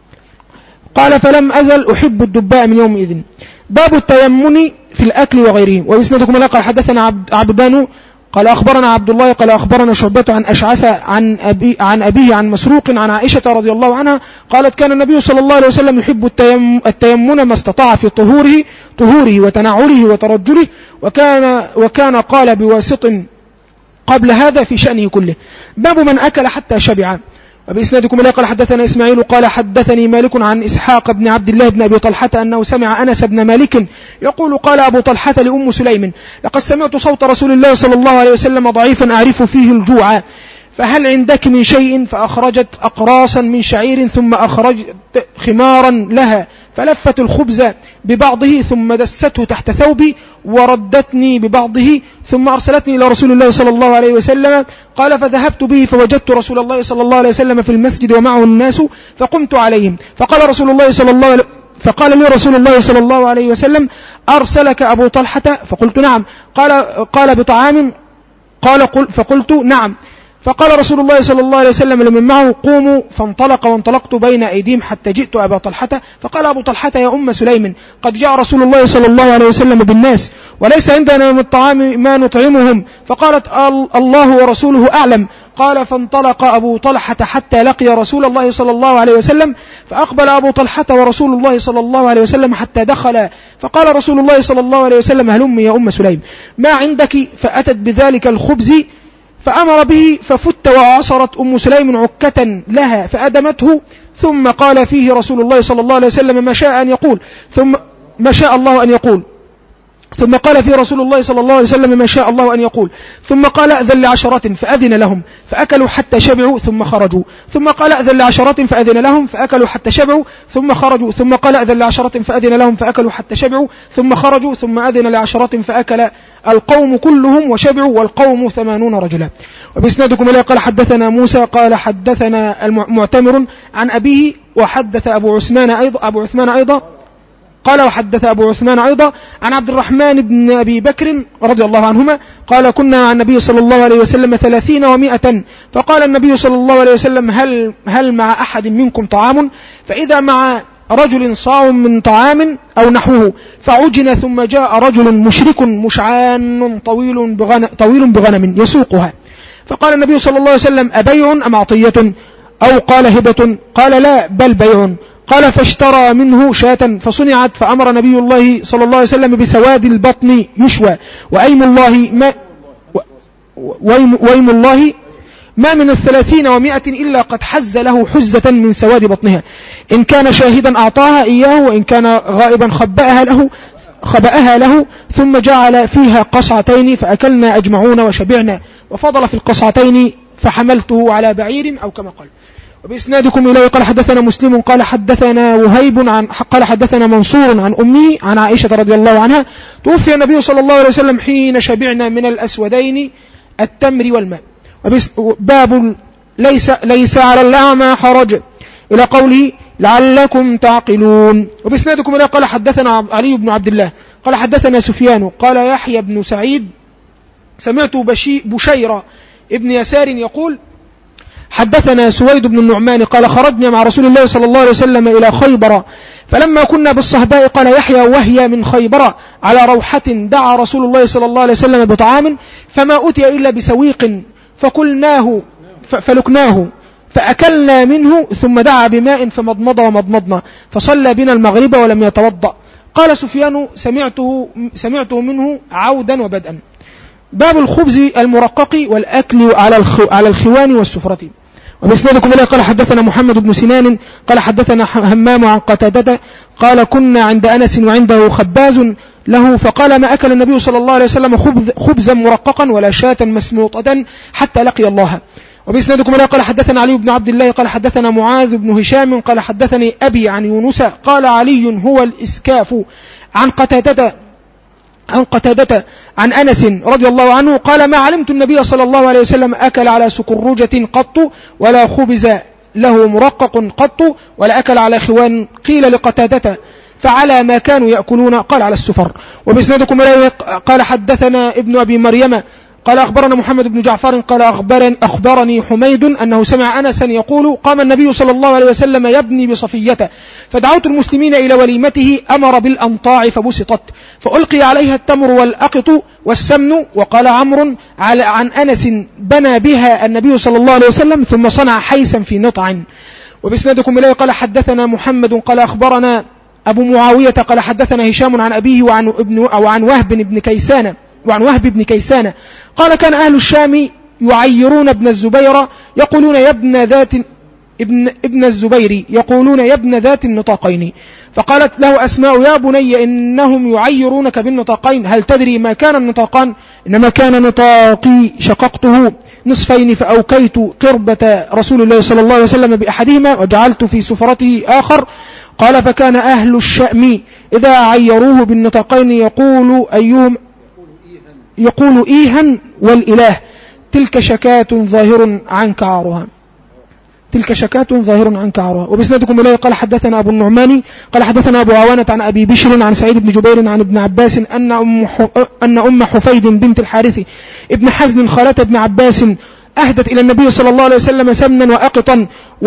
قال فلم أزل أحب الدباء من يومئذ. باب التيمن في الأكل وغيره. وإسنادكم إليه قال حدثنا عبدان قال أخبرنا عبد الله قال أخبرنا شعبة عن أشعث عن أبيه عن مسروق عن عائشة رضي الله عنها قالت كان النبي صلى الله عليه وسلم يحب التيمن ما استطاع في طهوره وتنعله وترجله وكان قال بواسط قبل هذا في شأنه كله. باب من أكل حتى شبع. وبإسنادكم إليه قال حدثنا إسماعيل قال حدثني مالك عن إسحاق بن عبد الله بن أبي طلحة أنه سمع أنس بن مالك يقول قال أبو طلحة لأم سليم لقد سمعت صوت رسول الله صلى الله عليه وسلم ضعيفا أعرف فيه الجوع فهل عندك من شيء فأخرجت أقراصا من شعير ثم أخرجت خمارا لها فلفت الخبز ببعضه ثم دسته تحت ثوبي وردتني ببعضه ثم أرسلتني إلى رسول الله صلى الله عليه وسلم قال فذهبت به فوجدت رسول الله صلى الله عليه وسلم في المسجد ومعه الناس فقمت عليهم فقال لي رسول الله صلى الله عليه وسلم أرسلك أبو طلحة فقلت نعم قال بطعام فقلت نعم فقال رسول الله صلى الله عليه وسلم لمن معه قوموا فانطلق وانطلقت بين أيديهم حتى جئت أبا طلحة فقال أبو طلحة يا أم سليم قد جاء رسول الله صلى الله عليه وسلم بالناس وليس عندنا من الطعام ما نطعمهم فقالت الله ورسوله أعلم قال فانطلق أبو طلحة حتى لقي رسول الله صلى الله عليه وسلم فأقبل أبو طلحة ورسول الله صلى الله عليه وسلم حتى دخل فقال رسول الله صلى الله عليه وسلم هلمي يا أم سليم ما عندك فأتت بذلك الخبز فأمر به ففت وعصرت أم سليم عكة لها فأدمته ثم قال فيه رسول الله صلى الله عليه وسلم ما شاء الله أن يقول ثم قال فيه رسول الله صلى الله عليه وسلم ما شاء الله أن يقول ثم قال أذن لعشرة فأذن لهم فأكلوا حتى شبعوا ثم خرجوا ثم قال أذن لعشرة فأذن لهم فأكلوا حتى شبعوا ثم خرجوا ثم قال أذن لعشرة فأذن لهم فأكلوا حتى شبعوا ثم خرجوا ثم أذن لعشرة فأكل القوم كلهم وشبعوا والقوم 80 رجلا. وبإسنادكم إليه قال حدثنا موسى قال حدثنا المعتمر عن أبيه وحدث أبو عثمان أيضا قال وحدث أبو عثمان أيضا عن عبد الرحمن بن أبي بكر رضي الله عنهما قال كنا مع النبي صلى الله عليه وسلم 30 و100 فقال النبي صلى الله عليه وسلم هل مع أحد منكم طعام فإذا مع رجل صاع من طعام أو نحوه فعجن ثم جاء رجل مشرك مشعان طويل بغنم يسوقها فقال النبي صلى الله عليه وسلم أبيع أم عطية أو قال هبة قال لا بل بيع قال فاشترى منه شاة فصنعت فأمر نبي الله صلى الله عليه وسلم بسواد البطن يشوى وأيم الله ما من 30 و100 إلا قد حز له حزة من سواد بطنها إن كان شاهدا أعطاها إياه وإن كان غائبا خبأها له ثم جعل فيها قصعتين فأكلنا أجمعون وشبعنا وفضل في القصعتين فحملته على بعير أو كما قال. وبإسنادكم إليه قال حدثنا مسلم قال حدثنا وهيب قال حدثنا منصور عن أمه عن عائشة رضي الله عنها توفي النبي صلى الله عليه وسلم حين شبعنا من الأسودين التمر والماء. باب ليس على الأعمى حرج إلى قوله لعلكم تعقلون. وبإسنادكم إليه قال حدثنا علي بن عبد الله قال حدثنا سفيان قال يحيى بن سعيد سمعت بشير ابن يسار يقول حدثنا سويد بن النعمان قال خرجنا مع رسول الله صلى الله عليه وسلم إلى خيبر فلما كنا بالصهباء قال يحيى وهي من خيبر على روحة دعا رسول الله صلى الله عليه وسلم بطعام فما أتي إلا بسويق فلكناه فأكلنا منه ثم دعا بماء فمضمض ومضمضنا فصلى بنا المغرب ولم يتوضأ. قال سفيان سمعته منه عودا وبدءا. باب الخبز المرقق والأكل على الخوان والسفرة. وبإسنادكم إليه قال حدثنا محمد بن سنان قال حدثنا همام عن قتادة قال كنا عند أنس وعنده خباز له فقال ما أكل النبي صلى الله عليه وسلم خبزا مرققا ولا شاة مسموطة حتى لقي الله. وبإسنادكم إليه قال حدثنا علي بن عبد الله قال حدثنا معاذ بن هشام قال حدثني أبي عن يونس قال علي هو الإسكاف عن قتادة عن أنس رضي الله عنه قال ما علمت النبي صلى الله عليه وسلم أكل على سكرجة قط ولا خبز له مرقق قط ولا أكل على خوان. قيل لقتادة فعلى ما كانوا يأكلون قال على السفر. وبإسنادكم إليه قال حدثنا ابن أبي مريم قال أخبرنا محمد بن جعفر قال أخبرني حميد أنه سمع أنسا يقول قام النبي صلى الله عليه وسلم يبني بصفية فدعوت المسلمين إلى وليمته أمر بالأنطاع فبسطت فألقي عليها التمر والأقط والسمن. وقال عمرو عن أنس بنى بها النبي صلى الله عليه وسلم ثم صنع حيسا في نطع. وبإسنادكم إليه قال حدثنا محمد قال أخبرنا أبو معاوية قال حدثنا هشام عن أبيه وعن وهب بن كيسان قال كان أهل الشام يعيرون ابن الزبير يقولون ابن الزبير يقولون يا ابن ذات النطاقين. فقالت له أسماء يا بني إنهم يعيرونك بالنطاقين هل تدري ما كان النطاقان؟ إنما كان نطاقي شققته نصفين فأوكيت قربة رسول الله صلى الله عليه وسلم بأحدهما وجعلت في سفرته آخر. قال فكان أهل الشأم إذا عيروه بالنطاقين يقول إيها والإله تلك شكاة ظاهر عنك عارها. وبإسنادكم إليه قال حدثنا أبو النعمان قال حدثنا أبو عوانة عن أبي بشر عن سعيد بن جبير عن ابن عباس أن أم حفيد بنت الحارث ابن حزن خالة ابن عباس أهدت إلى النبي صلى الله عليه وسلم سمنا وأقطا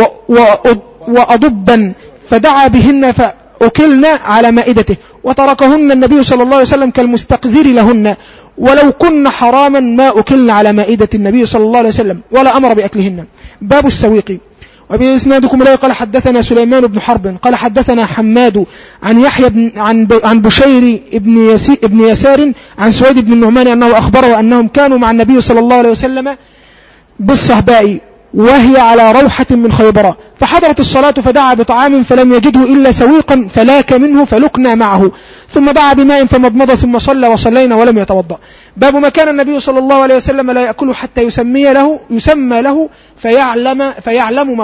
وأضبا فدعا بهن فأكلن على مائدته وتركهن النبي صلى الله عليه وسلم كالمستقذر لهن ولو كن حراما ما أكلن على مائدة النبي صلى الله عليه وسلم ولا أمر بأكلهن. باب السويق. وبإسنادكم إليه قال حدثنا سليمان بن حرب قال حدثنا حماد عن يحيى عن بشير ابن يسار عن سويد بن النعمان أنه أخبره أنهم كانوا مع النبي صلى الله عليه وسلم بالصهباء وهي على روحة من خيبر فحضرت الصلاة فدعا بطعام فلم يجده إلا سويقا فلاك منه فلكنا معه ثم دعا بماء فمضمض ثم صلى وصلينا ولم يتوضأ. باب ما كان النبي صلى الله عليه وسلم لا يأكل حتى يسمى له فيعلم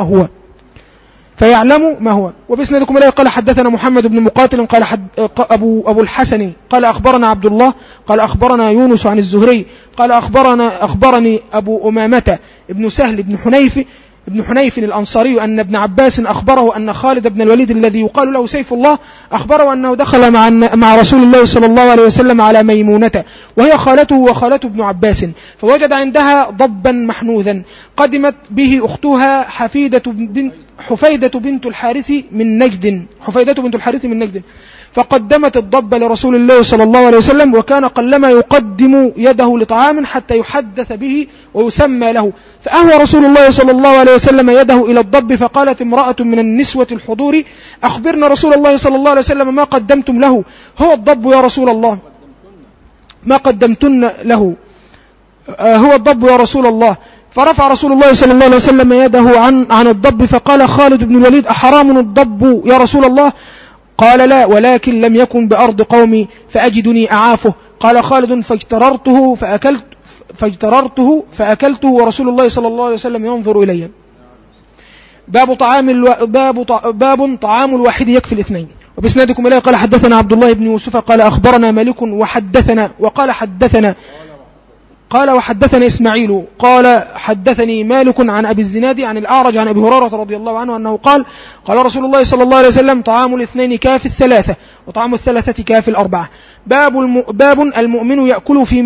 ما هو. وبإسنادكم إليه قال حدثنا محمد بن مقاتل قال أبو الحسن قال أخبرنا عبد الله قال أخبرنا يونس عن الزهري قال أخبرني أبو أمامة ابن سهل ابن حنيف الأنصاري أن ابن عباس أخبره أن خالد بن الوليد الذي يقال له سيف الله أخبره أنه دخل مع رسول الله صلى الله عليه وسلم على ميمونة وهي خالته وخالته ابن عباس فوجد عندها ضبا محنوذا قدمت به أختها حفيدة بنت الحارث من نجد فقدمت الضب لرسول الله صلى الله عليه وسلم وكان قلما يقدم يده لطعام حتى يحدث به ويسمى له فأهوى رسول الله صلى الله عليه وسلم يده إلى الضب فقالت امرأة من النسوة الحضور أخبرنا رسول الله صلى الله عليه وسلم ما قدمتم له هو الضب يا رسول الله ما قدمتن له هو الضب يا رسول الله. فرفع رسول الله صلى الله عليه وسلم يده عن الضب فقال خالد بن الوليد أحرام الضب يا رسول الله؟ قال لا ولكن لم يكن بأرض قومي فأجدني أعافه. قال خالد فاجتررته فأكلته ورسول الله صلى الله عليه وسلم ينظر إلي. باب طعام الواحد يكفي الاثنين. وبإسنادكم إليه قال حدثنا عبد الله بن يوسف قال أخبرنا مالك وحدثنا إسماعيل قال حدثني مالك عن أبي الزناد عن الأعرج عن أبي هريرة رضي الله عنه أنه قال رسول الله صلى الله عليه وسلم طعام الاثنين كافي الثلاثة وطعام الثلاثة كافي الأربعة. باب المؤمن يأكل في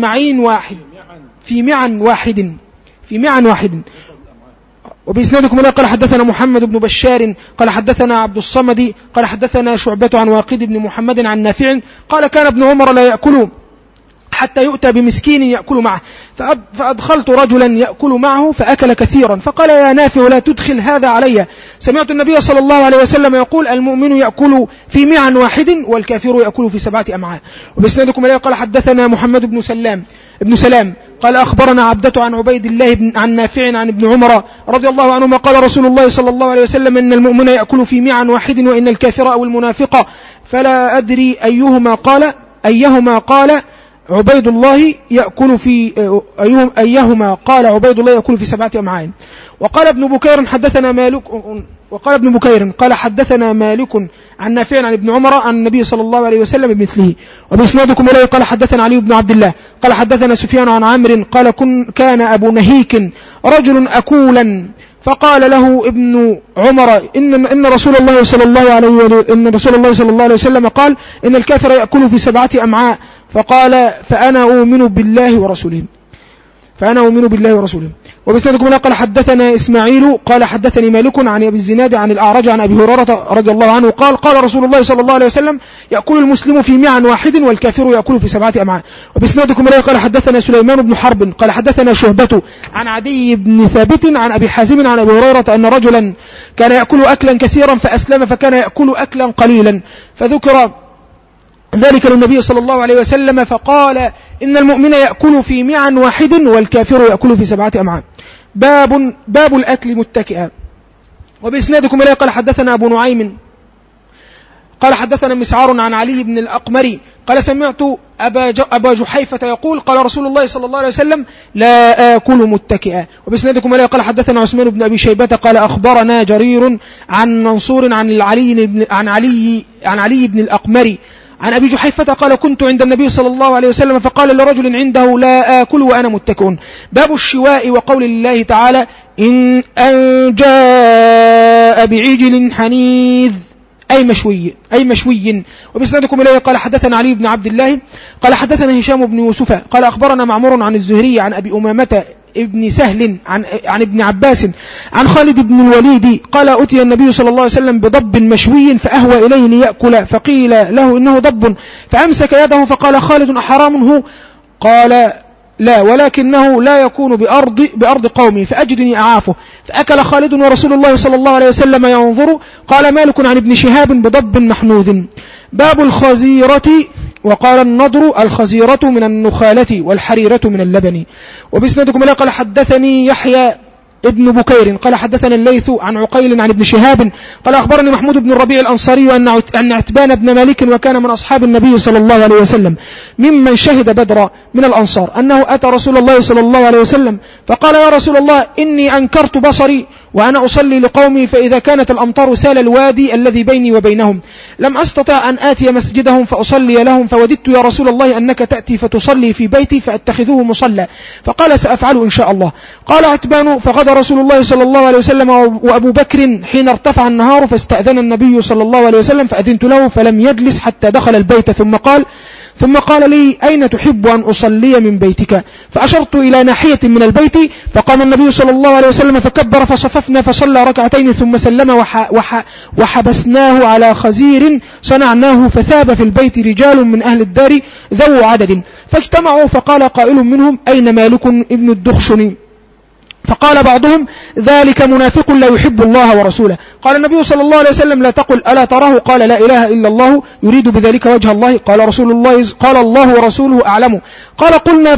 معا واحد. وبإسنادكم إليه قال حدثنا محمد بن بشار قال حدثنا عبد الصمد قال حدثنا شعبة عن واقد بن محمد عن نافع قال كان ابن عمر لا يأكل حتى يؤتى بمسكين يأكل معه فأدخلت رجلا يأكل معه فأكل كثيرا فقال يا نافع لا تدخل هذا علي سمعت النبي صلى الله عليه وسلم يقول المؤمن يأكل في معا واحد والكافر يأكل في 7 أمعاء. وبإسنادكم إليه قال حدثنا محمد بن سلام ابن سلام قال أخبرنا عبدة عن عبيد الله عن نافع عن ابن عمر رضي الله عنهما قال رسول الله صلى الله عليه وسلم إن المؤمن يأكل في معا واحد وإن الكافر أو المنافق فلا أدري أيهما قال عبيد الله يأكل في عبيد الله يأكل في 7 أمعاء. وقال ابن بكير قال حدثنا مالك عن نافع عن ابن عمر عن النبي صلى الله عليه وسلم بمثله. وبإسنادكم إليه قال حدثنا علي بن عبد الله قال حدثنا سفيان عن عمرو قال كان أبو نهيك رجل أكولا فقال له ابن عمر إن رسول الله صلى الله عليه وسلم قال إن الكافر يأكل في 7 أمعاء فقال فأنا أؤمن بالله ورسوله. وبإسنادكم قال حدثنا إسماعيل قال حدثني مالك عن أبي الزناد عن الأعرج عن أبي هريرة رضي الله عنه قال رسول الله صلى الله عليه وسلم يأكل المسلم في معا واحد والكافر يأكل في 7 أمعاء. وبإسنادكم قال حدثنا سليمان بن حرب قال حدثنا شعبة عن عدي بن ثابت عن أبي حازم عن أبي هريرة أن رجلا كان يأكل أكلا كثيرا فأسلم فكان يأكل أكلا قليلا فذكر ذلك للنبي صلى الله عليه وسلم فقال إن المؤمن يأكل في معا واحد والكافر يأكل في 7 أمعاء. باب الأكل متكئا. وبإسنادكم إليه قال حدثنا أبو نعيم قال حدثنا مسعار عن علي بن الأقمري قال سمعت أبا جحيفة يقول قال رسول الله صلى الله عليه وسلم لا آكل متكئا. وبإسنادكم إليه قال حدثنا عثمان بن أبي شيبة قال أخبرنا جرير عن منصور عن علي بن الأقمري عن أبي جحيفة قال كنت عند النبي صلى الله عليه وسلم فقال لرجل عنده لا آكل وأنا متكئ. باب الشواء وقول الله تعالى إن جاء بعجل حنيذ أي مشوي. وبإسنادكم إليه قال حدثنا علي بن عبد الله قال حدثنا هشام بن يوسف قال أخبرنا معمر عن الزهري عن أبي أمامة ابن سهل عن ابن عباس عن خالد بن الوليد قال أتي النبي صلى الله عليه وسلم بضب مشوي فأهوى إليه ليأكل فقيل له إنه ضب فأمسك يده فقال خالد أحرام هو؟ قال لا ولكنه لا يكون بأرض قومي فأجدني أعافه فأكل خالد ورسول الله صلى الله عليه وسلم ينظر. قال مالك عن ابن شهاب بضب محنوذ. باب الخزيرة. وقال النضر الخزيرة من النخالة والحريرة من اللبن. وبإسنادكم إليه قال حدثني يحيى ابن بكير قال حدثنا الليث عن عقيل عن ابن شهاب قال أخبرني محمود بن الربيع الأنصاري أن عتبان بن مالك وكان من أصحاب النبي صلى الله عليه وسلم ممن شهد بدر من الأنصار أنه أتى رسول الله صلى الله عليه وسلم فقال يا رسول الله إني أنكرت بصري وأنا أصلي لقومي فإذا كانت الأمطار سال الوادي الذي بيني وبينهم لم أستطع أن آتي مسجدهم فأصلي لهم فوددت يا رسول الله أنك تأتي فتصلي في بيتي فأتخذوه مصلى فقال سأفعل إن شاء الله. قال عتبان فغدا رسول الله صلى الله عليه وسلم وأبو بكر حين ارتفع النهار فاستأذن النبي صلى الله عليه وسلم فأذنت له فلم يجلس حتى دخل البيت ثم قال لي أين تحب أن أصلي من بيتك فأشرت إلى ناحية من البيت فقام النبي صلى الله عليه وسلم فكبر فصففنا فصلى ركعتين ثم سلم وحبسناه على خزير صنعناه فثاب في البيت رجال من أهل الدار ذو عدد فاجتمعوا فقال قائل منهم أين مالك ابن الدخشن فقال بعضهم ذلك منافق لا يحب الله ورسوله. قال النبي صلى الله عليه وسلم لا تقل ألا تراه قال لا إله إلا الله يريد بذلك وجه الله. قال الله ورسوله أعلم. قال قلنا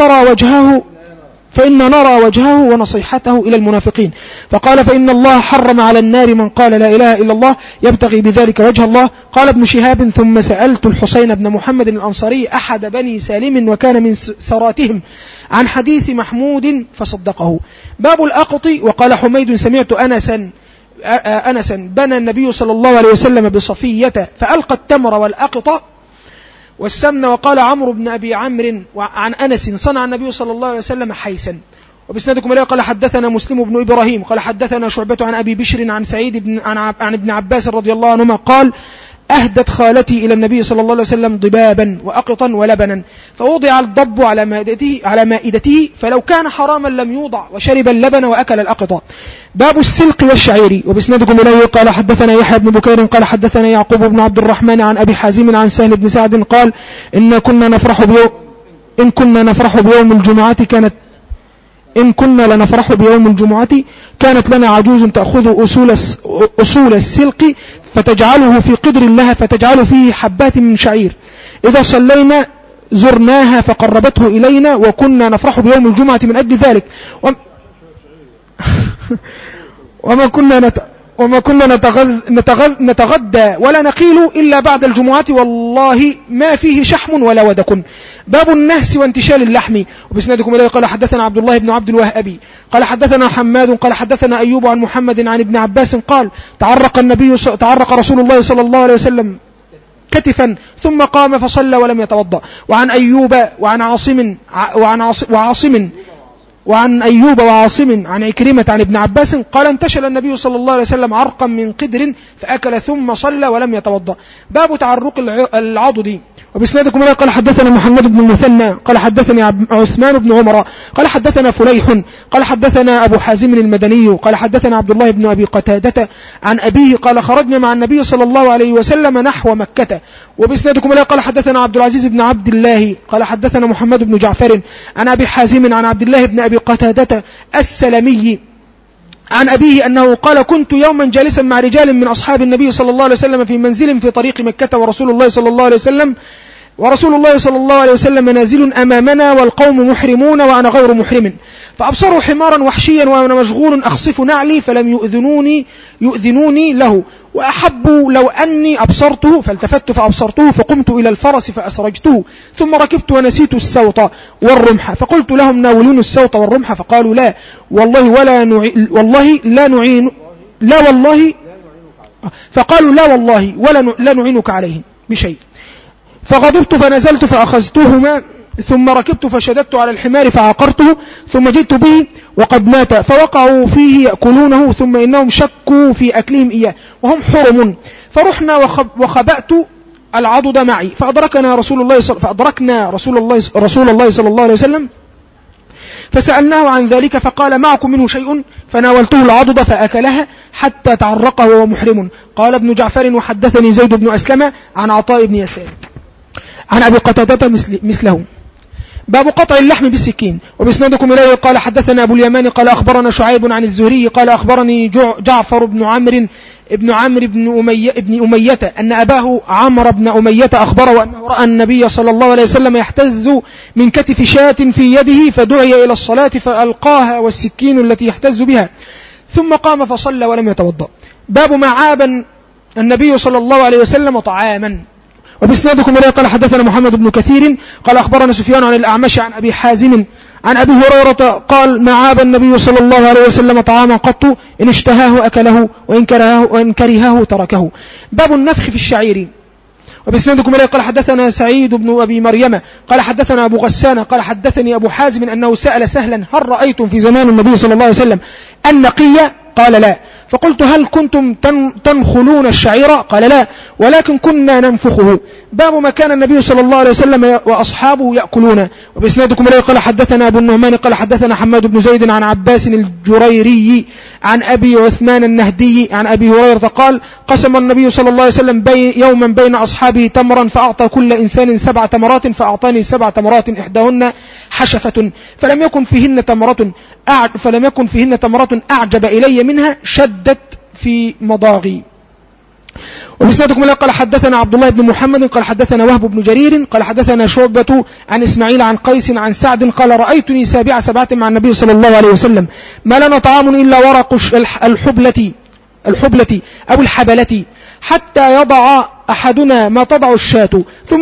فإن نرى وجهه ونصيحته إلى المنافقين. فقال فإن الله حرم على النار من قال لا إله إلا الله يبتغي بذلك وجه الله. قال ابن شهاب ثم سألت الحسين بن محمد الأنصاري أحد بني سالم وكان من سراتهم عن حديث محمود فصدقه. باب الأقط. وقال حميد سمعت أنسا بنى النبي صلى الله عليه وسلم بصفية فألقى التمر والأقط والسمن. وقال عمرو بن أبي عمرو عن أنس صنع النبي صلى الله عليه وسلم حيسا. وبإسنادكم إليه قال حدثنا مسلم بن إبراهيم قال حدثنا شعبة عن أبي بشر عن سعيد عن ابن عباس رضي الله عنهما قال أهدت خالتي إلى النبي صلى الله عليه وسلم ضبابا وأقطا ولبنا فوضع الضب على مائدته فلو كان حراما لم يوضع وشرب اللبن وأكل الأقطا. باب السلق والشعير. وبإسنادكم إليه قال حدثنا يحيى بن بكير قال حدثنا يعقوب بن عبد الرحمن عن أبي حازم عن سهل بن سعد قال إن كنا لنفرح بيوم الجمعة كانت لنا عجوز تأخذ أصول السلق فتجعله في قدر لها فتجعل فيه حبات من شعير إذا صلينا زرناها فقربته إلينا وكنا نفرح بيوم الجمعة من أجل ذلك وما كنا نتغدى ولا نقيل إلا بعد الجمعة والله ما فيه شحم ولا ودك. باب النهس وانتشال اللحم. وبسندكم إليه قال حدثنا عبد الله بن عبد الوهابي قال حدثنا حماد قال حدثنا أيوب عن محمد عن ابن عباس قال تعرق رسول الله صلى الله عليه وسلم كتفا ثم قام فصلى ولم يتوضأ. وعن أيوب وعن أيوب وعاصم عن عكرمة عن ابن عباس قال انتشل النبي صلى الله عليه وسلم عرقا من قدر فأكل ثم صلى ولم يتوضأ. باب تعرق العضد. وبسنادكم إليه قال حدثنا محمد بن المثنى قال حدثني عثمان بن عمر قال حدثنا فليح قال حدثنا أبو حازم المدني قال حدثنا عبد الله بن أبي قتادة عن أبيه قال خرجنا مع النبي صلى الله عليه وسلم نحو مكة. وبسنادكم إليه قال حدثنا عبد العزيز بن عبد الله قال حدثنا محمد بن جعفر عن أبي حازم عن عبد الله بن أبي قتادة السلمي عن أبيه أنه قال كنت يوما جالسا مع رجال من أصحاب النبي صلى الله عليه وسلم في منزل في طريق مكة ورسول الله صلى الله عليه وسلم نازل أمامنا والقوم محرمون وأنا غير محرم فأبصروا حمارا وحشيا وأنا مشغول أخصف نعلي فلم يؤذنوني له وأحبوا لو أني أبصرته فالتفت فأبصرته فقمت إلى الفرس فأسرجته ثم ركبت ونسيت السوط والرمح فقلت لهم ناولون السوط والرمح فقالوا لا والله لا نعينك عليه بشيء. فغضبت فنزلت فأخذتهما ثم ركبت فشددت على الحمار فعقرته ثم جئت به وقد مات فوقعوا فيه يأكلونه ثم إنهم شكوا في أكلهم إياه وهم حرم فرحنا وخبأت العضد معي فأدركنا رسول الله صلى الله عليه وسلم فسألناه عن ذلك فقال معكم منه شيء فناولته العضد فأكلها حتى تعرقه وهو محرم. قال ابن جعفر وحدثني زيد بن أسلم عن عطاء بن يسار عن أبي قتادة مثله. باب قطع اللحم بالسكين. وبسندكم إليه قال حدثنا أبو اليمان قال أخبرنا شعيب عن الزهري قال أخبرني جعفر بن عمرو بن أمية أن أباه عمرو بن أمية أخبره أنه رأى النبي صلى الله عليه وسلم يحتز من كتف شاة في يده فدعي إلى الصلاة فألقاها والسكين التي يحتز بها ثم قام فصلى ولم يتوضأ. باب ما عاب النبي صلى الله عليه وسلم طعاما. وبسنادكم إليه قال حدثنا محمد بن كثير قال أخبرنا سفيان عن الأعمش عن أبي حازم عن أبي هريرة قال ما عاب النبي صلى الله عليه وسلم طعاما قط إن اشتهاه أكله وإن كرهاه تركه. باب النفخ في الشعير. وبسنادكم إليه قال حدثنا سعيد بن أبي مريم قال حدثنا أبو غسان قال حدثني أبو حازم أنه سأل سهلا هل رأيتم في زمان النبي صلى الله عليه وسلم النقية؟ قال لا. فقلت هل كنتم تنخلون الشعير؟ قال لا ولكن كنا ننفخه. باب ما كان النبي صلى الله عليه وسلم وأصحابه يأكلون. وبإسنادكم إليه قال حدثنا أبو النعمان قال حدثنا حماد بن زيد عن عباس الجريري عن أبي عثمان النهدي عن أبي هريرة قال قسم النبي صلى الله عليه وسلم يوما بين أصحابه تمرا فأعطى كل إنسان 7 تمرات فأعطاني 7 تمرات إحداهن حشفة فلم يكن فيهن تمرة أعجب إلي منها شدت في مضاغي. وبسنادكم الله قال حدثنا عبد الله بن محمد قال حدثنا وهب بن جرير قال حدثنا شعبة عن إسماعيل عن قيس عن سعد قال رأيتني 7 مع النبي صلى الله عليه وسلم ما لنا طعام إلا ورق الحبلة أو الحبلة حتى يضع أحدنا ما تضع الشاة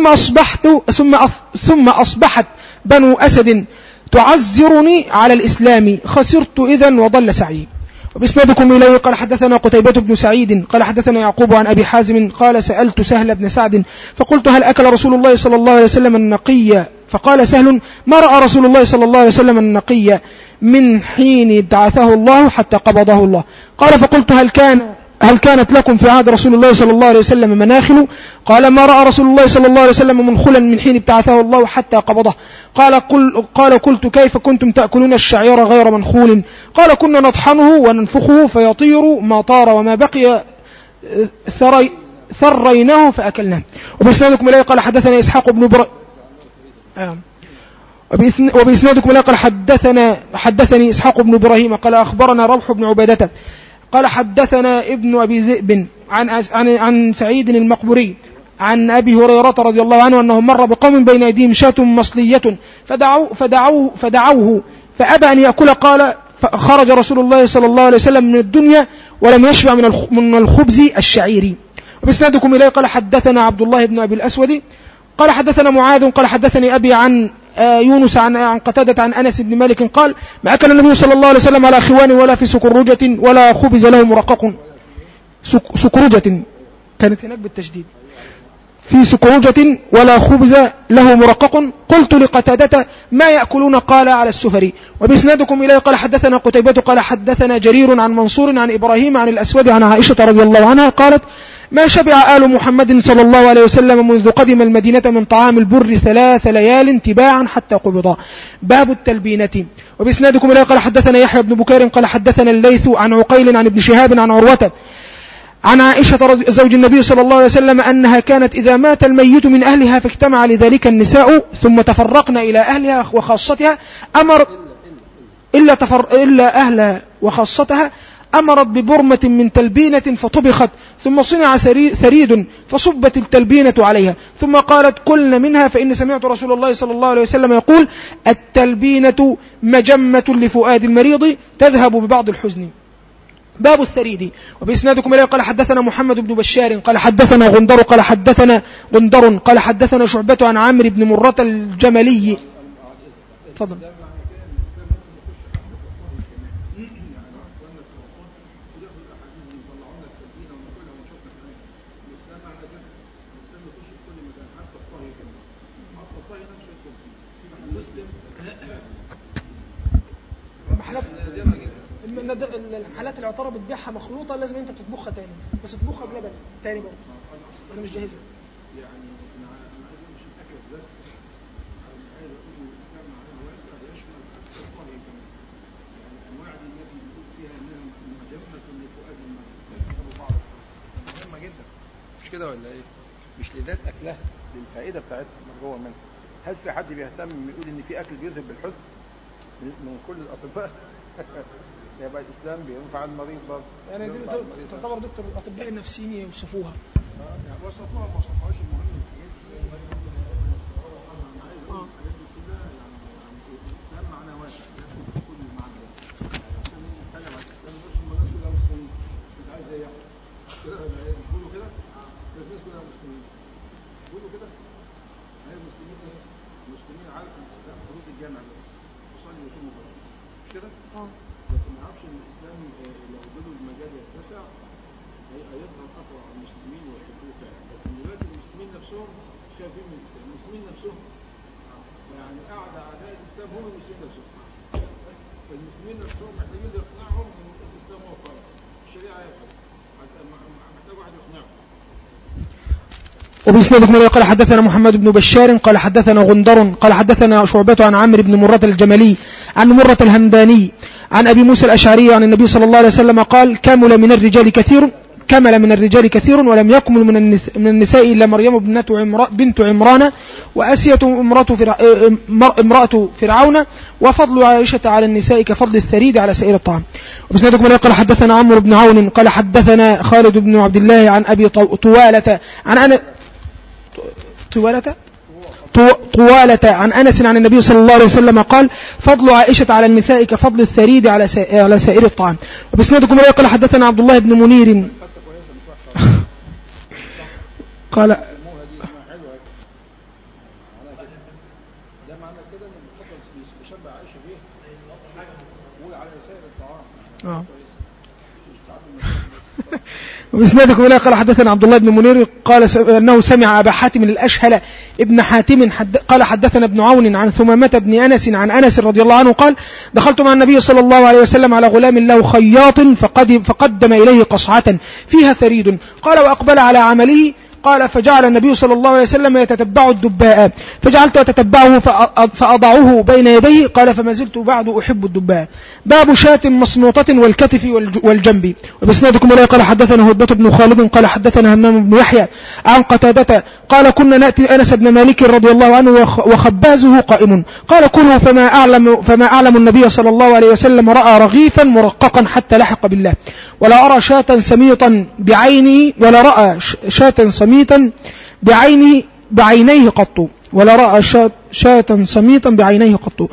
ثم أصبحت بنو أسد تعزرني على الإسلام خسرت إذن وضل سعي. وبإسنادكم إليه قال حدثنا قتيبة بن سعيد قال حدثنا يعقوب عن أبي حازم قال سألت سهل بن سعد فقلت هل أكل رسول الله صلى الله عليه وسلم النقية؟ فقال سهل ما رأى رسول الله صلى الله عليه وسلم النقية من حين ابتعثه الله حتى قبضه الله. قال فقلت هل كانت لكم في عهد رسول الله صلى الله عليه وسلم مناخل؟ قال ما رأى رسول الله صلى الله عليه وسلم منخلا من حين ابتعثه الله حتى قبضه. قال قلت كيف كنتم تأكلون الشعير غير منخول؟ قال كنا نطحنه وننفخه فيطير ما طار وما بقي ثريناه فأكلناه. وبإسنادكم إليه قال حدثنا إسحاق بن وبإسنادكم إليه قال حدثني إسحاق بن إبراهيم قال أخبرنا روح بن عبادة قال حدثنا ابن أبي ذئب عن سعيد المقبري عن أبي هريرة رضي الله عنه أنه مر بقوم بين أيديهم شاة مصلية فدعوه فأبى أن يأكل. قال فخرج رسول الله صلى الله عليه وسلم من الدنيا ولم يشبع من الخبز الشعيري. وبإسنادكم إليه قال حدثنا عبد الله بن أبي الأسود قال حدثنا معاذ قال حدثني أبي عن يونس عن قتادة عن أنس بن مالك قال ما أكل النبي صلى الله عليه وسلم على خوان ولا في سكرجة ولا خبز له مرقق. سكرجة كانت هناك بالتشديد، في سكرجة ولا خبز له مرقق. قلت لقتادة ما يأكلون؟ قال على السفر. وبإسنادكم إليه قال حدثنا قتيبة قال حدثنا جرير عن منصور عن إبراهيم عن الأسود عن عائشة رضي الله عنها قالت ما شبع آل محمد صلى الله عليه وسلم منذ قدم المدينة من طعام البر 3 ليال تباعا حتى قبضا. باب التلبينة. وبإسنادكم إليه قال حدثنا يحيى بن بكير قال حدثنا الليث عن عقيل عن ابن شهاب عن عروة عن عائشة زوج النبي صلى الله عليه وسلم أنها كانت إذا مات الميت من أهلها فاجتمع لذلك النساء ثم تفرقنا إلى أهلها وخاصتها إلا أهلها وخاصتها أمرت ببرمة من تلبينة فطبخت ثم صنع ثريد فصبت التلبينة عليها ثم قالت كلن منها فإن سمعت رسول الله صلى الله عليه وسلم يقول التلبينة مجمة لفؤاد المريض تذهب ببعض الحزن. باب الثريد. وبإسنادكم إليه قال حدثنا محمد بن بشار قال حدثنا غندر قال حدثنا شعبة عن عمرو بن مرة الجملي. تفضل. الحالات اللي اعترف بتبيعها مخلوطه لازم انت تطبخها تاني، بس تطبخها بلبن تاني برضه. انا مش جاهزه يعني. انا عايز امشي الاكل ده، عايز اقول الاسلام معناها واسع يشمل حتى الطهي كمان، يعني انواع دي التي بيقول فيها انها مجمه لفؤاد المرء ابو بعض مهمه جدا، مش كده ولا ايه؟ مش لذات اكلها، للفائده بتاعتها من جوه منها. هل في حد بيهتم يقول ان في اكل بيذهب بالحزن من كل الاطباء؟ يبقى الإسلام بينفع المريض برضه. يعني دي تعتبر دكتور الأطباء النفسيين يوصفوها. يعني وصفوها ما وصفوهاش المهم. عايز أقول الحاجات دي كلها يعني الإسلام معناه واسع ياخد كل المعنى ده. عشان نتكلم عن الإسلام مش الناس كلها مسلمين. أنت عايز إيه يعني؟ كده بيقولوا كده؟ الناس كلها مسلمين. بيقولوا كده؟ هي المسلمين إيه؟ المسلمين عارف الإسلام خروج الجامع بس. يصلي ويصوم بس. مش كده؟ لكن ما اعرفش ان الاسلام لو ادوا المجال يتسع هيظهر اقوى على المسلمين ويحبوه فعلا. لكن دلوقتي المسلمين نفسهم شايفين من الاسلام، المسلمين نفسهم يعني اعدى اعداء الاسلام هم المسلمين نفسهم. فالمسلمين نفسهم محتاجين يقنعهم ان الاسلام هو خلاص الشريعه هي خلاص، محتاج واحد يقنعهم. وبإسنادكم قال حدثنا محمد بن بشار قال حدثنا غندر قال حدثنا شعبة عن عمرو بن مرة الجملي عن مرة الهمداني عن أبي موسى الأشعري عن النبي صلى الله عليه وسلم قال كمل من الرجال كثير ولم يكمل من النساء إلا مريم بنت عمران وأسية امرأة فرعون وفضل عائشة على النساء كفضل الثريد على سائر الطعام. وبسندكم قال حدثنا عمرو بن عون قال حدثنا خالد بن عبد الله عن أبي طوالة عن أنس عن النبي صلى الله عليه وسلم قال فضل عائشة على النساء كفضل الثريد على سائر الطعام. وبسندكم قال حدثنا عبد الله بن منير قال وبسنادكم إليه قال حدثنا عبد الله بن منير قال أنه سمع أبا حاتم الأشهل ابن حاتم قال حدثنا ابن عون عن ثمامة بن أنس عن أنس رضي الله عنه قال دخلت مع النبي صلى الله عليه وسلم على غلام له خياط فقدم إليه قصعة فيها ثريد قال وأقبل على عمله قال فجعل النبي صلى الله عليه وسلم يتتبع الدباء فجعلت أتتبعه فأضعه بين يديه قال فما زلت بعد أحب الدباء. باب شاة مصنوطة والكتف والجنب. وبسنادكم إليه قال حدثنا هدبة بن خالد قال حدثنا همام بن يحيى عن قتادة قال كنا نأتي أنس بن مالك رضي الله عنه وخبازه قائم قال كلوا فما أعلم النبي صلى الله عليه وسلم رأى رغيفا مرققا حتى لحق بالله ولا أرى شاة سميطا بعينه ولا رأى شاة سميطا بعينيه قط، ولا رأى شاة سميطا بعينيه قط.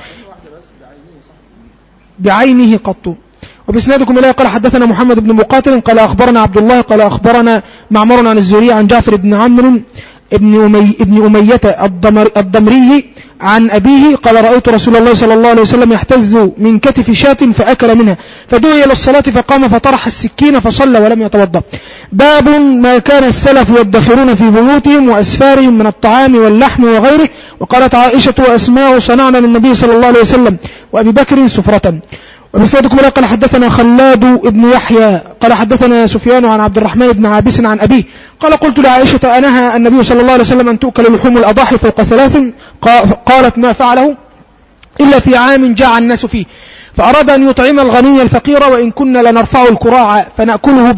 بعينه قط. وبإسنادكم إليه قال حدثنا محمد بن مقاتل قال أخبرنا عبد الله قال أخبرنا معمر عن الزهري عن جعفر بن عمرو ابن أمية الضمري عن أبيه قال رأيت رسول الله صلى الله عليه وسلم يحتز من كتف شاة فأكل منها، فدعي إلى الصلاة فقام فطرح السكين فصلى ولم يتوضأ. باب ما كان السلف يدخرون في بيوتهم وأسفارهم من الطعام واللحم وغيره. وقالت عائشة وأسماء صنعنا للنبي صلى الله عليه وسلم وأبي بكر سفرة. وبإسنادكم قال حدثنا خلاد بن يحيى قال حدثنا سفيان عن عبد الرحمن بن عابس عن أبيه قال قلت لعائشة أنهى النبي صلى الله عليه وسلم أن تؤكل لحوم الأضاحي فوق 3؟ قالت ما فعله إلا في عام جاع الناس فيه، فأراد أن يطعم الغني الفقير وإن كنا لنرفع الكراع فنأكله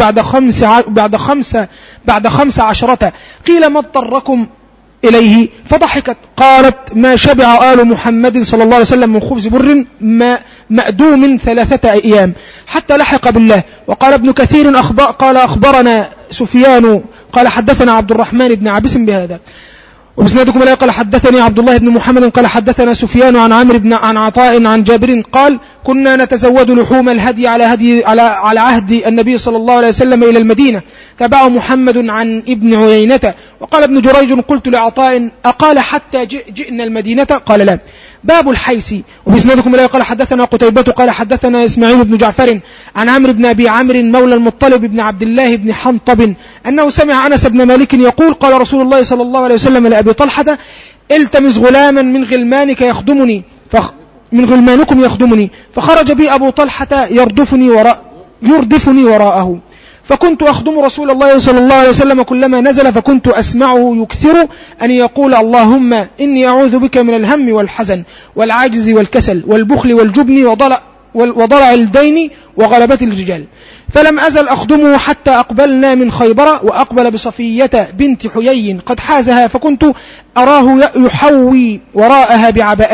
بعد 15. قيل ما اضطركم إليه؟ فضحكت قالت ما شبع آل محمد صلى الله عليه وسلم من خبز بر مأدوم 3 أيام حتى لحق بالله. وقال ابن كثير قال أخبرنا سفيان قال حدثنا عبد الرحمن بن عابس بهذا. وبسنادكم إليه قال حدثني عبد الله بن محمد قال حدثنا سفيان عن عمرو بن عن عطاء عن جابر قال كنا نتزود لحوم الهدي على عهد النبي صلى الله عليه وسلم إلى المدينة، تبعه محمد عن ابن عيينة. وقال ابن جريج قلت لعطاء أقال حتى جئنا المدينة؟ قال لا. باب الحيس. وبسنادكم إليه قال حدثنا قتيبة قال حدثنا إسماعيل بن جعفر عن عمرو بن أبي عمرو مولى المطلب بن عبد الله بن حنطب أنه سمع أنس بن مالك يقول قال رسول الله صلى الله عليه وسلم لأبي طلحة التمس غلاما من غلمانكم يخدمني، فخرج بي أبو طلحة يردفني وراءه، فكنت أخدم رسول الله صلى الله عليه وسلم كلما نزل فكنت أسمعه يكثر أن يقول اللهم إني أعوذ بك من الهم والحزن والعجز والكسل والبخل والجبن وضلع الدين وغلبة الرجال، فلم أزل أخدمه حتى أقبلنا من خيبر، وأقبل بصفية بنت حيي قد حازها، فكنت أراه يحوي وراءها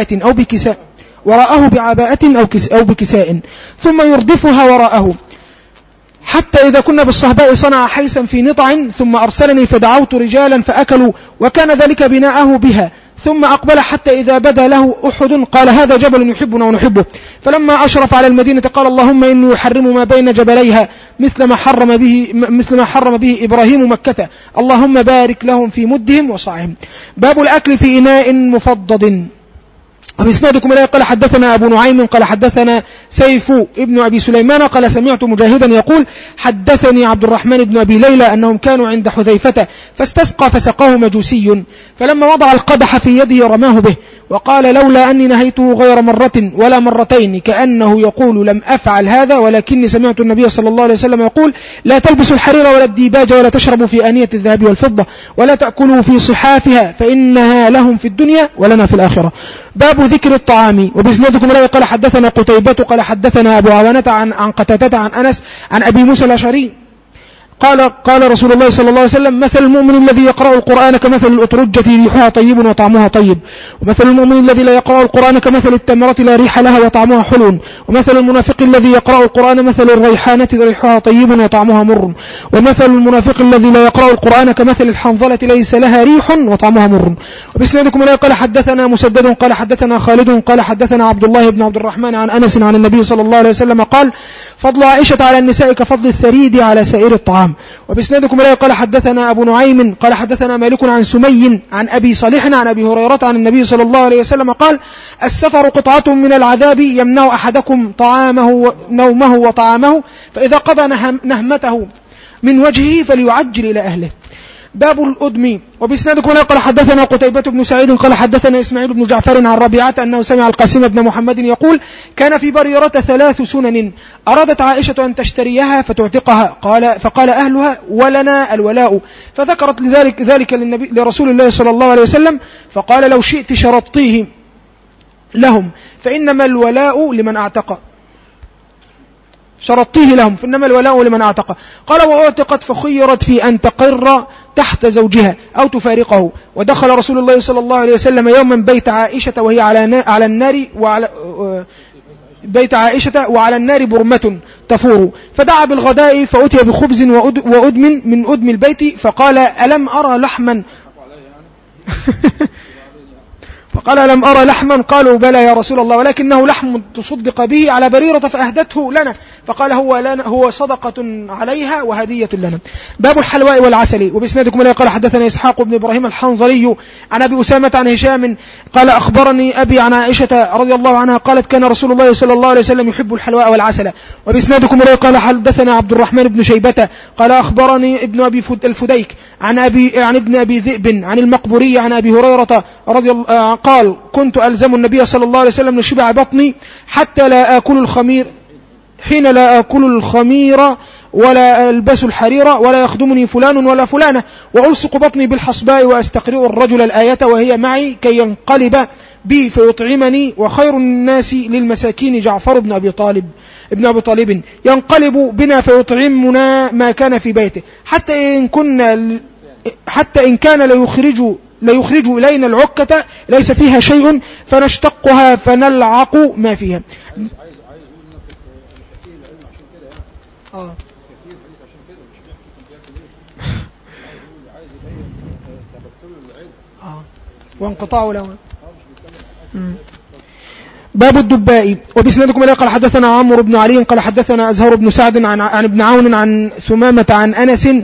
بعباءة أو بكساء ثم يردفها وراءه، حتى إذا كنا بالصهباء صنع حيسا في نطع ثم أرسلني فدعوت رجالا فأكلوا وكان ذلك بناءه بها، ثم أقبل حتى إذا بدا له أحد قال هذا جبل يحبنا ونحبه، فلما أشرف على المدينة قال اللهم إني يحرم ما بين جبليها مثل ما حرم به إبراهيم مكة، اللهم بارك لهم في مدهم وصاعهم. باب الأكل في إناء مفضد. وبإسنادكم إليه قال حدثنا أبو نعيم قال حدثنا سيف ابن أبي سليمان قال سمعت مجاهدا يقول حدثني عبد الرحمن بن أبي ليلى أنهم كانوا عند حذيفة فاستسقى فسقاه مجوسي، فلما وضع القدح في يده رماه به وقال لولا أني نهيته غير مرة ولا مرتين، كأنه يقول لم أفعل هذا ولكني سمعت النبي صلى الله عليه وسلم يقول لا تلبسوا الحرير ولا الديباج ولا تشربوا في آنية الذهب والفضة ولا تأكلوا في صحافها فإنها لهم في الدنيا ولنا في الآخرة. باب ذكر الطعام. وبإسنادكم إليه قال حدثنا قتيبة قال حدثنا أبو عوانة عن قتادة عن أنس عن أبي موسى الأشعري قال رسول الله صلى الله عليه وسلم مثل المؤمن الذي يقرأ القرآن كمثل الأترجة ريحها طيب وطعمها طيب، ومثل المؤمن الذي لا يقرأ القرآن كمثل التمرة لا ريح لها وطعمها حلو، ومثل المنافق الذي يقرأ القرآن مثل الريحانة ريحها طيب وطعمها مر، ومثل المنافق الذي لا يقرأ القرآن كمثل الحنظلة ليس لها ريح وطعمها مر. وبإسنادكم إليه قال حدثنا مسدد قال حدثنا خالد قال حدثنا عبد الله بن عبد الرحمن عن أنس عن النبي صلى الله عليه وسلم قال فضل عائشة على النساء كفضل الثريد على سائر الطعام. وبإسنادكم إليه قال حدثنا أبو نعيم قال حدثنا مالك عن سمي عن أبي صالح عن أبي هريرة عن النبي صلى الله عليه وسلم قال السفر قطعة من العذاب يمنع أحدكم طعامه نومه وطعامه، فإذا قضى نهمته من وجهه فليعجل إلى أهله. باب الأدم. وبإسنادكم إليه قال حدثنا قتيبة بن سعيد قال حدثنا إسماعيل بن جعفر عن ربيعة أنه سمع القاسم بن محمد يقول كان في بريرة 3 سنن أرادت عائشة أن تشتريها فتعتقها فقال أهلها ولنا الولاء، فذكرت ذلك لرسول الله صلى الله عليه وسلم فقال لو شئت شرطيه لهم فإنما الولاء لمن أعتق شرطيه لهم فإنما الولاء لمن أعتق. قال وأعتقت فخيرت في أن تقر تحت زوجها أو تفارقه. ودخل رسول الله صلى الله عليه وسلم يوما بيت عائشة وهي على النار بيت عائشة وعلى النار برمة تفور، فدعا بالغداء فأتي بخبز وأدم من أدم البيت فقال ألم أرى لحما فقال ألم أرى لحما؟ قالوا بلى يا رسول الله، ولكنه لحم تصدق به على بريرة فأهدته لنا. فقال هو صدقة عليها وهدية لنا. باب الحلواء والعسل. وبإسنادكم إليه قال حدثنا إسحاق بن إبراهيم الحنظلي عن أبي أسامة عن هشام قال أخبرني أبي عن عائشة رضي الله عنها قالت كان رسول الله صلى الله عليه وسلم يحب الحلواء والعسل. وبإسنادكم إليه قال حدثنا عبد الرحمن بن شيبة قال أخبرني ابن أبي الفديك عن ابن أبي ذئب عن المقبوري عن أبي هريرة رضي الله قال كنت ألزم النبي صلى الله عليه وسلم لشبع بطني حتى لا آكل الخمير حين لا آكل الخمير ولا ألبس الحرير ولا يخدمني فلان ولا فلانة وألصق بطني بالحصباء وأستقرئ الرجل الآية وهي معي كي ينقلب بي فيطعمني وخير الناس للمساكين جعفر بن أبي طالب ينقلب بنا فيطعمنا ما كان في بيته حتى إن كان ليخرج إلينا العكة ليس فيها شيء فنشتقها فنلعق ما فيها. وانقطاع له. باب الدباء. وبسندكم إليه قال حدثنا عمرو بن علي قال حدثنا أزهر بن سعد عن ابن عون عن ثمامة عن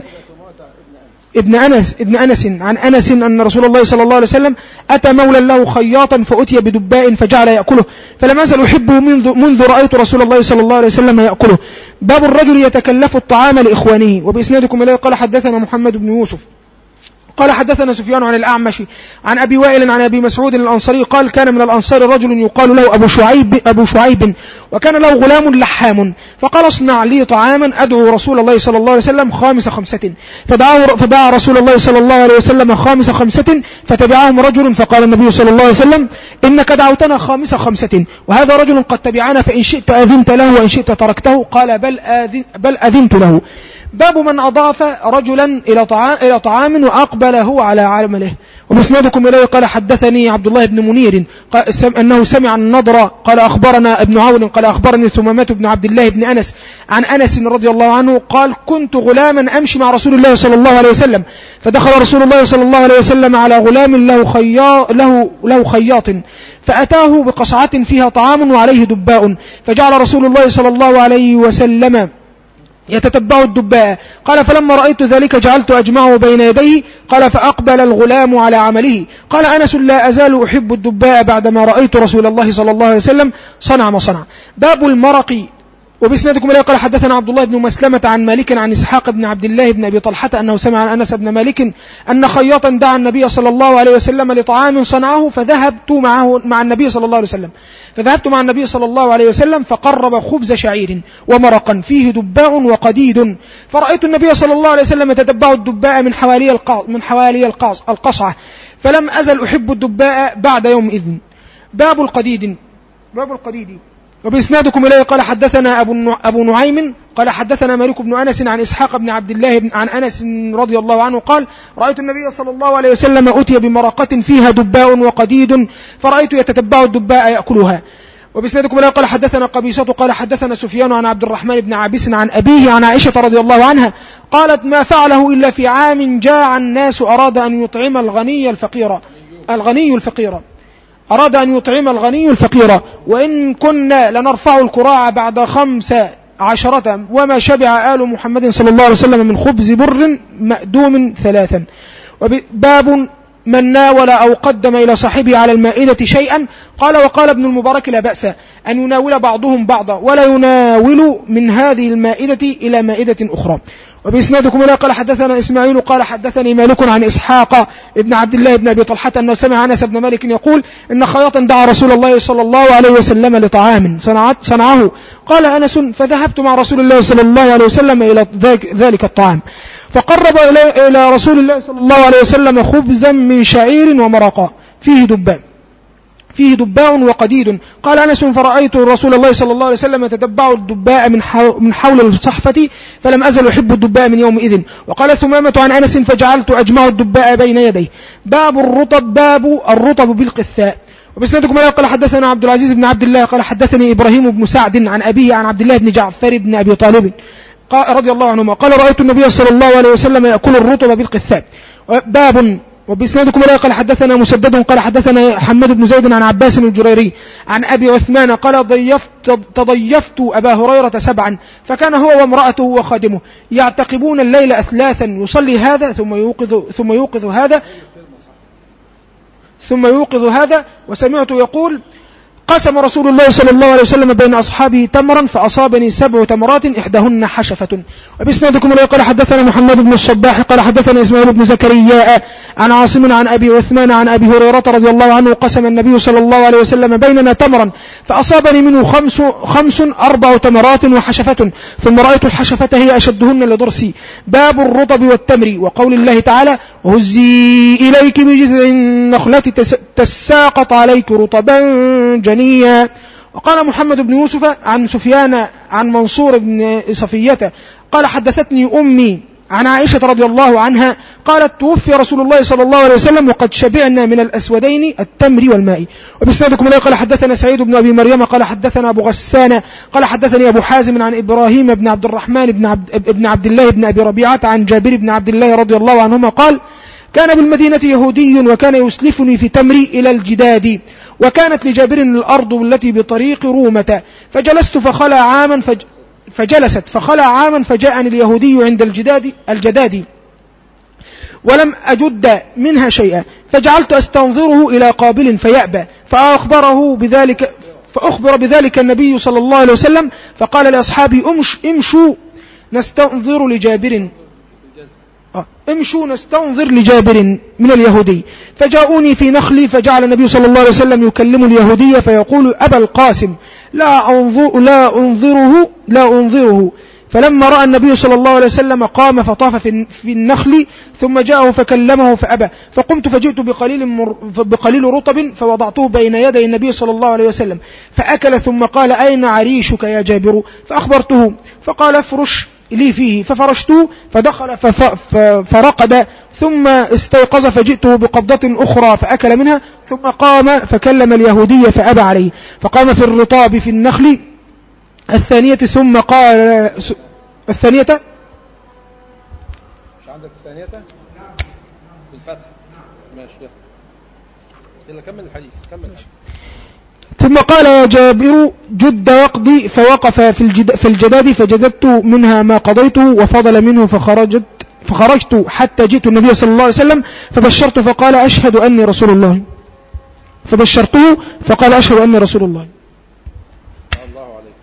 ابن أنس عن أنس أن رسول الله صلى الله عليه وسلم أتى مولا له خياطا فأتي بدباء فجعل يأكله فلم أزل أحبه منذ رأيت رسول الله صلى الله عليه وسلم يأكله. باب الرجل يتكلف الطعام لإخوانه. وبإسنادكم إليه قال حدثنا محمد بن يوسف قال حدثنا سفيان عن الأعمش عن أبي وائل عن أبي مسعود الأنصاري قال كان من الأنصار رجل يقال له أبو شعيب وكان له غلام لحام فقال اصنع لي طعاما أدعو رسول الله صلى الله عليه وسلم خامس خمسة فدعا رسول الله صلى الله عليه وسلم خامس خمسة فتبعهم رجل فقال النبي صلى الله عليه وسلم إنك دعوتنا خامس خمسة وهذا رجل قد تبعنا فإن شئت أذنت له وإن شئت تركته قال بل أذنت له. باب من أضاف رجلا إلى طعام وأقبل هو على عمله. ومسندكم إليه قال حدثني عبد الله بن منير أنه سمع النضر قال أخبرنا ابن عون قال أخبرني ثمامة بن عبد الله بن أنس عن أنس رضي الله عنه قال كنت غلاما أمشي مع رسول الله صلى الله عليه وسلم فدخل رسول الله صلى الله عليه وسلم على غلام له خياط فأتاه بقصعة فيها طعام وعليه دباء فجعل رسول الله صلى الله عليه وسلم يتتبع الدباء قال فلما رأيت ذلك جعلت أجمعه بين يديه قال فأقبل الغلام على عمله. قال أنس لا أزال أحب الدباء بعدما رأيت رسول الله صلى الله عليه وسلم صنع ما صنع. باب المرق. وبسندكم إليه قال حدثنا عبد الله بن مسلمة عن مالك عن إسحاق بن عبد الله بن أبي طلحة أنه سمع عن أنس بن مالك أن خياطا دعا النبي صلى الله عليه وسلم لطعام صنعه فذهبت مع النبي صلى الله عليه وسلم فقرب خبز شعير ومرقا فيه دباء وقديد فرأيت النبي صلى الله عليه وسلم يتتبع الدباء من حوالي القصعة فلم أزل أحب الدباء بعد يوم إذن. باب القديد. وبإسنادكم إليه قال حدثنا أبو نعيم قال حدثنا مالك بن أنس عن إسحاق بن عبد الله عن أنس رضي الله عنه قال رأيت النبي صلى الله عليه وسلم أتي بمرقة فيها دباء وقديد فرأيت يتتبع الدباء يأكلها. وبإسنادكم إليه قال حدثنا قبيصة قال حدثنا سفيان عن عبد الرحمن بن عابس عن أبيه عن عائشة رضي الله عنها قالت ما فعله إلا في عام جاع الناس أراد أن يطعم الغني الفقير وإن كنا لنرفع الكراع بعد 15 وما شبع آل محمد صلى الله عليه وسلم من خبز بر مأدوم 3. باب من ناول أو قدم إلى صاحبه على المائدة شيئا وقال ابن المبارك لا بأس أن يناول بعضهم بعضا ولا يناول من هذه المائدة إلى مائدة أخرى. وبإسنادكم إليه قال حدثنا إسماعيل قال حدثني مالك عن إسحاق ابن عبد الله بن أبي طلحة أنه سمع أنس بن مالك يقول إن خياطا دعا رسول الله صلى الله عليه وسلم لطعام صنعه قال أنس فذهبت مع رسول الله صلى الله عليه وسلم إلى ذلك الطعام فقرب إلى رسول الله صلى الله عليه وسلم خبزا من شعير ومرقا فيه دباء وقديد. قال أنس فرأيت رسول الله صلى الله عليه وسلم يتتبع الدباء من حول الصحفة فلم أزل أحب الدباء من يومئذ. وقال ثمامة عن أنس فجعلت أجمع الدباء بين يديه. باب الرطب بالقثاء. وبسندكم إليه قال حدثنا عبد العزيز بن عبد الله قال حدثني إبراهيم بن سعد عن أبيه عن عبد الله بن جعفر بن أبي طالب رضي الله عنهما قال رأيت النبي صلى الله عليه وسلم يأكل الرطب بالقثاء. باب وبإسنادكم إليه قال حدثنا مسدد قال حدثنا حماد بن زيد عن عباس الجريري عن أبي عثمان قال تضيفت أبا هريرة 7 فكان هو وامرأته وخادمه يعتقبون الليل أثلاثا يصلي هذا ثم يوقظ هذا وسمعت يقول قسم رسول الله صلى الله عليه وسلم بين أصحابه تمرا فأصابني 7 تمرات إحداهن حشفة. وبإسنادكم إليه قال حدثنا محمد بن الصباح قال حدثنا إسماعيل بن زكريا عن عاصم عن أبي عثمان عن أبي هريرة رضي الله عنه قسم النبي صلى الله عليه وسلم بيننا تمرا فأصابني منه 4 تمرات وحشفة ثم رأيت الحشفة هي أشدهن لضرسي. باب الرطب والتمر وقول الله تعالى وهزي إليك بجذع النخلة تساقط عليك رطبا جنيا. وقال محمد بن يوسف عن سفيان عن منصور بن صفية قال حدثتني أمي عن عائشة رضي الله عنها قالت توفي رسول الله صلى الله عليه وسلم وقد شبعنا من الأسودين التمر والماء. وبإسنادكم إليه قال حدثنا سعيد بن أبي مريم قال حدثنا أبو غسان قال حدثني أبو حازم عن إبراهيم بن عبد الرحمن بن عبد الله بن أبي ربيعة عن جابر بن عبد الله رضي الله عنهما قال كان بالمدينة يهودي وكان يسلفني في تمري إلى الجداد وكانت لجابر الأرض التي بطريق رومة فجلست فخلى عاما فجاءني اليهودي عند الجداد ولم أجد منها شيئا فجعلت أستنظره إلى قابل فيأبى فأخبر بذلك النبي صلى الله عليه وسلم فقال لأصحابي امشوا نستنظر لجابر من اليهودي فجاءوني في نخلي فجعل النبي صلى الله عليه وسلم يكلم اليهودي فيقول أبا القاسم لا أنظره فلما رأى النبي صلى الله عليه وسلم قام فطاف في النخل ثم جاءه فكلمه فأبى فقمت فجئت بقليل رطب فوضعته بين يدي النبي صلى الله عليه وسلم فأكل ثم قال أين عريشك يا جابر فأخبرته فقال افرش لي فيه ففرشته فدخل فرقد ثم استيقظ فجئته بقبضة أخرى فأكل منها ثم قام فكلم اليهودي فأبى عليه فقام في الرطاب في النخل الثانية ثم قال الثانية مش عندك الثانية بالفتح ماشي يلا كمل الحديث ثم قال يا جابر جد وقضي فوقف في الجداد فجددت منها ما قضيته وفضل منه فخرجت حتى جئت النبي صلى الله عليه وسلم فبشرته فقال أشهد أني رسول الله فبشرته فقال أشهد أني رسول الله. الله عليك.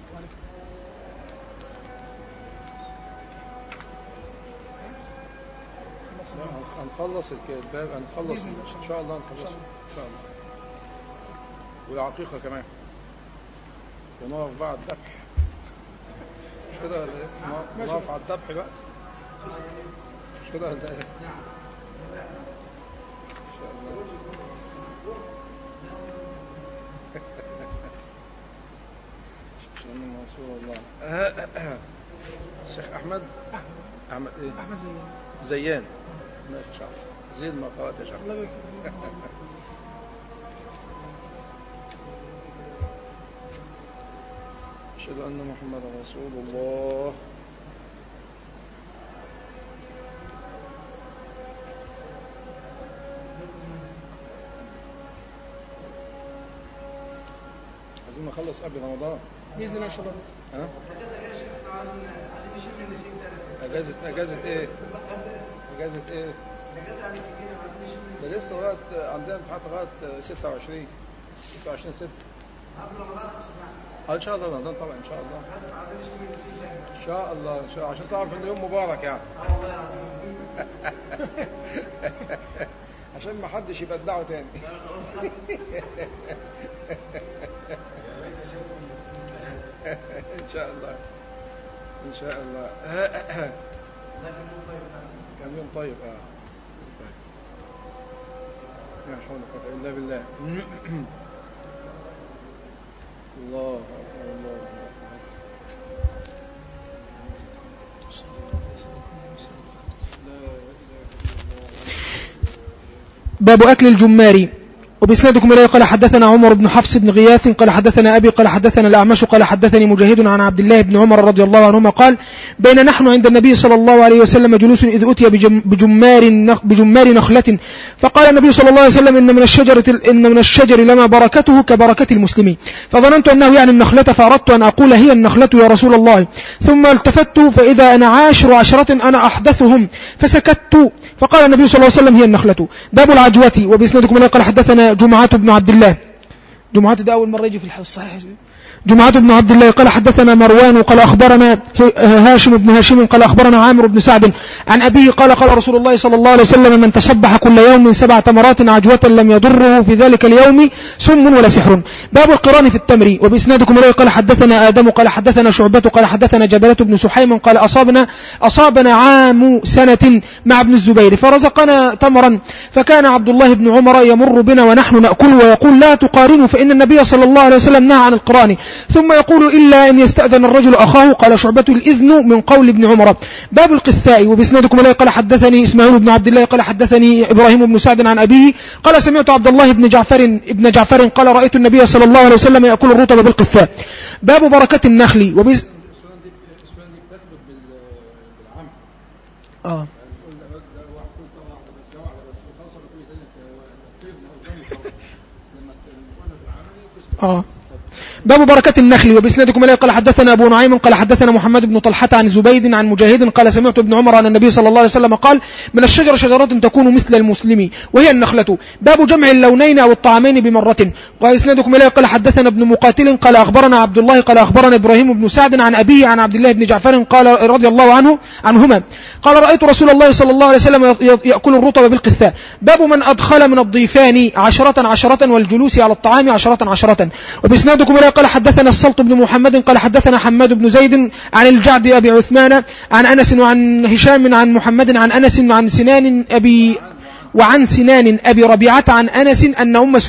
هنخلص الباب هنخلص إن شاء الله إن شاء الله والعقيقة كمان ونقف بقى على الذبح مش كده ولا ايه؟ نقف على الذبح بقى مش كده ولا ايه؟ ان شاء الله عشان رسول الله. الشيخ احمد ايه؟ احمد زيان ماشي ان شاء الله زيد ما قرأت يا شيخ. أشهد أن محمد رسول الله. عايزين نخلص قبل رمضان بإذن الله إن شاء الله. ها؟ أجازة إيه؟ أجازة إيه؟ ده لسه لغاية عندنا امتحانات لغاية 26 6 ان شاء الله رمضان طبعا ان شاء الله ان شاء الله عشان تعرف ان يوم مبارك يعني عشان ما حدش يبدعه تاني. ان شاء الله ان شاء الله. كان يوم طيب لا حول ولا قوة الا بالله. الله الله. باب أكل الجمار. وبإسنادكم إليه قال حدثنا عمر بن حفص بن غياث قال حدثنا أبي قال حدثنا الأعمش قال حدثني مجاهد عن عبد الله بن عمر رضي الله عنهما قال بين نحن عند النبي صلى الله عليه وسلم جلوس إذ أتي بجمار نخلة فقال النبي صلى الله عليه وسلم إن من الشجر لما بركته كبركة المسلمين فظننت أنه يعني النخلة فأردت أن أقول هي النخلة يا رسول الله ثم التفت فإذا أنا 10 عشرة أنا أحدثهم فسكت فقال النبي صلى الله عليه وسلم هي النخلة. باب العجوة وبإسنادكم إليه قال حدثنا جمعة بن عبد الله. جمعة ده أول مرة يجي في الصحيح. جمعة بن عبد الله قال حدثنا مروان قال أخبرنا هاشم بن هاشم قال أخبرنا عامر بن سعد عن أبيه قال قال رسول الله صلى الله عليه وسلم من تصبح كل يوم 7 تمرات عجوة لم يضره في ذلك اليوم سم ولا سحر. باب القران في التمر وبإسنادكم إليه قال حدثنا آدم قال حدثنا شعبة قال حدثنا جبلة بن سحيم قال أصابنا عام سنة مع ابن الزبير فرزقنا تمرا فكان عبد الله بن عمر يمر بنا ونحن نأكل ويقول لا تقارنوا فإن النبي صلى الله عليه وسلم نهى عن القران ثم يقول إلا أن يستأذن الرجل أخاه قال شعبة الإذن من قول ابن عمر. باب القثاء وبإسنادكم إليه قال حدثني إسماعيل بن عبد الله قال حدثني إبراهيم بن سعد عن أبيه قال سمعت عبد الله بن جعفر قال رأيت النبي صلى الله عليه وسلم يأكل الرطب بالقثاء. باب بركة النخل باب بركة النخل وبإسنادكم إليه قال حدثنا أبو نعيم قال حدثنا محمد بن طلحة عن زبيد عن مجاهد قال سمعت ابن عمر عن النبي صلى الله عليه وسلم قال من الشجر شجرة تكون مثل المسلم وهي النخلة. باب جمع اللونين أو الطعامين بمرة وبإسنادكم إليه قال حدثنا ابن مقاتل قال أخبرنا عبد الله قال أخبرنا إبراهيم بن سعد عن أبيه عن عبد الله بن جعفر قال رضي الله عنهما قال رأيت رسول الله صلى الله عليه وسلم يأكل الرطب بالقثاء. باب من أدخل من الضيفان 10 والجلوس على الطعام 10. وبإسنادكم إليه قال حدثنا السلط بن محمد قال حدثنا حماد بن زيد عن الجعد أبي عثمان عن أنس وعن هشام عن محمد عن أنس وعن سنان أبي ربيعة عن أنس أن أم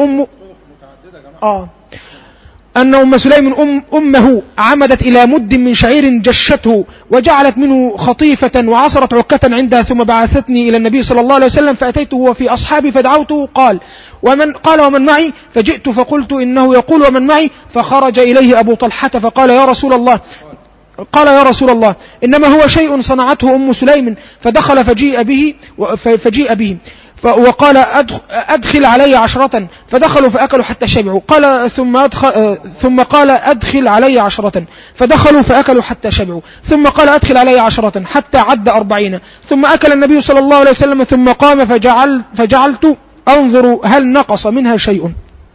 سليم أمه عمدت إلى مد من شعير جشته وجعلت منه خطيفة وعصرت عكة عندها ثم بعثتني إلى النبي صلى الله عليه وسلم فأتيته وفي أصحابي فدعوته قال ومن معي فجئت فقلت إنه يقول ومن معي فخرج إليه أبو طلحة فقال يا رسول الله إنما هو شيء صنعته أم سليم فدخل فجيء به وقال أدخل علي 10 فدخلوا فأكلوا حتى شبعوا قال ثم قال أدخل علي 10 فدخلوا فأكلوا حتى شبعوا ثم قال أدخل علي 10 حتى عد 40 ثم أكل النبي صلى الله عليه وسلم ثم قام فجعلت أنظر هل نقص منها شيء.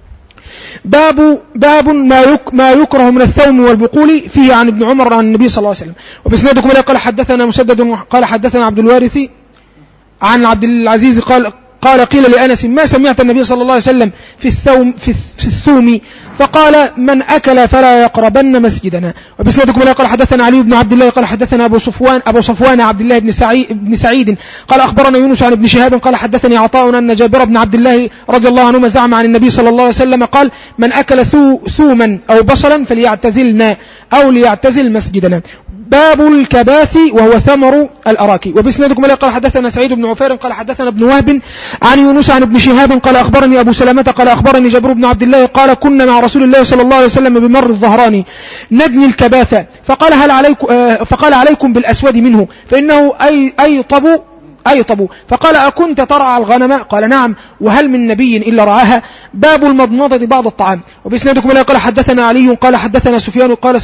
باب ما يكره من الثوم والبقول فيه عن ابن عمر عن النبي صلى الله عليه وسلم. وبإسنادكم إليه قال حدثنا مسدد قال حدثنا عبد الوارث عن عبد العزيز قال قيل لأنس ما سمعت النبي صلى الله عليه وسلم في الثوم فقال من أكل فلا يقربن مسجدنا. وبإسنادكم إليه قال حدثنا علي بن عبد الله قال حدثنا أبو صفوان عبد الله بن سعيد قال أخبرنا يونس عن ابن شهاب قال حدثني عطاء أن جابر بن عبد الله رضي الله عنهما زعم عن النبي صلى الله عليه وسلم قال من أكل ثوما أو بصلا فليعتزلنا أو ليعتزل مسجدنا. باب الكباث وهو ثمر الأراكي. وبإسنادكم إليه قال حدثنا سعيد بن عفير قال حدثنا ابن وهب عن يونس عن ابن شهاب قال أخبرني أبو سلمة قال أخبرني جابر بن عبد الله قال كنا مع رسول الله صلى الله عليه وسلم بمر الظهراني ندني الكباث فقال عليكم بالأسود منه فإنه أيطب فقال أكنت ترعى الغنم قال نعم وهل من نبي إلا رعاها. باب المضمضة بعض الطعام. وبإسنادكم إليه قال حدثنا علي قال حدثنا سفيان قال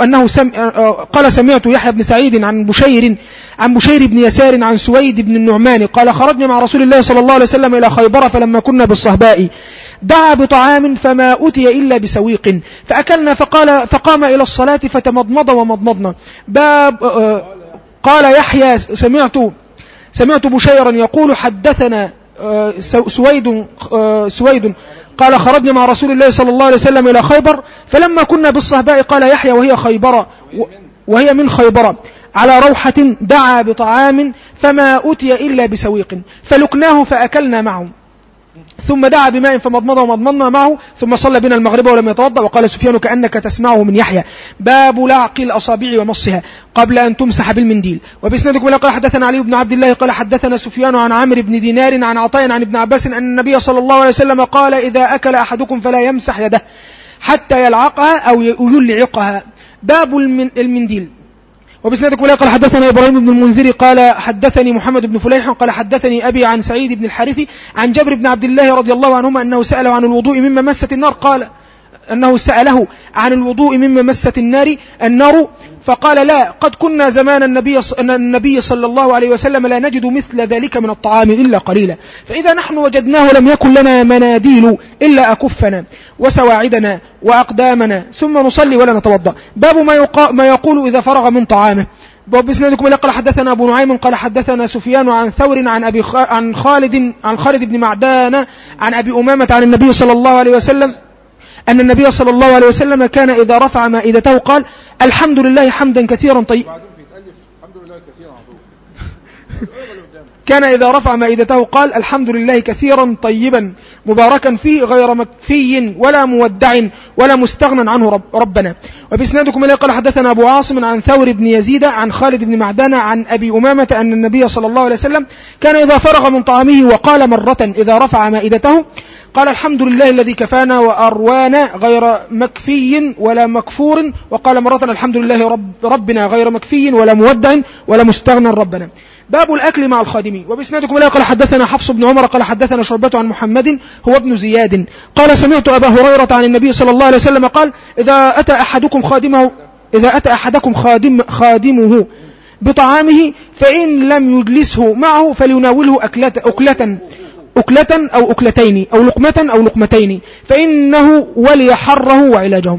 سمعت يحيى بن سعيد عن بشير بن يسار عن سويد بن النعمان قال خرجنا مع رسول الله صلى الله عليه وسلم إلى خيبر فلما كنا بالصهباء دعا بطعام فما أتي إلا بسويق فأكلنا فقام إلى الصلاة فتمضمض ومضمضنا. قال يحيى سمعت بشيرا يقول حدثنا سويد قال خرجنا مع رسول الله صلى الله عليه وسلم إلى خيبر فلما كنا بالصهباء قال يحيى وهي من خيبر على روحة دعا بطعام فما أتي إلا بسويق فلكناه فأكلنا معه. ثم دعا بماء فمضمضه ومضمضنا معه ثم صلى بنا المغرب ولم يتوضأ. وقال سفيان كأنك تسمعه من يحيى. باب لعق الأصابع ومصها قبل أن تمسح بالمنديل. وبإسنادكم قال حدثنا علي بن عبد الله قال حدثنا سفيان عن عامر بن دينار عن عطاء عن ابن عباس أن النبي صلى الله عليه وسلم قال إذا أكل أحدكم فلا يمسح يده حتى يلعقها أو يلعقها. باب المنديل. وبسنادكم قال حدثنا إبراهيم بن المنذر قال حدثني محمد بن فليح قال حدثني أبي عن سعيد بن الحارث عن جابر بن عبد الله رضي الله عنهما أنه سأله عن الوضوء مما مست النار فقال لا قد كنا زمان النبي صلى الله عليه وسلم لا نجد مثل ذلك من الطعام إلا قليلا فإذا نحن وجدناه لم يكن لنا مناديل إلا أكفنا وسواعدنا وأقدامنا ثم نصلي ولا نتوضأ. باب ما يقول إذا فرغ من طعامه. بإسنادكم قال حدثنا أبو نعيم قال حدثنا سفيان عن ثور عن خالد بن معدان عن أبي أمامة عن النبي صلى الله عليه وسلم أن النبي صلى الله عليه وسلم كان إذا رفع مائدته قال الحمد لله حمدا كثيرا طيبا. كان إذا رفع مائدته قال الحمد لله كثيرا طيبا مباركا فيه غير مكفي ولا مودع ولا مستغنى عنه ربنا. وبإسنادكم قال حدثنا أبو عاصم عن ثور بن يزيد عن خالد بن معدان عن أبي أمامة أن النبي صلى الله عليه وسلم كان إذا فرغ من طعامه وقال مرة إذا رفع مائدته قال الحمد لله الذي كفانا وأروانا غير مكفي ولا مكفور وقال مرة الحمد لله ربنا غير مكفي ولا مودع ولا مستغنى ربنا. باب الأكل مع الخادمين. وبإسنادكم قال حدثنا حفص بن عمر قال حدثنا شعبة عن محمد هو ابن زياد قال سمعت أبا هريرة عن النبي صلى الله عليه وسلم قال إذا أتى أحدكم خادمه بطعامه فإن لم يجلسه معه فليناوله أكلة أو أكلتين أو لقمة أو لقمتين فإنه ولي حره وعلاجه.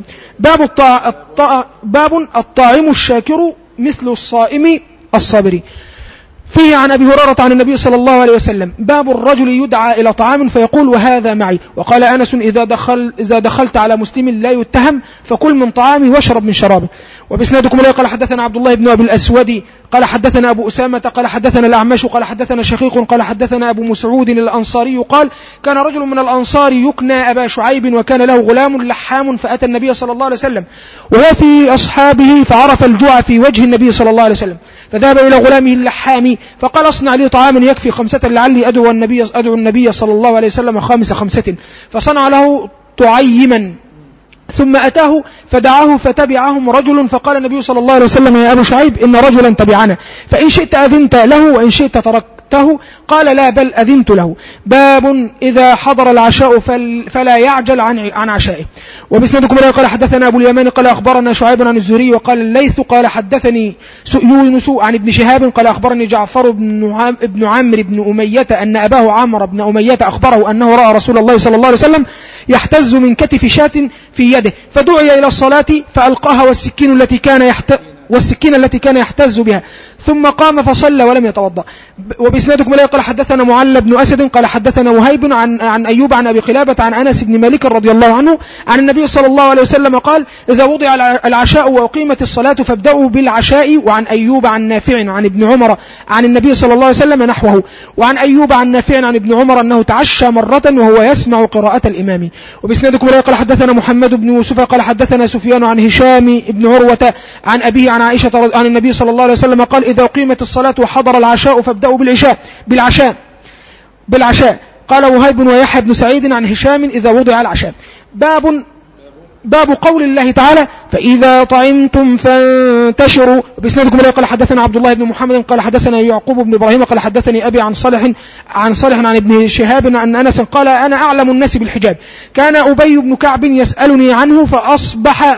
باب الطاعم الشاكر مثل الصائم الصابر. فيه عن أبي هريرة عن النبي صلى الله عليه وسلم باب الرجل يدعى إلى طعام فيقول وهذا معي. وقال أنس إذا دخلت على مسلم لا يتهم فكل من طعامه واشرب من شرابه. وبإسنادكم قال حدثنا عبد الله بن أبي الأسود قال حدثنا أبو أسامة قال حدثنا الأعمش قال حدثنا شقيق قال حدثنا أبو مسعود الأنصاري قال كان رجل من الأنصار يكنى أبا شعيب وكان له غلام لحام فأتى النبي صلى الله عليه وسلم وهو في أصحابه فعرف الجوع في وجه النبي صلى الله عليه وسلم فذهب إلى غلامه اللحام فقال اصنع لي طعاما يكفي 5 لعلي أدعو النبي صلى الله عليه وسلم 5 فصنع له طعيما ثم أتاه فدعاه فتبعهم رجل فقال النبي صلى الله عليه وسلم يا أبو شعيب إن رجلا تبعنا فإن شئت أذنت له وإن شئت تركته قال لا بل أذنت له. باب إذا حضر العشاء فلا يعجل عن عشائه. وبإسنادكم قال حدثنا أبو اليمان قال أخبرنا شعيب عن الزهري وقال الليث قال حدثني يونس عن ابن شهاب قال أخبرني جعفر بن عمرو بن أمية أن أباه عمرو بن أمية أخبره أنه رأى رسول الله صلى الله عليه وسلم يحتز من كتف شاة في يده فدعي إلى الصلاة فألقاها والسكين التي كان يحتز بها ثم قام فصلى ولم يتوضأ. وبإسنادكم قال حدثنا معل بن أسد قال حدثنا وهيب عن أيوب عن أبي قلابة عن أنس بن مالك رضي الله عنه عن النبي صلى الله عليه وسلم قال إذا وضع العشاء وأقيمت الصلاة فابدأوا بالعشاء. وعن أيوب عن نافع عن ابن عمر عن النبي صلى الله عليه وسلم نحوه. وعن أيوب عن نافع عن ابن عمر أنه تعشى مرة وهو يسمع قراءة الإمام. وبإسنادكم قال حدثنا محمد بن يوسف قال حدثنا سفيان عن هشام بن عروة عن أبيه عن عائشة عن النبي صلى الله عليه وسلم قال إذا أقيمت الصلاة وحضر العشاء فابدأوا بالعشاء. قال وهيب ويحيى بن سعيد عن هشام إذا وضع العشاء. باب قول الله تعالى فإذا طعمتم فانتشروا. بإسنادكم قال حدثنا عبد الله بن محمد قال حدثنا يعقوب بن إبراهيم قال حدثني أبي عن صالح عن ابن شهاب أن أنس قال أنا أعلم الناس بالحجاب كان أبي بن كعب يسألني عنه فأصبح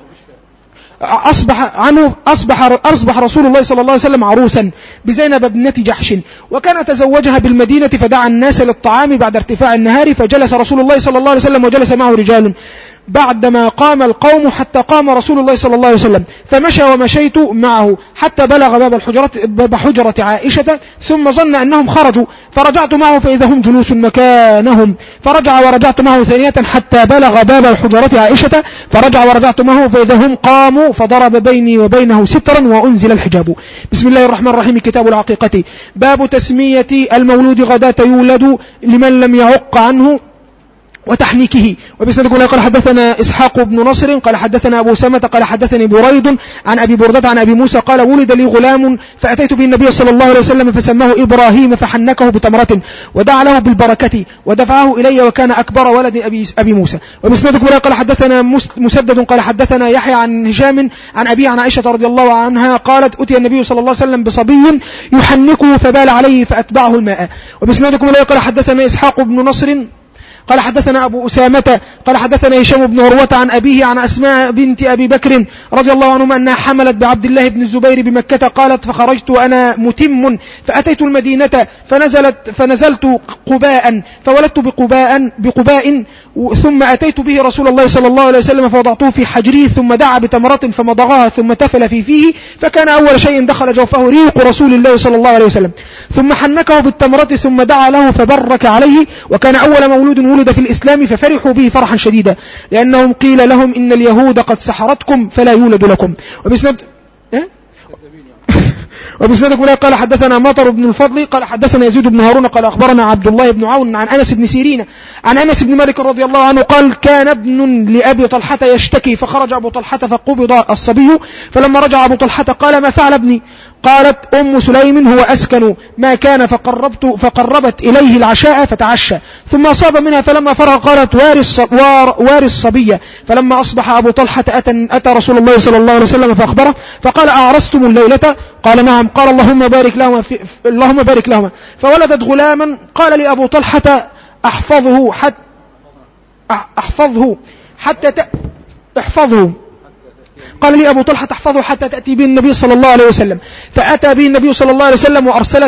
رسول الله صلى الله عليه وسلم عروسا بزينب ابنة جحش وكان تزوجها بالمدينة فدعا الناس للطعام بعد ارتفاع النهار فجلس رسول الله صلى الله عليه وسلم وجلس معه رجال بعدما قام القوم حتى قام رسول الله صلى الله عليه وسلم، فمشى ومشيت معه حتى بلغ باب حجرة عائشة، ثم ظن أنهم خرجوا، فرجعت معه فإذا هم جلوس مكانهم، فرجع ورجعت معه ثانية حتى بلغ باب الحجرة عائشة، فرجع ورجعت معه فإذا هم قاموا، فضرب بيني وبينه سترا وأنزل الحجاب. بسم الله الرحمن الرحيم. كتاب العقيقة. باب تسمية المولود غداة يولد لمن لم يعق عنه وتحنيكه. وبسندكم قال حدثنا إسحاق بن نصر قال حدثنا أبو سمة قال حدثني بريد عن أبي بردة عن أبي موسى قال ولد لي غلام فأتيت به النبي صلى الله عليه وسلم فسماه إبراهيم فحنكه بتمرة ودعا له بالبركة ودفعه إلي وكان أكبر ولد أبي موسى. وبسندكم قال حدثنا مسدد قال حدثنا يحيى عن هشام عن أبي عن عائشة رضي الله عنها قالت أتي النبي صلى الله عليه وسلم بصبي يحنكه فبال عليه فأتبعه الماء. وبسندكم قال حدثنا إسحاق بن نصر قال حدثنا أبو أسامة قال حدثنا هشام بن عروة عن أبيه عن أسماء بنت أبي بكر رضي الله عنهما أنها حملت بعبد الله بن الزبير بمكة قالت فخرجت وأنا متم فأتيت المدينة فنزلت قباء فولدت بقباء ثم أتيت به رسول الله صلى الله عليه وسلم فوضعته في حجري ثم دعا بتمرة فمضغها ثم تفل في فيه فكان أول شيء دخل جوفه ريق رسول الله صلى الله عليه وسلم ثم حنكه بالتمرة ثم دعا له فبرك عليه وكان أول مولود ولد في الإسلام ففرحوا به فرحا شديدا لأنهم قيل لهم إن اليهود قد سحرتكم فلا يولد لكم. وبسند قال حدثنا مطر بن الفضل قال حدثنا يزيد بن هارون قال أخبرنا عبد الله بن عون عن أنس بن سيرين عن أنس بن مالك رضي الله عنه قال كان ابن لأبي طلحة يشتكي فخرج أبو طلحة فقبض الصبي فلما رجع أبو طلحة قال ما فعل ابني؟ قالت أم سليم هو أسكن ما كان فقربت إليه العشاء فتعشى ثم أصاب منها فلما فرغ قالت واري الصبية. فلما أصبح أبو طلحة أتى رسول الله صلى الله عليه وسلم فأخبره فقال أعرستم الليلة؟ قال نعم. قال اللهم بارك لهما فولدت غلاما. قال لي أبو طلحة احفظه قال لي أبو طلحة احفظه حتى تأتي به النبي صلى الله عليه وسلم فأتى به النبي صلى الله عليه وسلم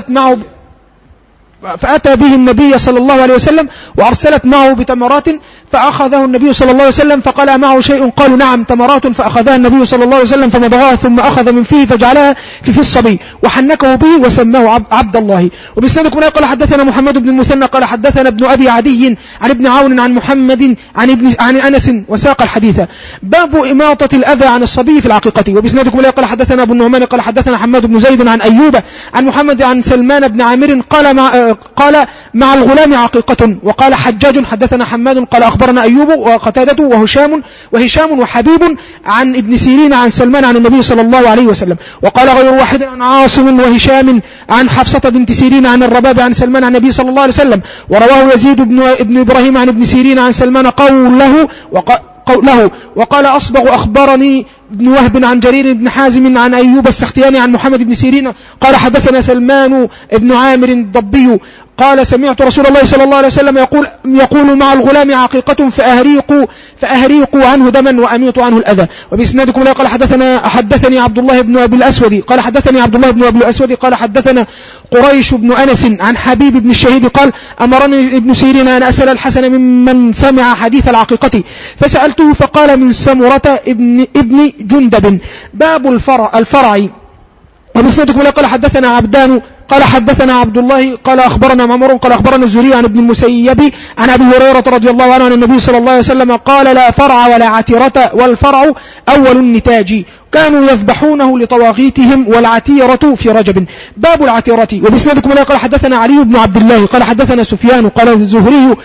وأرسلت معه بتمرات فأخذه النبي صلى الله عليه وسلم فقال معه شيء؟ قالوا نعم تمرات فأخذها النبي صلى الله عليه وسلم فمضغها ثم أخذ من فيه فجعلها في الصبي وحنكه به وسماه عبد الله. وبسندكم قال حدثنا محمد بن المثنى قال حدثنا ابن أبي عدي عن ابن عون عن محمد عن أنس وساق الحديث. باب إماطة الأذى عن الصبي في العقيقة. وبسندكم قال حدثنا ابن النعمان قال حدثنا حماد بن زيد عن أيوب عن محمد عن سلمان بن عامر قال مع الغلام عقيقة. وقال حجاج حدثنا حماد قال أخبرنا أيوب وقتادة وهشام وحبيب عن ابن سيرين عن سلمان عن النبي صلى الله عليه وسلم. وقال غير واحد عن عاصم وهشام عن حفصة بنت سيرين عن الرباب عن سلمان عن النبي صلى الله عليه وسلم. ورواه يزيد بن إبراهيم عن ابن سيرين عن سلمان قوله وقال أصبغ أخبرني ابن وهب عن جرير بن حازم عن أيوب السختياني عن محمد بن سيرين قال حدثنا سلمان بن عامر الضبي قال سمعت رسول الله صلى الله عليه وسلم يقول مع الغلام عقيقة فأهريقوا عنه دما وأميط عنه الأذى. وبإسنادكم قال حدثني عبد الله بن أبي الأسود قال حدثني عبد الله بن أبي الأسود قال حدثنا قريش بن أنس عن حبيب بن الشهيد قال أمرني ابن سيرين أن أسأل الحسن ممن سمع حديث العقيقة فسألته فقال من سمرة ابن جندب. باب الفرع. وبإسنادكم قال حدثنا عبدان قال حدثنا عبد الله قال أخبرنا معمر قال أخبرنا الزهري عن ابن المسيب عن أبي هريرة رضي الله عنه عن النبي صلى الله عليه وسلم قال لا فرع ولا عتيرة والفرع أول النتاج كانوا يذبحونه لطواغيتهم والعتيرة في رجب. باب العتيرة. وبإسنادكم قال حدثنا علي بن عبد الله قال حدثنا سفيان قال الزهري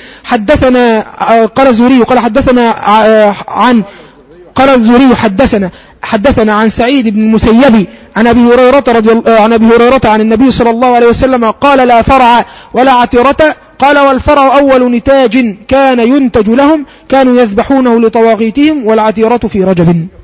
حدثنا عن سعيد بن المسيب عن أبي هريرة عن النبي صلى الله عليه وسلم قال لا فرع ولا عتيرة قال والفرع أول نتاج كان ينتج لهم كانوا يذبحونه لطواغيتهم والعتيرة في رجب.